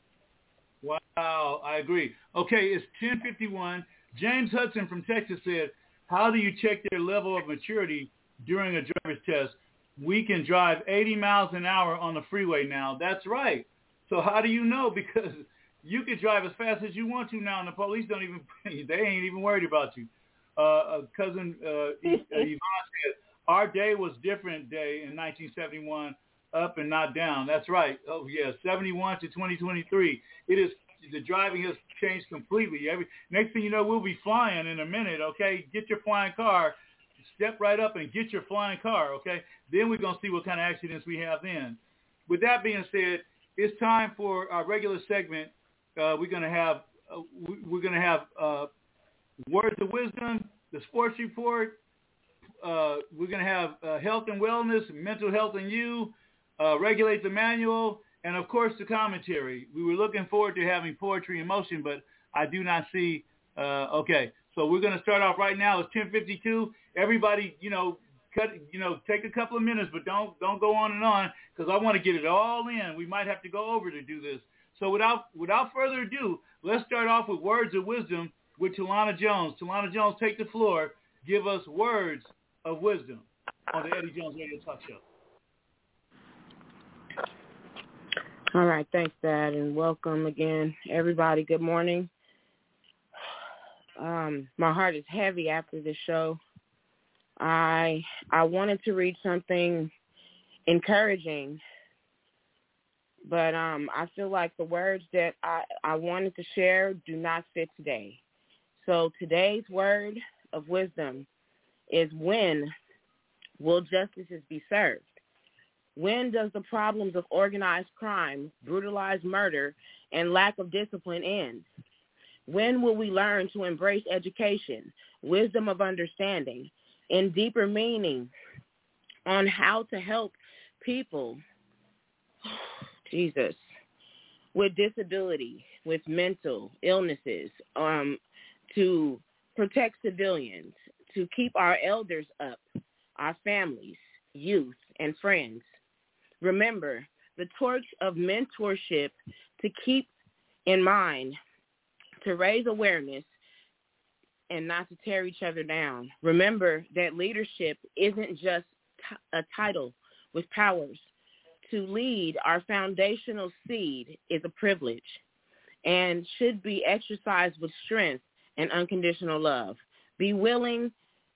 Wow, I agree. Okay, it's ten fifty-one. James Hudson from Texas said, how do you check their level of maturity during a driver's test? We can drive eighty miles an hour on the freeway now. That's right. So how do you know? Because you can drive as fast as you want to now, and the police don't even, they ain't even worried about you. Uh, a cousin uh, Yvonne said, our day was different day in nineteen seventy-one, up and not down. That's right. Oh, yeah, seventy-one to twenty twenty-three. It is, the driving has changed completely. Every Next thing you know, we'll be flying in a minute, okay? Get your flying car. Step right up and get your flying car, okay? Then we're going to see what kind of accidents we have then. With that being said, it's time for our regular segment. Uh, we're going to have uh, we're going to have uh, words of wisdom, the sports report. Uh, we're going to have uh, health and wellness, mental health and you, uh, regulate the manual, and of course the commentary. We were looking forward to having poetry in motion, but I do not see. Uh, okay, so we're going to start off right now. It's ten fifty-two. Everybody, you know, cut, you know, take a couple of minutes, but don't don't go on and on because I want to get it all in. We might have to go over to do this. So without without further ado, let's start off with words of wisdom with Talana Jones. Talana Jones, take the floor. Give us words of wisdom on the Eddie Jones Radio Talk Show. All right, thanks, Dad, and welcome again, everybody. Good morning. Um, my heart is heavy after this show. I I wanted to read something encouraging, but um, I feel like the words that I, I wanted to share do not fit today. So today's word of wisdom is, when will justice be served? When does the problems of organized crime, brutalized murder, and lack of discipline end? When will we learn to embrace education, wisdom of understanding, and deeper meaning on how to help people, Jesus, with disability, with mental illnesses, um, to protect civilians, to keep our elders up, our families, youth, and friends? Remember the torch of mentorship to keep in mind, to raise awareness and not to tear each other down. Remember that leadership isn't just t- a title with powers. To lead our foundational seed is a privilege and should be exercised with strength and unconditional love. Be willing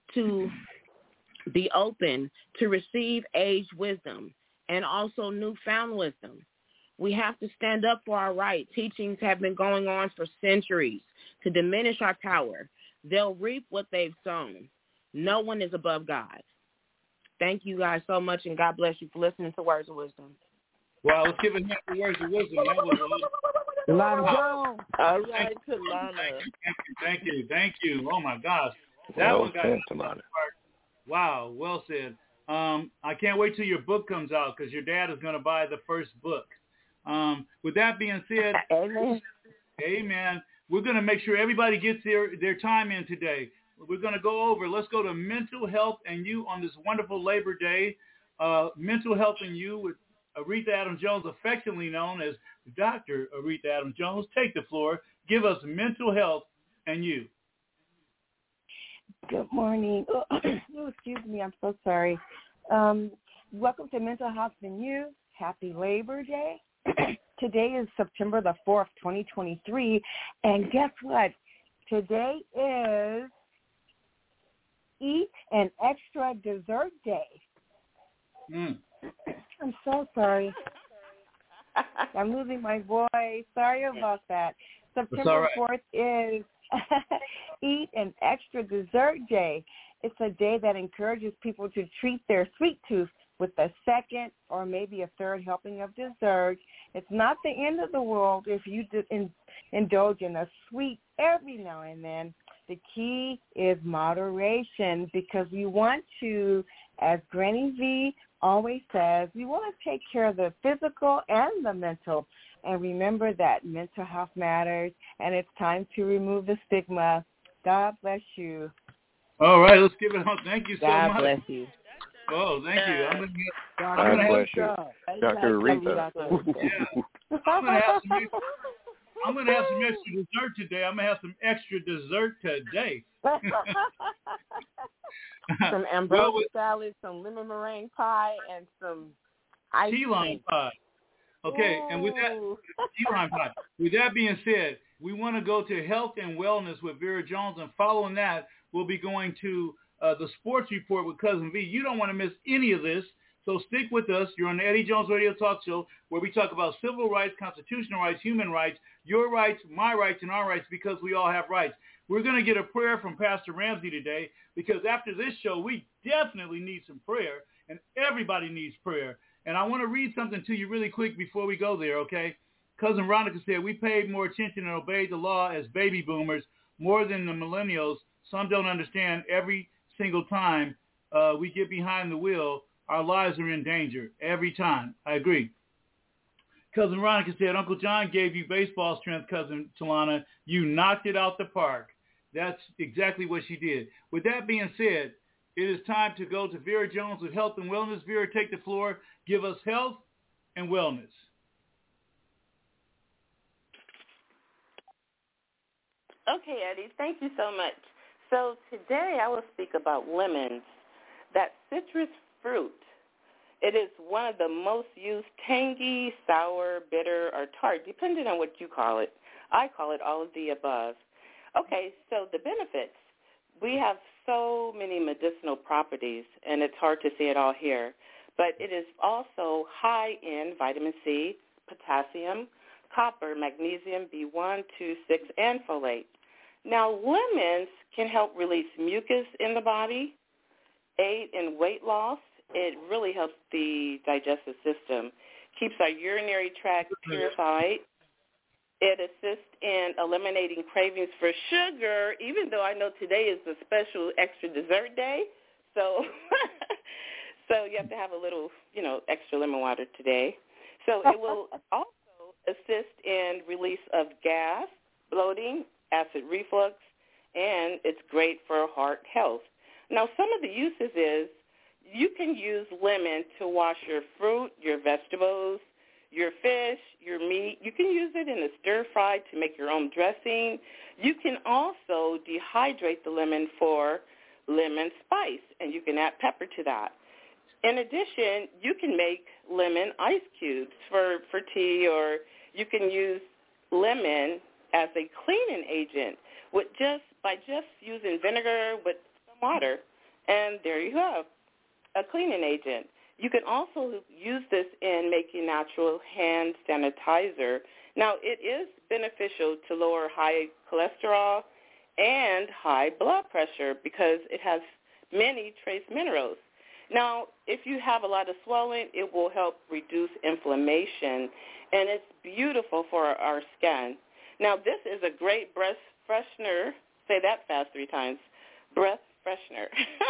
to be open to receive age wisdom and also newfound wisdom. We have to stand up for our rights. Teachings have been going on for centuries to diminish our power. They'll reap what they've sown. No one is above God. Thank you guys so much, and God bless you for listening to Words of Wisdom. Well, let's give it up for Words of Wisdom. That was a little... Lana Jones. All right, thank to Lana. Thank you, thank you, thank you. Oh, my gosh. That well one got said, Lana. Wow, well said. Um, I can't wait till your book comes out because your dad is going to buy the first book. Um, with that being said, amen. Amen. We're going to make sure everybody gets their, their time in today. We're going to go over. Let's go to mental health and you on this wonderful Labor Day. Uh, mental health and you with Aretha Adams Jones, affectionately known as Doctor Aretha Adams Jones. Take the floor. Give us mental health and you. Good morning. Oh, excuse me. I'm so sorry. Um, welcome to Mental Health and You. Happy Labor Day. Today is September the fourth, twenty twenty-three. And guess what? Today is Eat an Extra Dessert Day. Mm. I'm so sorry. I'm losing my voice. Sorry about that. September fourth is Eat an Extra Dessert Day. It's a day that encourages people to treat their sweet tooth with a second or maybe a third helping of dessert. It's not the end of the world if you in, indulge in a sweet every now and then. The key is moderation because we want to, as Granny V always says, we want to take care of the physical and the mental. And remember that mental health matters, and it's time to remove the stigma. God bless you. All right, let's give it up. Thank you so God much. God bless you. Oh, thank you. I'm gonna get, God I'm gonna bless have, you. Doctor Aretha. Yeah. I'm gonna have some extra, I'm gonna have some extra dessert today. I'm gonna have some extra dessert today. Some ambrosia well, salad, some lemon meringue pie, and some ice key lime pie. Okay, Ooh. And with that, key lime pie. With that being said, we want to go to health and wellness with Vera Jones, and following that, we'll be going to uh, the sports report with Cousin V. You don't want to miss any of this, so stick with us. You're on the Eddie Jones Radio Talk Show, where we talk about civil rights, constitutional rights, human rights, your rights, my rights, and our rights, because we all have rights. We're going to get a prayer from Pastor Ramsey today, because after this show, we definitely need some prayer, and everybody needs prayer. And I want to read something to you really quick before we go there, okay? Cousin Ronica said, we paid more attention and obeyed the law as baby boomers more than the millennials. Some don't understand every single time uh, we get behind the wheel, our lives are in danger every time. I agree. Cousin Ronica said, Uncle John gave you baseball strength, Cousin Talana. You knocked it out the park. That's exactly what she did. With that being said, it is time to go to Vera Jones with Health and Wellness. Vera, take the floor. Give us health and wellness. Okay, Eddie, thank you so much. So today I will speak about lemons, that citrus fruit. It is one of the most used tangy, sour, bitter, or tart, depending on what you call it. I call it all of the above. Okay, so the benefits. We have so many medicinal properties, and it's hard to say it all here, but it is also high in vitamin C, potassium, copper, magnesium, B one, two, six, and folate. Now, lemons can help release mucus in the body, aid in weight loss. It really helps the digestive system, keeps our urinary tract purified. It assists in eliminating cravings for sugar, even though I know today is a special extra dessert day. So so you have to have a little, you know, extra lemon water today. So it will also assist in release of gas, bloating, acid reflux, and it's great for heart health. Now, some of the uses is you can use lemon to wash your fruit, your vegetables, your fish, your meat. You can use it in a stir-fry to make your own dressing. You can also dehydrate the lemon for lemon spice, and you can add pepper to that. In addition, you can make lemon ice cubes for, for tea, or you can use lemon as a cleaning agent with just by just using vinegar with some water. And there you have a cleaning agent. You can also use this in making natural hand sanitizer. Now, it is beneficial to lower high cholesterol and high blood pressure because it has many trace minerals. Now, if you have a lot of swelling, it will help reduce inflammation, and it's beautiful for our skin. Now, this is a great breath freshener. Say that fast three times. Breath freshener.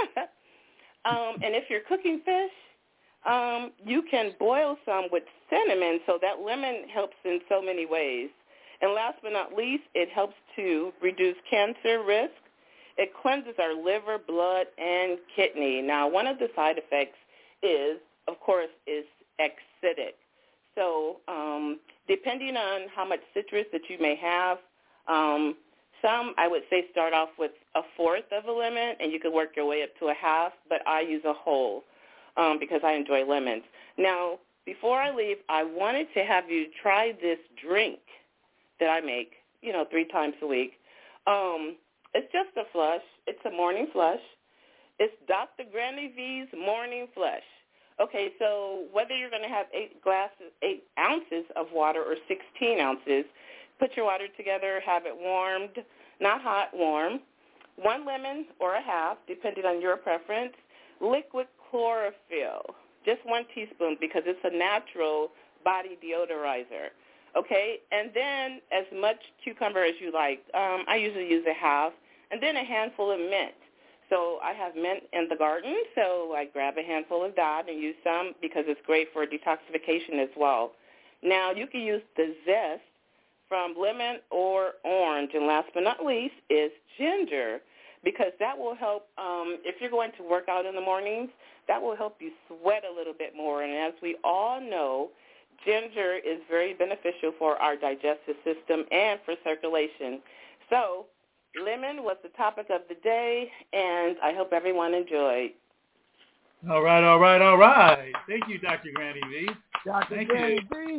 um, and if you're cooking fish, um, you can boil some with cinnamon, so that lemon helps in so many ways. And last but not least, it helps to reduce cancer risk. It cleanses our liver, blood, and kidney. Now, one of the side effects is, of course, is acidic. So um, depending on how much citrus that you may have, um, some, I would say, start off with a fourth of a lemon, and you can work your way up to a half, but I use a whole um, because I enjoy lemons. Now, before I leave, I wanted to have you try this drink that I make, you know, three times a week. Um, it's just a flush. It's a morning flush. It's Doctor Granny V's Morning Flush. Okay, so whether you're going to have eight glasses, eight ounces of water or sixteen ounces, put your water together, have it warmed, not hot, warm. One lemon or a half, depending on your preference. Liquid chlorophyll, just one teaspoon because it's a natural body deodorizer. Okay, and then as much cucumber as you like. Um, I usually use a half, and then a handful of mint. So I have mint in the garden, so I grab a handful of that and use some because it's great for detoxification as well. Now, you can use the zest from lemon or orange. And last but not least is ginger, because that will help, um, if you're going to work out in the mornings, that will help you sweat a little bit more. And as we all know, ginger is very beneficial for our digestive system and for circulation. So lemon was the topic of the day, and I hope everyone enjoyed. All right, all right, all right. Thank you, Doctor Granny V. Doctor Thank Granny you. V.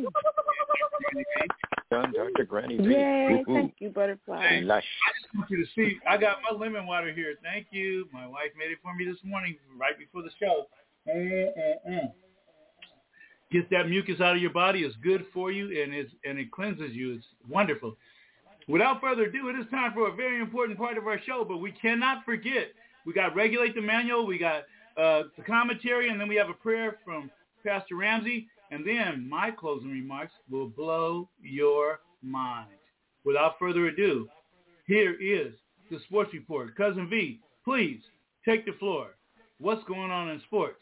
Done, Doctor Granny V. Yay, Ooh, ooh. thank you, Butterfly. Lush. I want you to see, I got my lemon water here. Thank you. My wife made it for me this morning right before the show. Mm-mm-mm. Gets that mucus out of your body. It's good for you, and it's and it cleanses you. It's wonderful. Without further ado, it is time for a very important part of our show, but we cannot forget. We got Regulate the Manual, we got uh, the commentary, and then we have a prayer from Pastor Ramsey, and then my closing remarks will blow your mind. Without further ado, here is the Sports Report. Cousin V, please take the floor. What's going on in sports?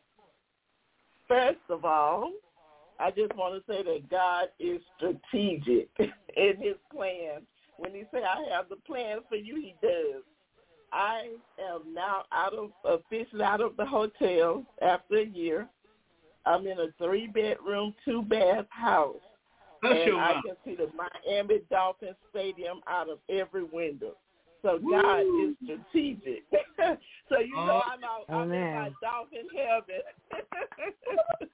First of all, I just want to say that God is strategic in his plan. When he said, I have the plan for you, he does. I am now out of officially out of the hotel after a year. I'm in a three-bedroom, two-bath house. That's and your I mouth. can see the Miami Dolphins Stadium out of every window. So God Woo. is strategic. So you know Oh, I'm out, I'm in amen. my dolphin heaven.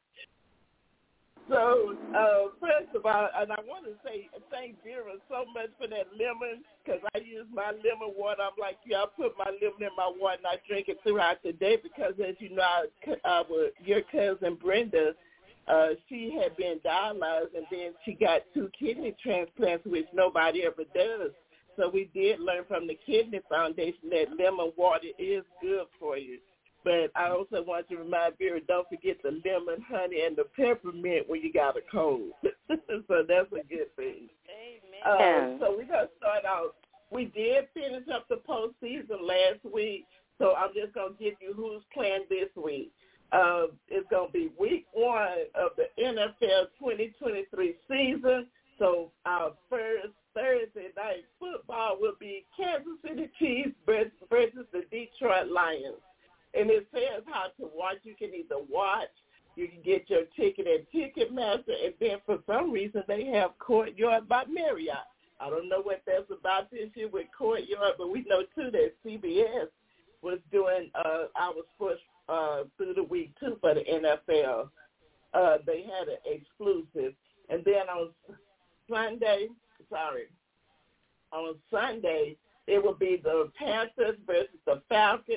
So, uh, first of all, and I want to say thank Vera so much for that lemon, because I use my lemon water. I'm like, yeah, I put my lemon in my water and I drink it throughout the day because, as you know, our, your cousin Brenda, uh, she had been dialyzed and then she got two kidney transplants, which nobody ever does. So we did learn from the Kidney Foundation that lemon water is good for you. But I also want to remind Vera, don't forget the lemon, honey, and the peppermint when you got a cold. So that's a good thing. Amen. Um, so we're going to start out. We did finish up the postseason last week, so I'm just going to give you who's playing this week. Uh, it's going to be week one of the N F L twenty twenty-three season. So our first Thursday night football will be Kansas City Chiefs versus the Detroit Lions. And it says how to watch. You can either watch, you can get your ticket at Ticketmaster, and then for some reason they have Courtyard by Marriott. I don't know what that's about this year with Courtyard, but we know, too, that C B S was doing uh, our sports uh, through the week, too, for the N F L. Uh, they had an exclusive. And then on Sunday, sorry, on Sunday, it will be the Panthers versus the Falcons.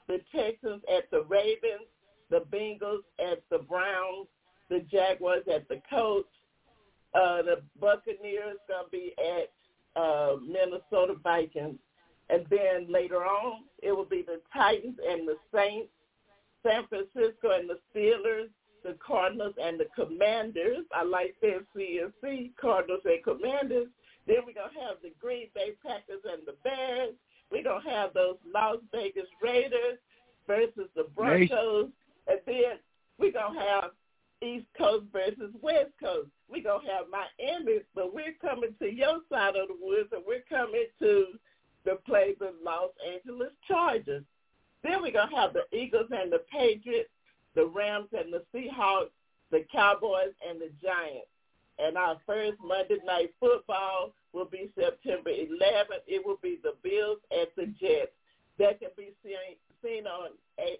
the Texans at the Ravens, the Bengals at the Browns, the Jaguars at the Colts, uh, the Buccaneers going to be at uh, Minnesota Vikings. And then later on, it will be the Titans and the Saints, San Francisco and the Steelers, the Cardinals and the Commanders. I like that C N C, Cardinals and Commanders. Then we're going to have the Green Bay Packers and the Bears. We're going to have those Las Vegas Raiders versus the Broncos. And then we're going to have East Coast versus West Coast. We're going to have Miami, but we're coming to your side of the woods, and we're coming to the play the Los Angeles Chargers. Then we're going to have the Eagles and the Patriots, the Rams and the Seahawks, the Cowboys and the Giants. And our first Monday Night Football will be September eleventh. It will be the Bills at the Jets. That can be seen, seen on a,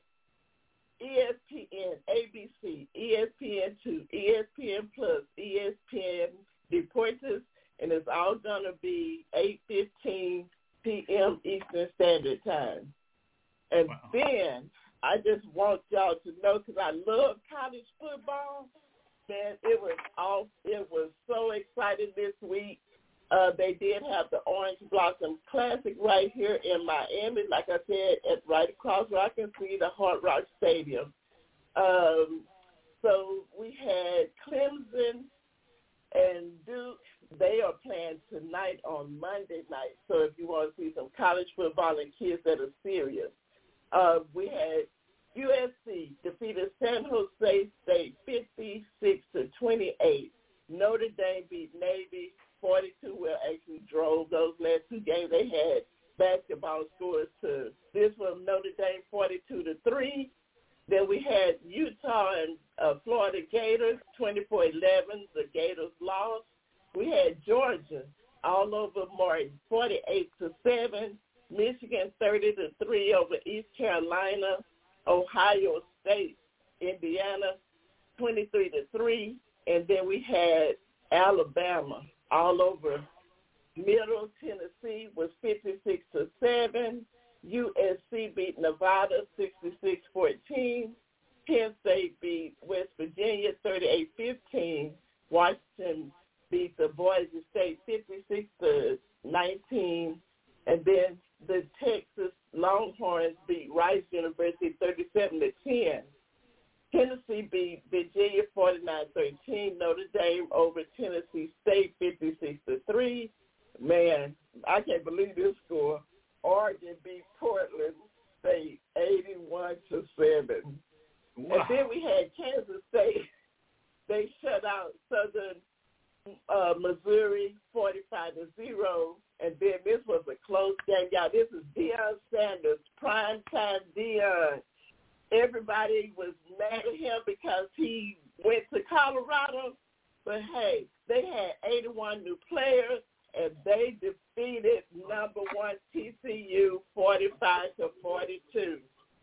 E S P N, A B C, E S P N two, E S P N Plus, E S P N Deportes, and it's all going to be eight fifteen p.m. Eastern Standard Time. And wow. Then I just want y'all to know, because I love college football, man, it was all, it was so exciting this week. Uh, they did have the Orange Blossom Classic right here in Miami, like I said, at right across where I can see the Hard Rock Stadium. Um, so we had Clemson and Duke. They are playing tonight on Monday night. So if you want to see some college football and kids that are serious. Uh, we had U S C defeated San Jose State fifty-six to twenty-eight. Notre Dame beat Navy forty-two. Well, actually drove those last two games. They had basketball scores to this one, Notre Dame forty-two to three. Then we had Utah and uh, Florida Gators twenty-four eleven. The Gators lost. We had Georgia all over Martin forty-eight to seven. Michigan thirty to three over East Carolina. Ohio State, Indiana twenty-three to three. And then we had Alabama all over. Middle Tennessee was fifty-six to seven. U S C beat Nevada sixty-six fourteen. Penn State beat West Virginia thirty-eight fifteen. Washington beat the Boise State fifty-six to nineteen. And then the Texas Longhorns beat Rice University thirty-seven to ten. Tennessee beat Virginia forty-nine thirteen. Notre Dame over Tennessee State fifty-six to three. Man, I can't believe this score. Oregon beat Portland State eighty-one to seven. Wow. And then we had Kansas State. They shut out Southern uh, Missouri forty-five to zero. And then this was a close game. Y'all, this is Deion Sanders, primetime Deion. Everybody was mad at him because he went to Colorado. But, hey, they had eighty-one new players, and they defeated number one T C U forty-five to forty-two.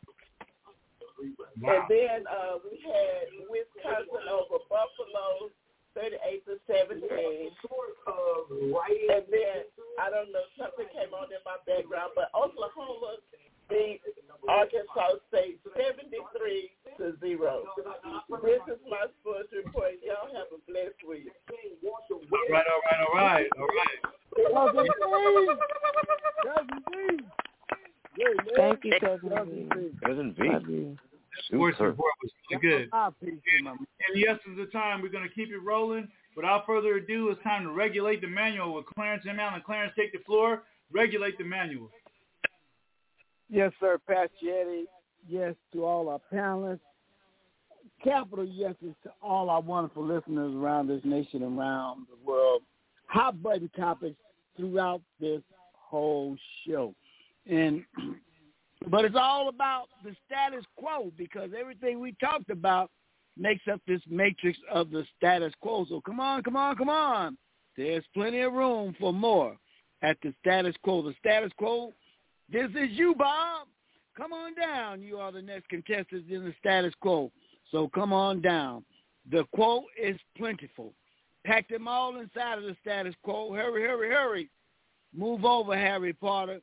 Wow. And then uh, we had Wisconsin over Buffalo thirty-eight to seventeen. And then, I don't know, something came on in my background, but Oklahoma beat Arkansas State seventy-three to zero. This is my sports report. Y'all have a blessed week. All right, all right, all right, all right. Cousin B. Thank you, Cousin B. Cousin B. Sports report was really good. And, and yes, at the time, we're going to keep it rolling. Without further ado, it's time to regulate the manual with Clarence M. Allen. Clarence, take the floor. Regulate the manual. Yes, sir, Pastor Eddie. Yes to all our panelists. Capital yeses to all our wonderful listeners around this nation and around the world. Hot button topics throughout this whole show. And but it's all about the status quo, because everything we talked about makes up this matrix of the status quo. So come on, come on, come on. There's plenty of room for more at the status quo. The status quo, this is you, Bob. Come on down. You are the next contestants in the status quo. So come on down. The quo is plentiful. Pack them all inside of the status quo. Hurry, hurry, hurry. Move over, Harry Potter.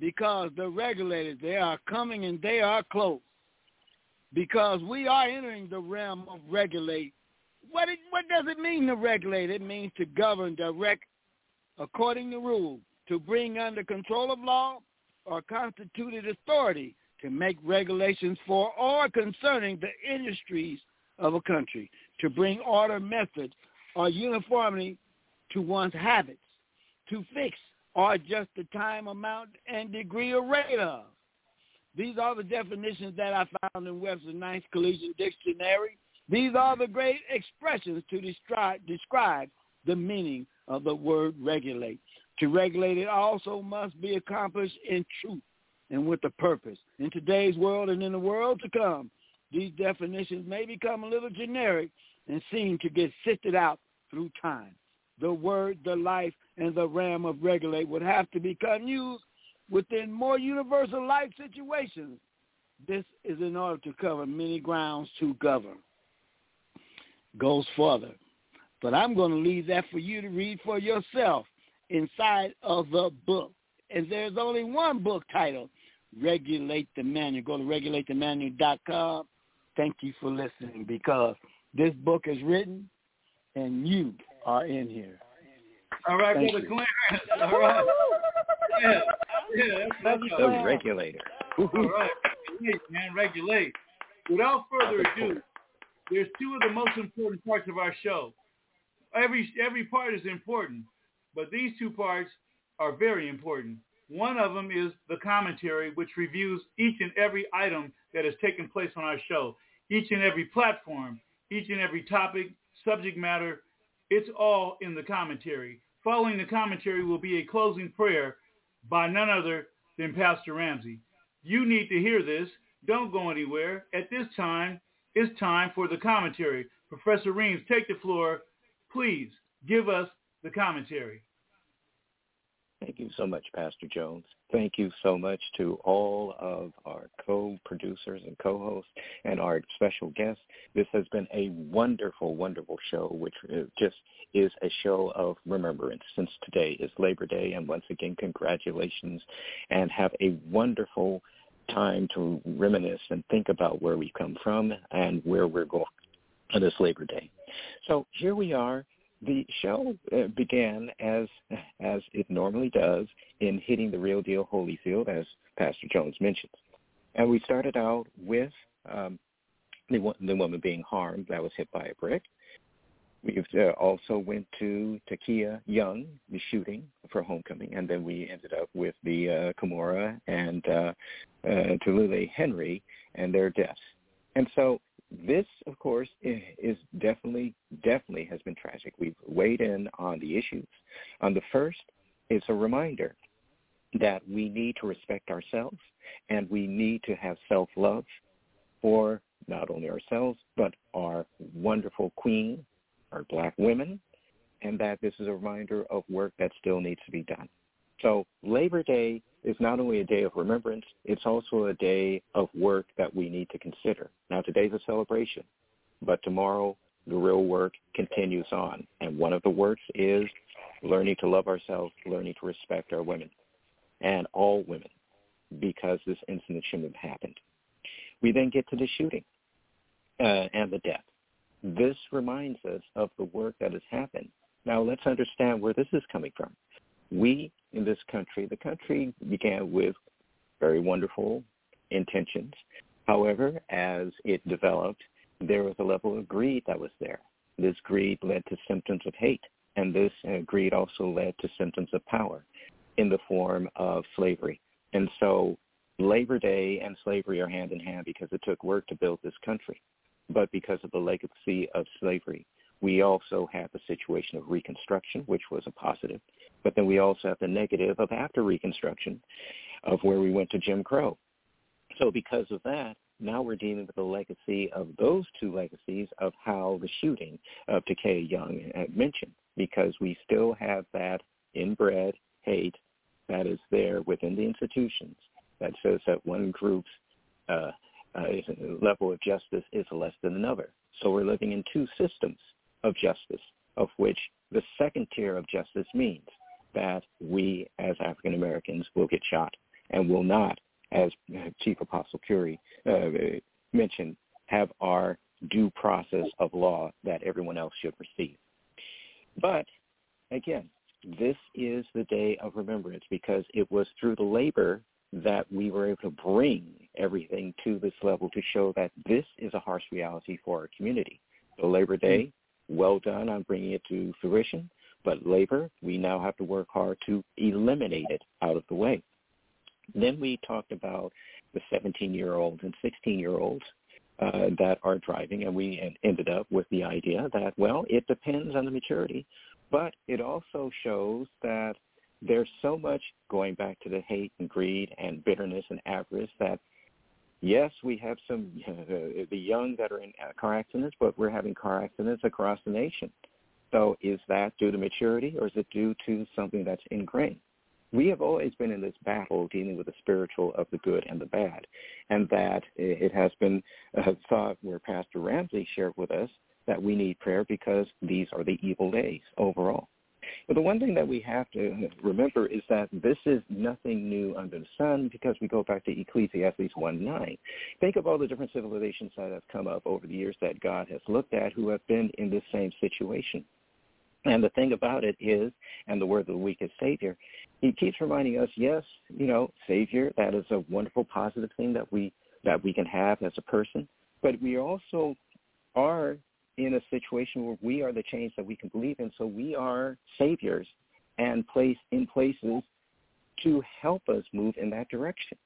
because the regulators, they are coming and they are close. Because we are entering the realm of regulate. What it, what does it mean to regulate? It means to govern, direct, according to rules, to bring under control of law or constituted authority, to make regulations for or concerning the industries of a country, to bring order, method, or uniformity to one's habits, to fix or adjust the time, amount, and degree or rate of. These are the definitions that I found in Webster's Ninth Collegiate Dictionary. These are the great expressions to describe, describe the meaning of the word regulate. To regulate it also must be accomplished in truth and with a purpose. In today's world and in the world to come, these definitions may become a little generic and seem to get sifted out through time. The word, the life, and the realm of regulate would have to become used within more universal life situations. This is in order to cover many grounds to govern. Goes further. But I'm going to leave that for you to read for yourself inside of the book. And there's only one book titled Regulate the Manual. Go to regulate the manual dot com. Thank you for listening, because this book is written and you are in here. All right, Thank Brother you. Clarence. All right. Yeah, yeah, that's The right. regulator. All right, regulate, man, regulate. Without further ado, there's two of the most important parts of our show. Every every part is important, but these two parts are very important. One of them is the commentary, which reviews each and every item that has taken place on our show, each and every platform, each and every topic, subject matter. It's all in the commentary. Following the commentary will be a closing prayer by none other than Pastor Ramsey. You need to hear this. Don't go anywhere. At this time, it's time for the commentary. Professor Reams, take the floor. Please give us the commentary. Thank you so much, Pastor Jones. Thank you so much to all of our co-producers and co-hosts and our special guests. This has been a wonderful, wonderful show, which just is a show of remembrance, since today is Labor Day. And once again, congratulations, and have a wonderful time to reminisce and think about where we've come from and where we're going on this Labor Day. So here we are. The show uh, began as as it normally does in Hitting the Real Deal Holyfield, as Pastor Jones mentioned. And we started out with um, the, the woman being harmed that was hit by a brick. We uh, also went to Takia Young, the shooting for homecoming, and then we ended up with the uh, Kimora and uh, uh, Tulule Henry and their deaths. And so this, of course, is definitely, definitely has been tragic. We've weighed in on the issues. On the first, it's a reminder that we need to respect ourselves, and we need to have self-love for not only ourselves, but our wonderful queen, our black women, and that this is a reminder of work that still needs to be done. So Labor Day is not only a day of remembrance, it's also a day of work that we need to consider. Now, today's a celebration, but tomorrow the real work continues on. And one of the works is learning to love ourselves, learning to respect our women, and all women, because this incident shouldn't have happened. We then get to the shooting uh, and the death. This reminds us of the work that has happened. Now, let's understand where this is coming from. We, in this country, the country began with very wonderful intentions. However, as it developed, there was a level of greed that was there. This greed led to symptoms of hate, and this uh, greed also led to symptoms of power in the form of slavery. And so Labor Day and slavery are hand in hand because it took work to build this country. But because of the legacy of slavery, we also have the situation of Reconstruction, which was a positive. But then we also have the negative of after Reconstruction, of where we went to Jim Crow. So because of that, now we're dealing with the legacy of those two legacies of how the shooting of Takia Young had mentioned, because we still have that inbred hate that is there within the institutions that says that one group's uh, uh, level of justice is less than another. So we're living in two systems of justice, of which the second tier of justice means that we as African Americans will get shot and will not, as Chief Apostle Curie uh, mentioned, have our due process of law that everyone else should receive. But, again, this is the day of remembrance because it was through the labor that we were able to bring everything to this level to show that this is a harsh reality for our community. So Labor Day, well done on bringing it to fruition, but labor, we now have to work hard to eliminate it out of the way. Then we talked about the seventeen-year-olds and sixteen-year-olds uh, that are driving, and we ended up with the idea that, well, it depends on the maturity, but it also shows that there's so much going back to the hate and greed and bitterness and avarice that, yes, we have some, uh, the young that are in car accidents, but we're having car accidents across the nation. So is that due to maturity or is it due to something that's ingrained? We have always been in this battle dealing with the spiritual of the good and the bad, and that it has been a thought where Pastor Ramsey shared with us that we need prayer because these are the evil days overall. But the one thing that we have to remember is that this is nothing new under the sun because we go back to Ecclesiastes one nine. Think of all the different civilizations that have come up over the years that God has looked at who have been in this same situation. And the thing about it is, and the word of the week is Savior, he keeps reminding us, yes, you know, Savior, that is a wonderful, positive thing that we that we can have as a person, but we also are in a situation where we are the change that we can believe in, so we are saviors and placed in places to help us move in that direction.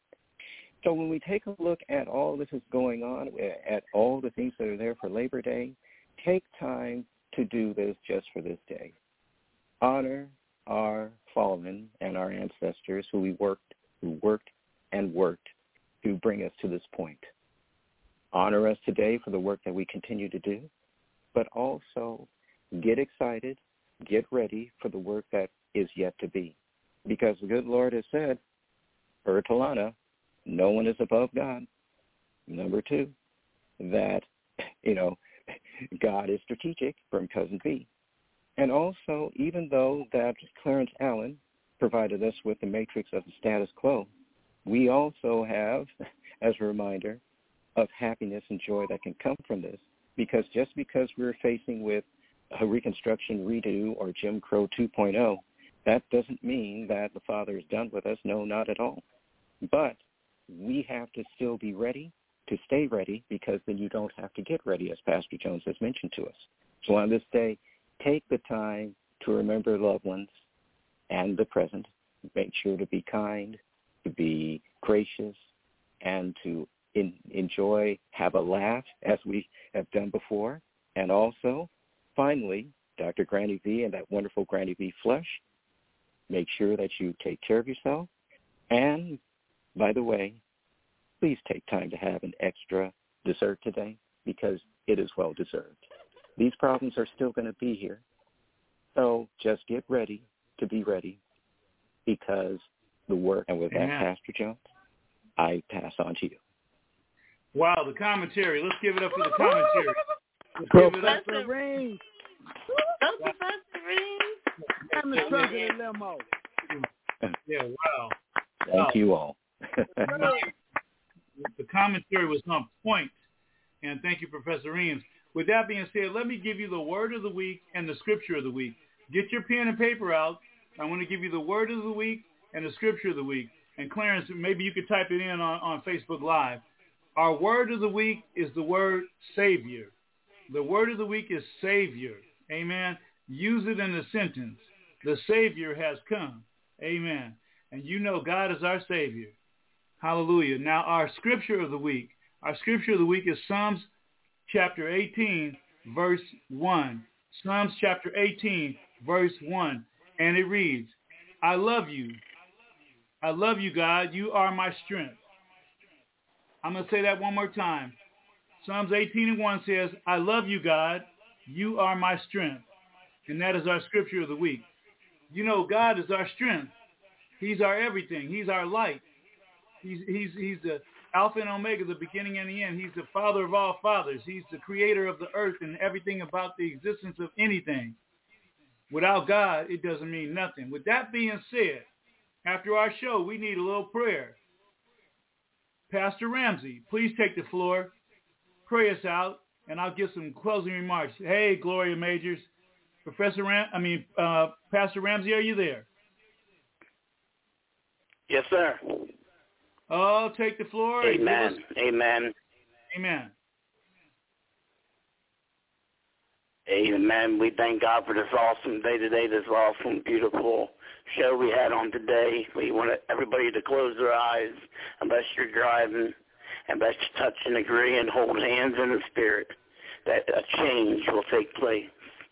So when we take a look at all this is going on, at all the things that are there for Labor Day, take time to do this just for this day. Honor our fallen and our ancestors who we worked, who worked and worked to bring us to this point. Honor us today for the work that we continue to do, but also get excited, get ready for the work that is yet to be. Because the good Lord has said, per Talana, no one is above God. Number two, that, you know, God is strategic from Cousin V. And also, even though that Clarence Allen provided us with the matrix of the status quo, we also have, as a reminder, of happiness and joy that can come from this. Because just because we're facing with a Reconstruction redo or Jim Crow two point oh, that doesn't mean that the Father is done with us. No, not at all. But we have to still be ready to stay ready because then you don't have to get ready, as Pastor Jones has mentioned to us. So on this day, take the time to remember loved ones and the present. Make sure to be kind, to be gracious, and to in, enjoy, have a laugh, as we have done before. And also, finally, Doctor Granny V and that wonderful Granny V Flush, make sure that you take care of yourself. And, by the way, please take time to have an extra dessert today because it is well deserved. These problems are still going to be here. So just get ready to be ready because the work, and with Amen. that, Pastor Jones, I pass on to you. Wow, the commentary. Let's give it up for the commentary. Let's give it up. Professor Reams. Professor Reams. I'm the truck in the limo. Yeah, wow. Thank wow. you all. The commentary was on point, and thank you, Professor Reams. With that being said, let me give you the word of the week and the scripture of the week. Get your pen and paper out. I want to give you the word of the week and the scripture of the week. And Clarence, maybe you could type it in on, on Facebook Live. Our word of the week is the word Savior. The word of the week is Savior. Amen. Use it in a sentence. The Savior has come. Amen. And you know God is our Savior. Hallelujah. Now our scripture of the week. Our scripture of the week is Psalms chapter eighteen, verse one. Psalms chapter eighteen, verse one. And it reads, I love you. I love you, God. You are my strength. I'm going to say that one more time. Psalms eighteen and one says, I love you, God. You are my strength. And that is our scripture of the week. You know, God is our strength. He's our everything. He's our light. He's, he's, he's the Alpha and Omega, the beginning and the end. He's the Father of all fathers. He's the creator of the earth and everything about the existence of anything. Without God, it doesn't mean nothing. With that being said, after our show, we need a little prayer. Pastor Ramsey, please take the floor, pray us out, and I'll give some closing remarks. Hey, Gloria Majors. Professor Ram, I mean, uh, Pastor Ramsey, are you there? Yes, sir. Oh, take the floor. Amen. Us... Amen. Amen. Amen. We thank God for this awesome day today, this awesome, beautiful show we had on today. We want everybody to close their eyes unless you're driving, unless you touch and agree and hold hands in the spirit, that a change will take place.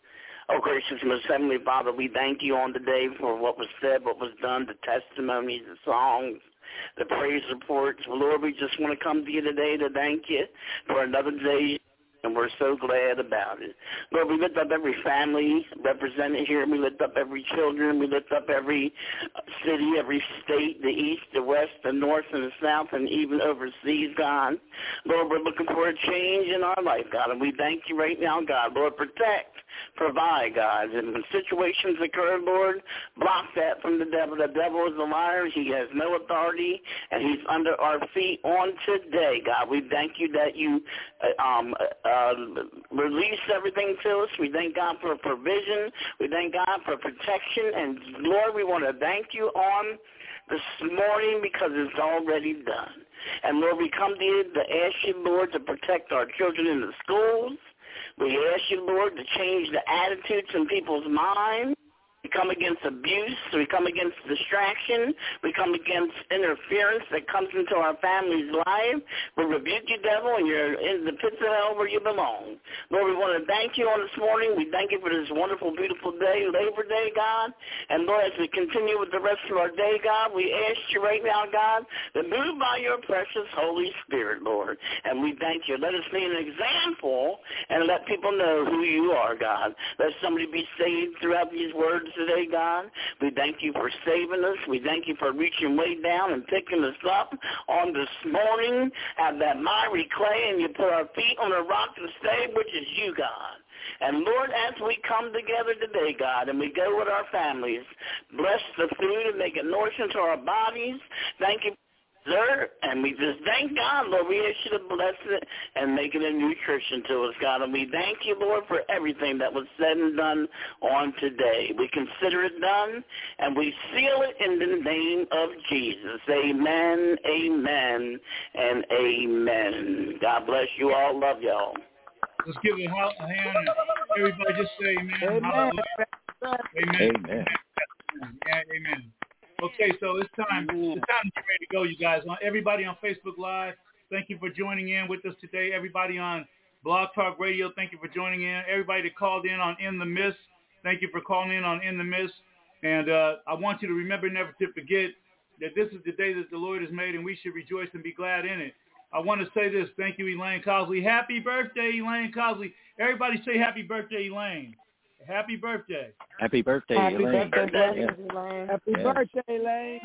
Oh, gracious, most heavenly Father, we thank you on today for what was said, what was done, the testimonies, the songs, the praise reports. Lord, we just want to come to you today to thank you for another day, and we're so glad about it. Lord, we lift up every family represented here. We lift up every children. We lift up every city, every state, the east, the west, the north, and the south, and even overseas, God. Lord, we're looking for a change in our life, God, and we thank you right now, God. Lord, protect, provide, God. And when situations occur, Lord, block that from the devil. The devil is a liar. He has no authority, and he's under our feet on today, God. We thank you that you uh, um, uh, release everything to us. We thank God for provision. We thank God for protection. And, Lord, we want to thank you on this morning because it's already done. And, Lord, we come to you to ask you, Lord, to protect our children in the schools. We ask you, Lord, to change the attitudes in people's minds. We come against abuse. We come against distraction. We come against interference that comes into our family's life. We rebuke you, devil, and you're in the pits of hell where you belong. Lord, we want to thank you on this morning. We thank you for this wonderful, beautiful day, Labor Day, God. And, Lord, as we continue with the rest of our day, God, we ask you right now, God, to move by your precious Holy Spirit, Lord. And we thank you. Let us be an example and let people know who you are, God. Let somebody be saved throughout these words today, God. We thank you for saving us. We thank you for reaching way down and picking us up on this morning at that miry clay, and you put our feet on a rock to stay, which is you, God. And, Lord, as we come together today, God, and we go with our families, bless the food and make it nourishing to our bodies. Thank you. Sir, and we just thank God, Lord. We ask you to bless it and make it a nutrition to us, God. And we thank you, Lord, for everything that was said and done on today. We consider it done, and we seal it in the name of Jesus. Amen, amen, and amen. God bless you all. Love y'all. Let's give it a hand. And everybody just say amen. Amen. Amen. Amen. Amen. Yeah, amen. Okay, so it's time. It's time to get ready to go, you guys. Everybody on Facebook Live, thank you for joining in with us today. Everybody on Blog Talk Radio, thank you for joining in. Everybody that called in on In the Mist, thank you for calling in on In the Mist. And uh, I want you to remember, never to forget, that this is the day that the Lord has made, and we should rejoice and be glad in it. I want to say this. Thank you, Elaine Cosley. Happy birthday, Elaine Cosley. Everybody say happy birthday, Elaine. Happy birthday. Happy birthday, Happy Elaine. birthday, Yeah. Elaine. Happy Yes. birthday, Elaine.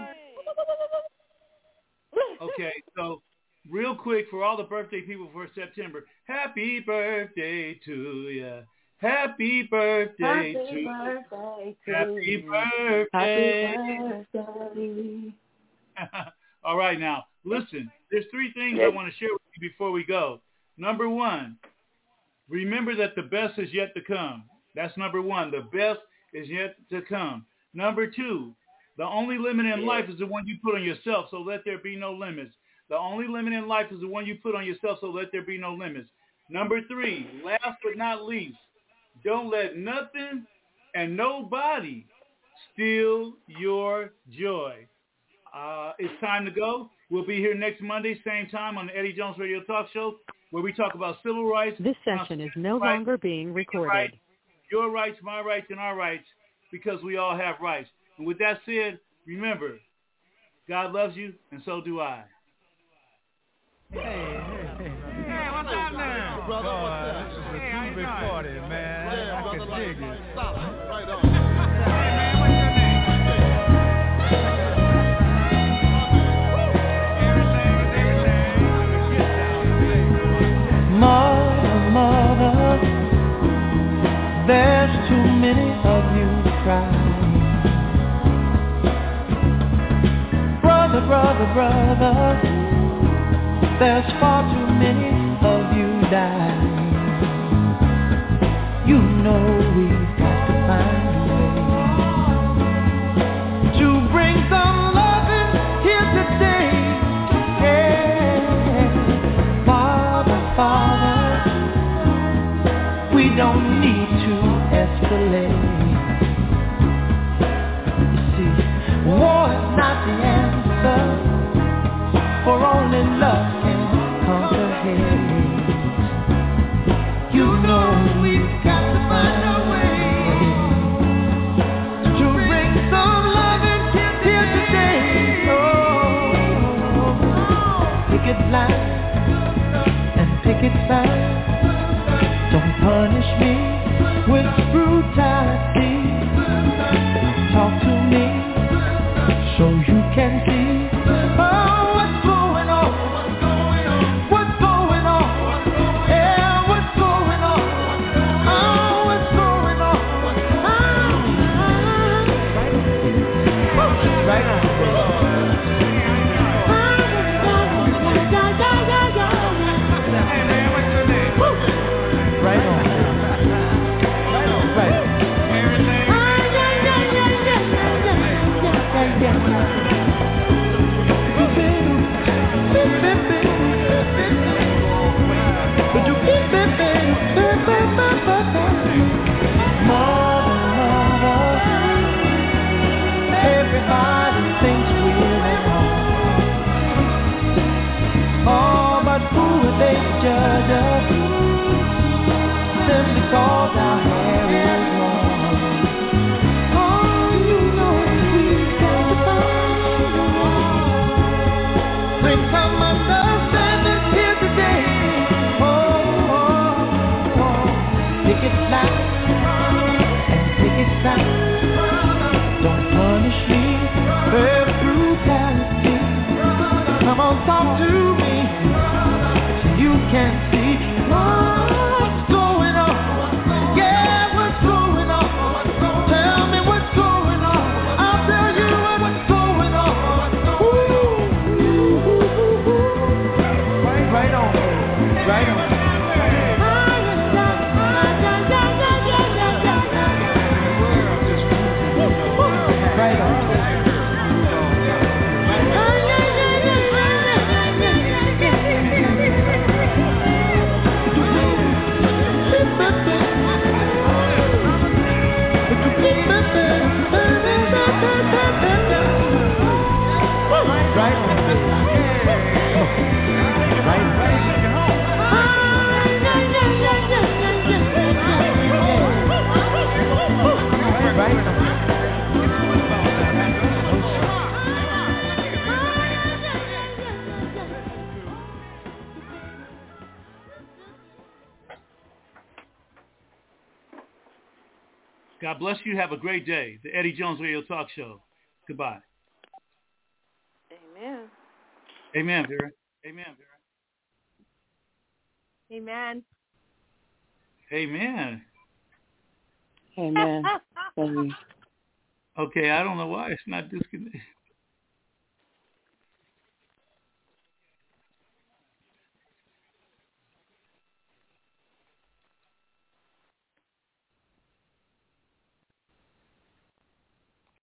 Okay, so real quick for all the birthday people for September, happy birthday to you. Happy birthday Happy to you. birthday to Happy you. birthday. Happy birthday. All right, now, listen. There's three things I want to share with you before we go. Number one, remember that the best is yet to come. That's number one. The best is yet to come. Number two, the only limit in life is the one you put on yourself, so let there be no limits. The only limit in life is the one you put on yourself, so let there be no limits. Number three, last but not least, don't let nothing and nobody steal your joy. Uh, it's time to go. We'll be here next Monday, same time on the Eddie Jones Radio Talk Show, where we talk about civil rights. This session is no rights, longer being recorded. Rights, your rights, my rights, and our rights, because we all have rights. And with that said, remember, God loves you, and so do I. Hey, hey, hey. Hey, what's up now? Brother, what's up? This is a hey, two-bit party, man. Yeah, I brother, can dig it. Stop it. Right on. Hey, man, what's your name? Mother, mother, there's too many of you crying. Brother, brother, brother, there's far too many of you dying. You know we've got to find a way to bring some loving here today. Yeah. Father, Father, we don't need to escalate. You see, war is not the answer, for only love can conquer hate. You know we've got to find a way to bring some loving here today. Oh, pick it line and pick it fine. Don't punish me with brutality. Talk to me so you can see. Oh, what's going on? What's going on? Yeah, what's going on? Oh, what's going on? Oh, right on. Right on. Right. Everybody thinks we're at home. Oh, but who are they to judge us? Simply cause our hair is long. Oh, you know we've got to find a way. Bring some understanding here today. Oh, oh, oh. Pick it loud and pick it sound. Don't punish me for brutality. Come on, talk to me so you can see what's going on. Yeah, what's going on? Tell me what's going on. I'll tell you what's going on. Ooh. Right on, right on. Right on. God bless you. Have a great day. The Eddie Jones Radio Talk Show. Goodbye. Amen. Amen, Vera. Amen, Vera. Amen. Amen. Amen. Okay, I don't know why it's not disconnected.